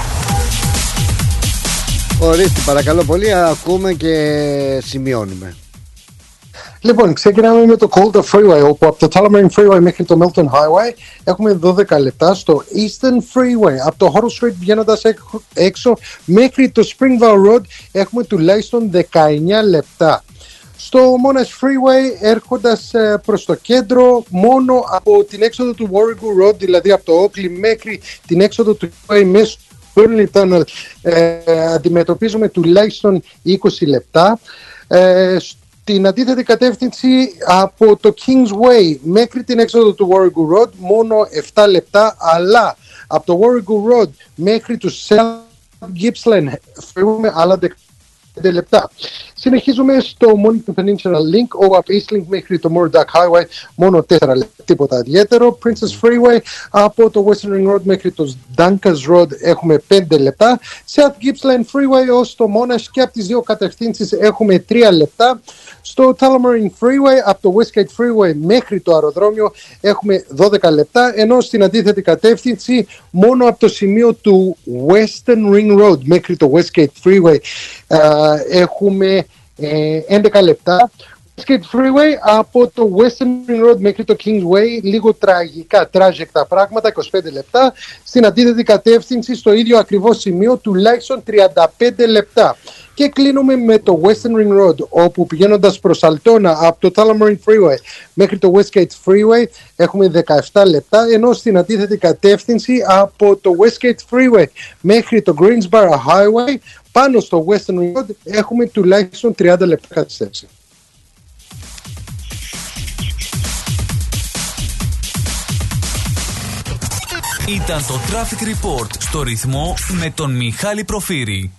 Ορίστε, παρακαλώ πολύ, ακούμε και σημειώνουμε. Λοιπόν, ξεκινάμε με το Calder Freeway, όπου από το Tullamarine Freeway μέχρι το Milton Highway έχουμε 12 λεπτά. Στο Eastern Freeway, από το Horrell Street βγαίνοντας έξω μέχρι το Springvale Road έχουμε τουλάχιστον 19 λεπτά. Στο Monash Freeway έρχοντας προς το κέντρο, μόνο από την έξοδο του Warrego Road, δηλαδή από το Oakley μέχρι την έξοδο του Freeway μέσα στο Burnley Tunnel, αντιμετωπίζουμε τουλάχιστον 20 λεπτά. Την αντίθετη κατεύθυνση από το Kingsway μέχρι την έξοδο του Warrego Road μόνο 7 λεπτά, αλλά από το Warrego Road μέχρι του South Gippsland φεύγουμε άλλα 15 λεπτά. Συνεχίζουμε στο Mornington Peninsula Link, όπου από Eastlink μέχρι το Murdoch Highway μόνο 4 λεπτά, τίποτα ιδιαίτερο. Princess Freeway από το Western Ring Road μέχρι το Dunkers Road έχουμε 5 λεπτά. South Gippsland Freeway ως το Monash και από τις δύο κατευθύνσεις έχουμε 3 λεπτά. Στο Tullamarine Freeway από το Westgate Freeway μέχρι το αεροδρόμιο έχουμε 12 λεπτά, ενώ στην αντίθετη κατεύθυνση μόνο από το σημείο του Western Ring Road μέχρι το Westgate Freeway έχουμε 11 λεπτά. Westgate Freeway από το Western Ring Road μέχρι το Kingsway λίγο tragic τα πράγματα, 25 λεπτά. Στην αντίθετη κατεύθυνση στο ίδιο ακριβώς σημείο τουλάχιστον 35 λεπτά. Και κλείνουμε με το Western Ring Road, όπου πηγαίνοντας προς Altona από το Tullamarine Freeway μέχρι το Westgate Freeway έχουμε 17 λεπτά, ενώ στην αντίθετη κατεύθυνση από το Westgate Freeway μέχρι το Greensboro Highway πάνω στο Western Ring Road έχουμε τουλάχιστον 30 λεπτά καθυστέρηση. Ήταν το Traffic Report στο ρυθμό με τον Μιχάλη Προφύρη.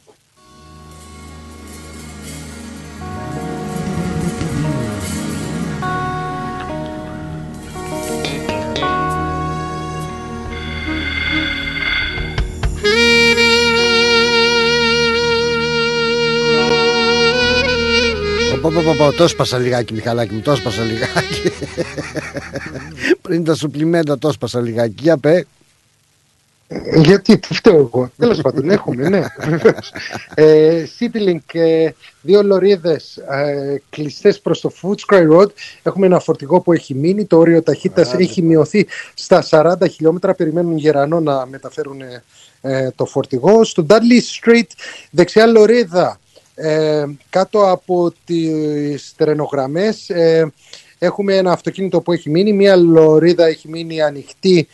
Το σπάσα λιγάκι, Μιχαλάκη μου, το σπάσα λιγάκι. Πριν τα σουπλιμέντα το σπάσα λιγάκι. Για πέ. Γιατί, τι φταίω εγώ. Τέλος πάντων, έχουμε, ναι. CityLink, 2 λωρίδες κλειστές προς το Footscray Road. Έχουμε ένα φορτηγό που έχει μείνει. Το όριο ταχύτητας έχει μειωθεί στα 40 χιλιόμετρα. Περιμένουν γερανό να μεταφέρουν το φορτηγό. Στο Dudley Street, δεξιά λωρίδα, κάτω από τις τρενογραμμές, έχουμε ένα αυτοκίνητο που έχει μείνει. Μία λωρίδα έχει μείνει ανοιχτή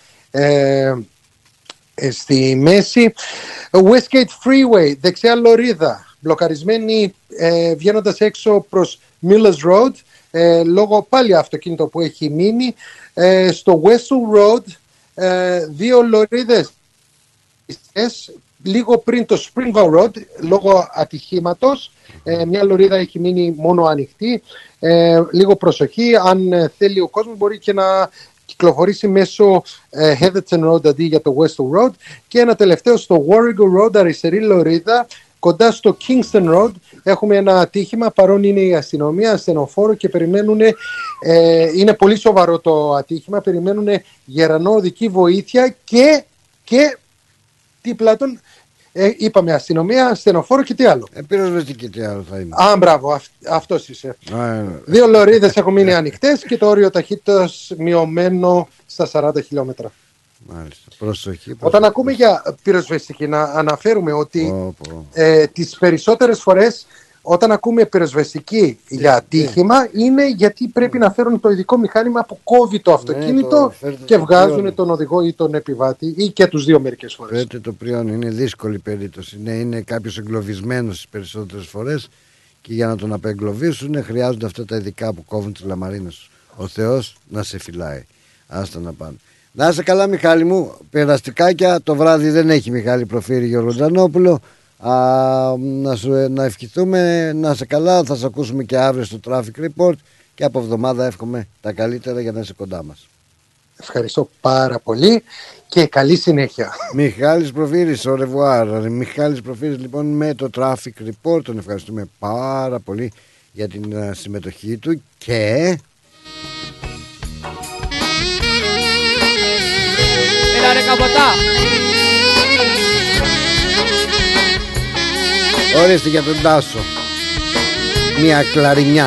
στη μέση. Westgate Freeway, δεξιά λωρίδα, μπλοκαρισμένη βγαίνοντας έξω προς Millers Road, λόγω πάλι αυτοκίνητο που έχει μείνει. Στο Westall Road, 2 λωρίδες λίγο πριν το Springvale Road, λόγω ατυχήματος. Μια λωρίδα έχει μείνει μόνο ανοιχτή. Λίγο προσοχή, αν θέλει ο κόσμος μπορεί και να κυκλοφορήσει μέσω Heatherton Road αντί για το Westall Road. Και ένα τελευταίο στο Warrego Road, αριστερή λωρίδα, κοντά στο Kingston Road. Έχουμε ένα ατύχημα, παρόν είναι η αστυνομία, ασθενοφόρο και περιμένουν, είναι πολύ σοβαρό το ατύχημα, περιμένουν γερανό οδική βοήθεια και δίπλα είπαμε αστυνομία, ασθενοφόρο και τι άλλο. Πυροσβεστική τι άλλο θα είναι. Μπράβο, αυτός είσαι. 2 λωρίδες έχουν μείνει ανοιχτές και το όριο ταχύτητας μειωμένο στα 40 χιλιόμετρα. Μάλιστα. Προσοχή. Όταν ακούμε για πυροσβεστική, να αναφέρουμε ότι τις περισσότερες φορές όταν ακούμε πυροσβεστική για ατύχημα είναι γιατί πρέπει να φέρουν το ειδικό μηχάνημα που κόβει το αυτοκίνητο και βγάζουν τον οδηγό ή τον επιβάτη ή και τους δύο μερικές φορές. Φέρτε το πριόν, είναι δύσκολη περίπτωση. Είναι κάποιος εγκλωβισμένος τις περισσότερες φορές και για να τον απεγκλωβίσουν χρειάζονται αυτά τα ειδικά που κόβουν τις λαμαρίνες. Ο Θεός να σε φυλάει. Άστα να πάνε. Να είσαι καλά, Μιχάλη μου. Περαστικάκια το βράδυ δεν έχει, Μιχάλη Προφύρη Γεωργιανόπουλο. Να ευχηθούμε, να είσαι καλά. Θα σε ακούσουμε και αύριο στο Traffic Report και από εβδομάδα εύχομαι τα καλύτερα για να είσαι κοντά μας. Ευχαριστώ πάρα πολύ και καλή συνέχεια. Μιχάλης Προφύρης, au revoir. Μιχάλης Προφύρης λοιπόν με το Traffic Report. Τον ευχαριστούμε πάρα πολύ για την συμμετοχή του και... Έλα ρε Καμποτά. Ορίστε για τον Τάσο. Μια κλαρινιά.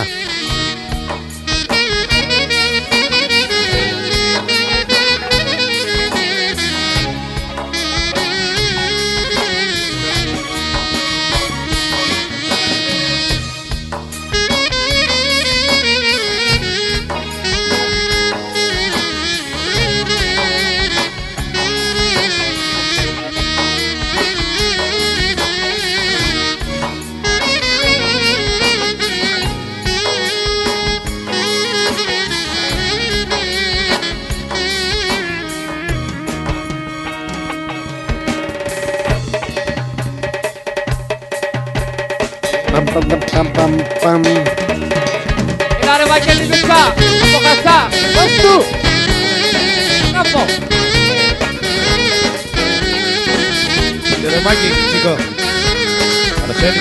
Έλα ρε Βαγγέλη Μιτσά, από Χαστά, δώσ' του. Κάπω. Ρε Μάκη, Τσίκο. Ανασένει.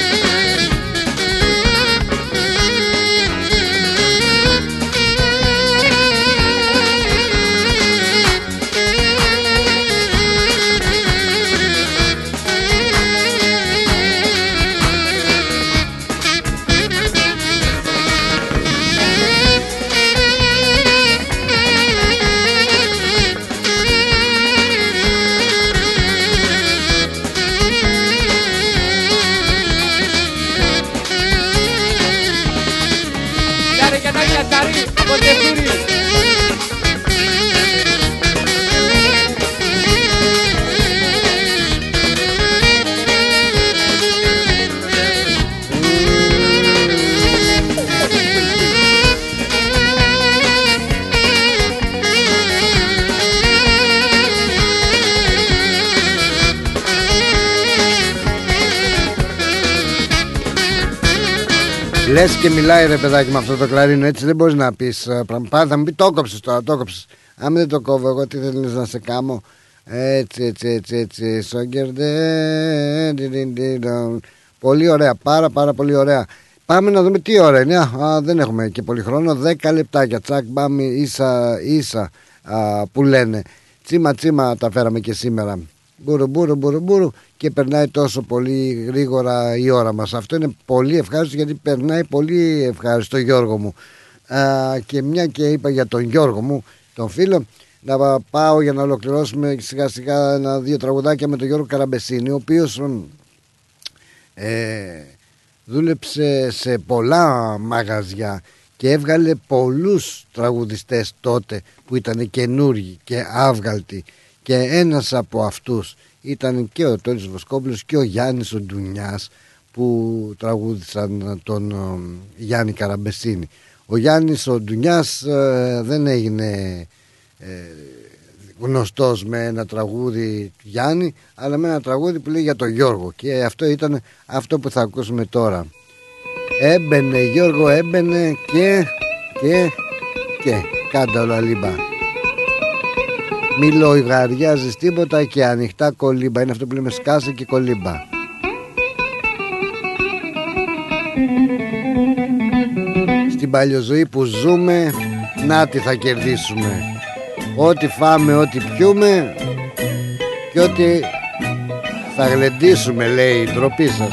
Λες και μιλάει ρε παιδάκι με αυτό το κλαρίνο, έτσι δεν μπορείς να πεις πράγματα. Θα μου πει το κόψεις τώρα, το κόψεις. Αν δεν το κόβω εγώ, τι θέλεις να σε κάμω. Έτσι. Πολύ ωραία, πάρα πολύ ωραία. Πάμε να δούμε τι ώρα είναι. Δεν έχουμε και πολύ χρόνο. 10 λεπτάκια. Τσακ, πάμε ίσα που λένε. Τσίμα τα φέραμε και σήμερα. Μπουρου και περνάει τόσο πολύ γρήγορα η ώρα μας. Αυτό είναι πολύ ευχάριστο γιατί περνάει πολύ ευχάριστο, Γιώργο μου. Και μια και είπα για τον Γιώργο μου, τον φίλο, να πάω για να ολοκληρώσουμε σιγά σιγά 1-2 τραγουδάκια με τον Γιώργο Καραμπεσίνη, ο οποίος δούλεψε σε πολλά μαγαζιά και έβγαλε πολλούς τραγουδιστές τότε που ήταν καινούργοι και άβγαλτοι, και ένας από αυτούς ήταν και ο Τόλης Βοσκόπουλος και ο Γιάννης ο Ντουνιάς που τραγούδησαν τον Γιάννη Καραμπεσίνη. Ο Γιάννης ο Ντουνιάς δεν έγινε γνωστός με ένα τραγούδι του Γιάννη, αλλά με ένα τραγούδι που λέει για τον Γιώργο, και αυτό ήταν αυτό που θα ακούσουμε τώρα. Έμπαινε Γιώργο, έμπαινε και κάντα όλα λίμπα. Μη λογαριάζεις τίποτα και ανοιχτά κολύμπα. Είναι αυτό που λέμε σκάσε και κολύμπα. Στην παλιοζωή που ζούμε, να τι θα κερδίσουμε. Ό,τι φάμε, ό,τι πιούμε και ό,τι θα γλεντήσουμε, λέει, η ντροπή σας.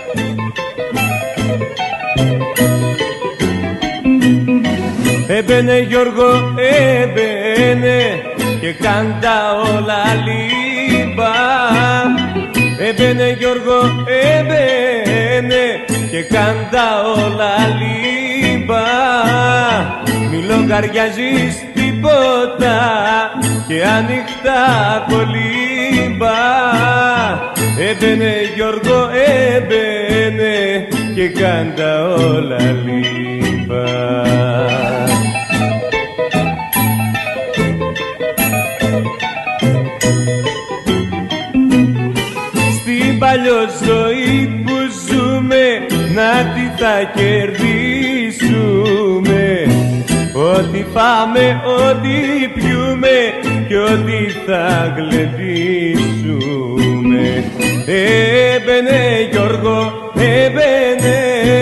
Έμπαινε Γιώργο, έμπαινε και κάντα όλα λίμπα. Έμπαινε Γιώργο, έμπαινε και κάντα όλα λίμπα. Μη λογαριάζεις τίποτα και ανοιχτά κολύμπα. Έμπαινε Γιώργο, έμπαινε και κάντα όλα λίμπα. Στην παλιοζωή που ζούμε, να τι θα κερδίσουμε. Ό,τι φάμε, ό,τι πιούμε και ό,τι θα γλεντήσουμε. Έμπαινε Γιώργο, έμπαινε.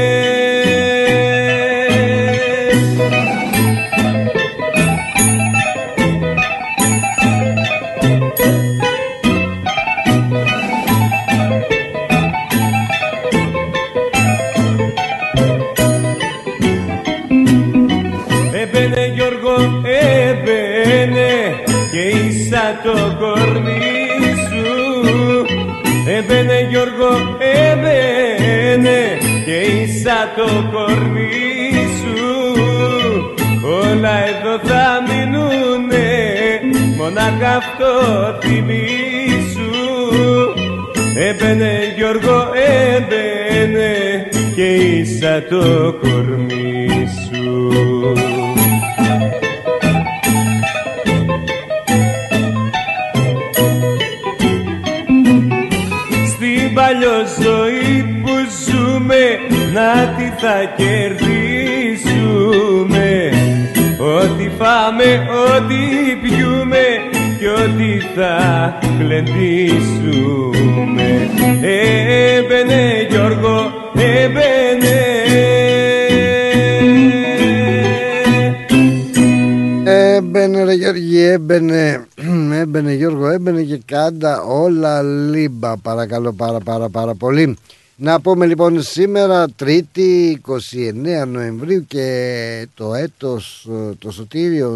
Το κορμί σου έμπαινε Γιώργο, έμπαινε και ίσα το κορμί σου. Όλα εδώ θα μείνουνε, μονάχα αυτό θυμίσου. Έμπαινε Γιώργο, έμπαινε και ίσα το κορμί σου. Παλιοζωή που ζούμε, να τι θα κερδίσουμε. Ό,τι φάμε, ό,τι πιούμε και ό,τι θα γλεντήσουμε. Έμπαινε Γιώργο, έμπαινε. Έμπαινε ρε Γιώργη, έμπαινε. Έμπαινε Γιώργο, έμπαινε και κάντα όλα λίμπα. Παρακαλώ πάρα πολύ. Να πούμε λοιπόν σήμερα Τρίτη 29 Νοεμβρίου και το έτος το Σωτήριο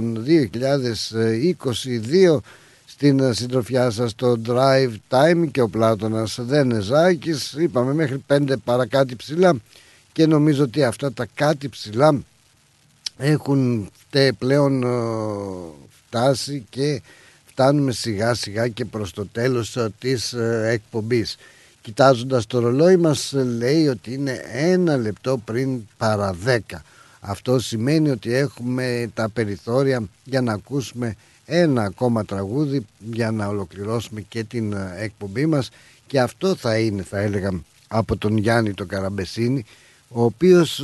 2022 στην συντροφιά σας το Drive Time και ο Πλάτωνας Δενεζάκης. Είπαμε μέχρι 5 παρά κάτι ψηλά και νομίζω ότι αυτά τα κάτι ψηλά έχουν πλέον φτάσει και φτάνουμε σιγά σιγά και προς το τέλος της εκπομπής. Κοιτάζοντας το ρολόι μας λέει ότι είναι 1 λεπτό πριν παρά 10. Αυτό σημαίνει ότι έχουμε τα περιθώρια για να ακούσουμε ένα ακόμα τραγούδι για να ολοκληρώσουμε και την εκπομπή μας, και αυτό θα είναι, θα έλεγα, από τον Γιάννη τον Καραμπεσίνη, ο οποίος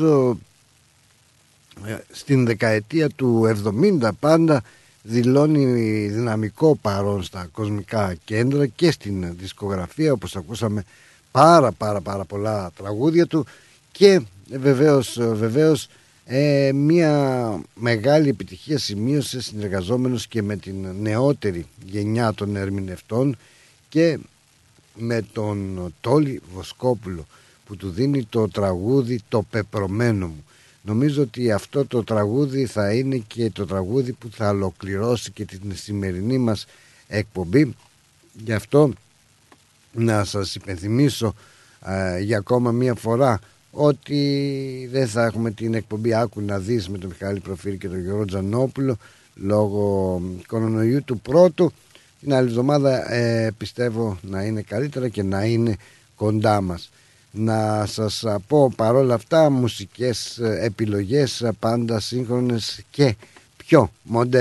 στην δεκαετία του 70 πάντα δηλώνει δυναμικό παρόν στα κοσμικά κέντρα και στην δισκογραφία, όπως ακούσαμε πάρα πολλά τραγούδια του, και βεβαίως μια μεγάλη επιτυχία σημείωσε συνεργαζόμενος και με την νεότερη γενιά των ερμηνευτών και με τον Τόλι Βοσκόπουλο που του δίνει το τραγούδι «Το πεπρωμένο μου». Νομίζω ότι αυτό το τραγούδι θα είναι και το τραγούδι που θα ολοκληρώσει και την σημερινή μας εκπομπή. Γι' αυτό να σας υπενθυμίσω για ακόμα μία φορά ότι δεν θα έχουμε την εκπομπή «Άκου να δεις» με τον Μιχάλη Προφύρη και τον Γιώργο Τζανόπουλο λόγω κορονοϊού του πρώτου. Την άλλη εβδομάδα πιστεύω να είναι καλύτερα και να είναι κοντά μας. Να σας πω παρόλα αυτά μουσικές επιλογές πάντα σύγχρονες και πιο μοντέρνες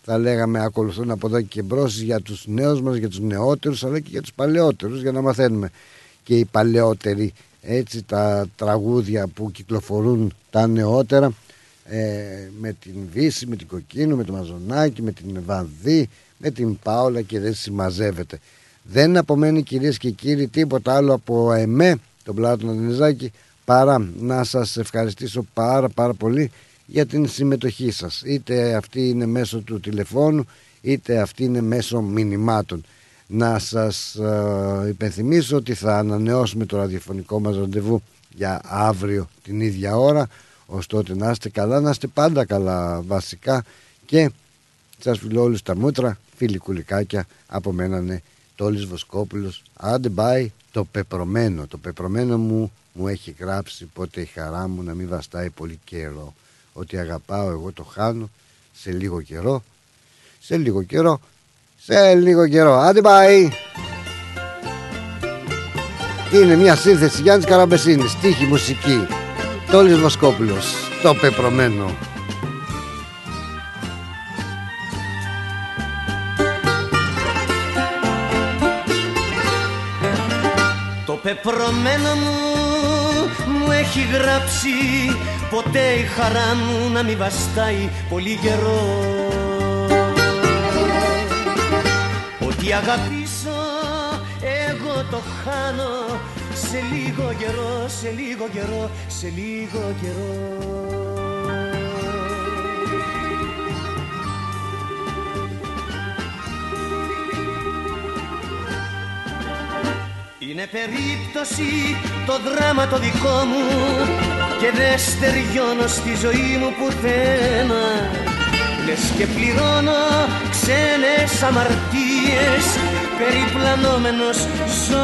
θα λέγαμε ακολουθούν από εδώ και μπρος για τους νέους μας, για τους νεότερους, αλλά και για τους παλαιότερους, για να μαθαίνουμε και οι παλαιότεροι έτσι τα τραγούδια που κυκλοφορούν τα νεότερα, με την Βύση, με την Κοκκίνου, με το Μαζονάκι, με την Βανδύ, με την Πάολα και δεν συμμαζεύεται. Δεν απομένει, κυρίες και κύριοι, τίποτα άλλο από εμέ, τον Πλάτωνα Δενιζάκη, παρά να σας ευχαριστήσω πάρα πολύ για την συμμετοχή σας. Είτε αυτή είναι μέσω του τηλεφώνου, είτε αυτή είναι μέσω μηνυμάτων. Να σας υπενθυμίσω ότι θα ανανεώσουμε το ραδιοφωνικό μας ραντεβού για αύριο την ίδια ώρα. Ως τότε να είστε καλά, να είστε πάντα καλά βασικά, και σας φιλώ όλους τα μούτρα, φίλοι κουλικάκια, από μένα είναι Τόλης Βοσκόπουλος. Άντε bye, το πεπρωμένο μου έχει γράψει πότε η χαρά μου να μην βαστάει πολύ καιρό. Ότι αγαπάω εγώ το χάνω σε λίγο καιρό. Άντε bye. Είναι μια σύνθεση Γιάννης Καραμπεσίνης, στίχη, μουσική, Τόλης Βοσκόπουλος, το πεπρωμένο. Το πεπρωμένο μου έχει γράψει ποτέ η χαρά μου να μην βαστάει πολύ καιρό. Ότι αγαπήσω εγώ το χάνω σε λίγο καιρό. Είναι περίπτωση το δράμα το δικό μου και δεν στεριώνω στη ζωή μου πουθένα. Λες και πληρώνω ξένες αμαρτίες, περιπλανόμενος ζω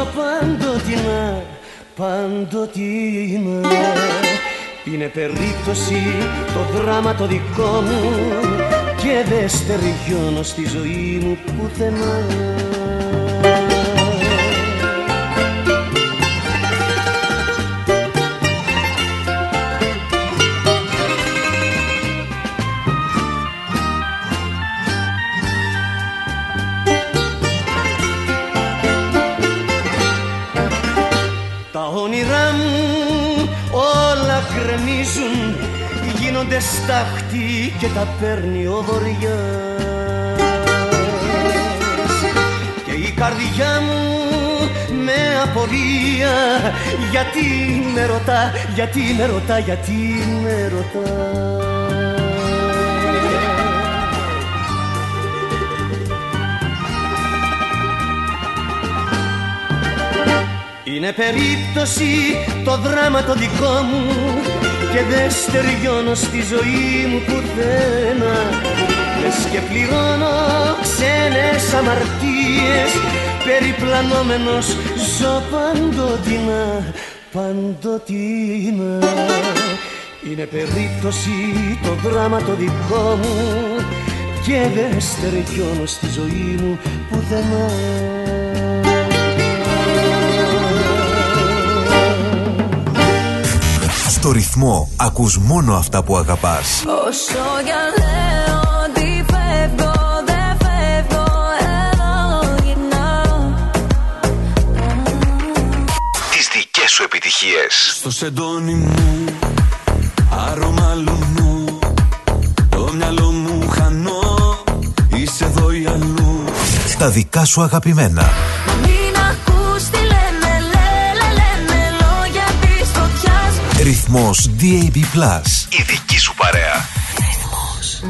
παντοτινά. Είναι περίπτωση το δράμα το δικό μου και δεν στεριώνω στη ζωή μου πουθενά. Γίνονται στάχτη και τα παίρνει ο βοριάς, και η καρδιά μου με απορία γιατί με ρωτά. Είναι περίπτωση το δράμα το δικό μου και δεν στεριώνω στη ζωή μου πουθένα. Λες και πληρώνω ξένες αμαρτίες, περιπλανόμενος ζω παντοτινά. Είναι περίπτωση το δράμα το δικό μου και δεν στεριώνω στη ζωή μου πουθενά. Στο ρυθμό ακούς μόνο αυτά που αγαπάς. Όσο για λέω ότι φεύγω, δεν φεύγω, εδώ γυρνάω. Τις δικές σου επιτυχίες. Στο σεντόνι μου, άρωμα λουνού, το μυαλό μου χανώ, είσαι εδώ ή αλλού. Τα δικά σου αγαπημένα. Ρυθμός DAB+. Η δική σου παρέα. Ρυθμός.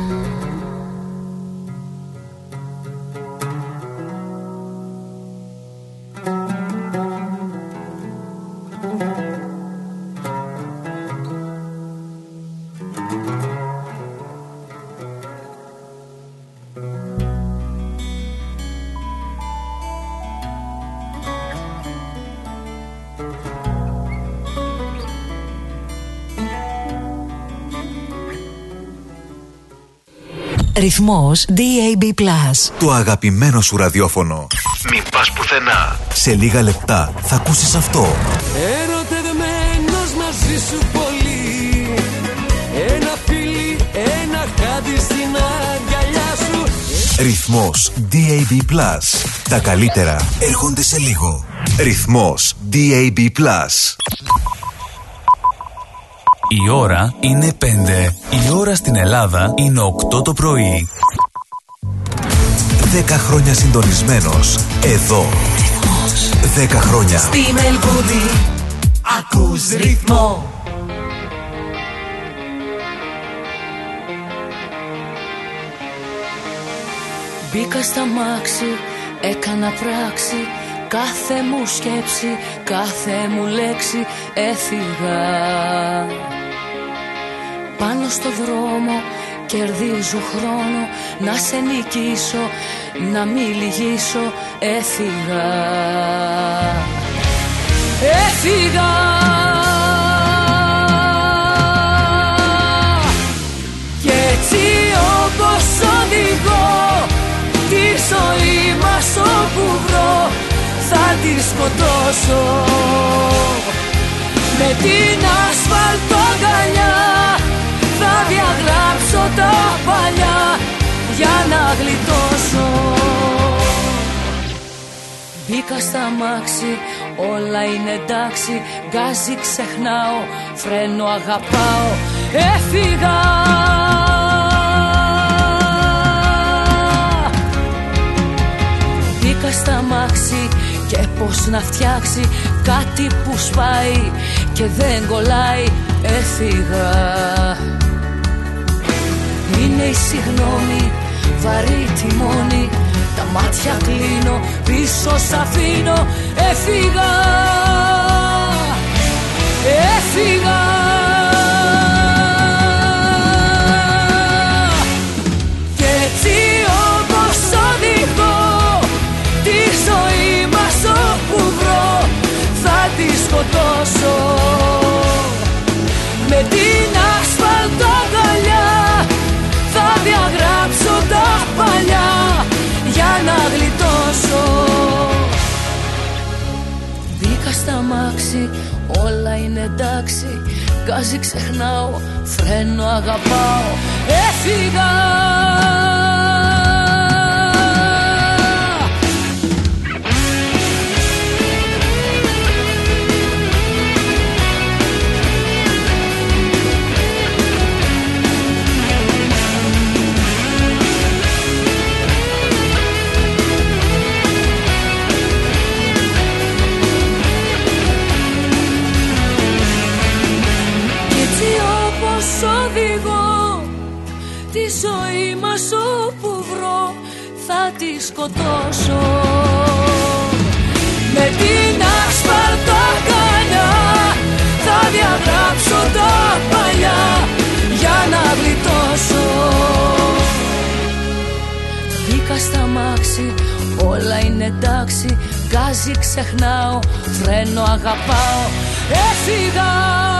Ρυθμός DAB+. Το αγαπημένο σου ραδιόφωνο. Μην πας πουθενά. Σε λίγα λεπτά θα ακούσεις αυτό. Ερωτευμένος μαζί σου πολύ, ένα φίλι, ένα χάδι στην αγκαλιά σου. Ρυθμός DAB+. Τα καλύτερα έρχονται σε λίγο. Ρυθμός DAB+. Η ώρα είναι 5. Η ώρα στην Ελλάδα είναι 8 το πρωί. 10 χρόνια συντονισμένος. Εδώ. 10 χρόνια. Στη Μελβούνι ακούς ρυθμό. Μπήκα στα μάξι, έκανα πράξη, κάθε μου σκέψη, κάθε μου λέξη έφυγα. Πάνω στο δρόμο κερδίζω χρόνο, να σε νικήσω, να μην λυγίσω, έφυγα. Έφυγα. Και έτσι όπως οδηγώ τη ζωή μας όπου βρω, θα τη σκοτώσω. Με την ασφαλτό αγκαλιά θα διαγράψω τα παλιά για να γλιτώσω. Μπήκα στα μάξι, όλα είναι εντάξει, γκάζι ξεχνάω, φρένο αγαπάω, έφυγα. Μπήκα στα μάξι και πως να φτιάξει κάτι που σπάει και δεν κολλάει, έφυγα. Είναι η συγγνώμη, βαρύ τιμόνι, τα μάτια κλείνω, πίσω σ' αφήνω, έφυγα. Έφυγα. Και έτσι όπως οδηγώ τη ζωή μας όπου βρω, θα τη σκοτώσω. Με την ασφαλτό αγκαλιά θα διαγράψω τα παλιά για να γλιτώσω. Μπήκα στα μάξι, όλα είναι εντάξει, γκάζι ξεχνάω, φρένο αγαπάω, έφυγα. Οδηγώ τη ζωή μας όπου βρω, θα τη σκοτώσω. Με την ασφαλτό αγκαλιά θα διαγράψω τα παλιά για να γλιτώσω. Μπήκα στα μάξι, όλα είναι εντάξει, γκάζι ξεχνάω, φρένο αγαπάω, έφυγα.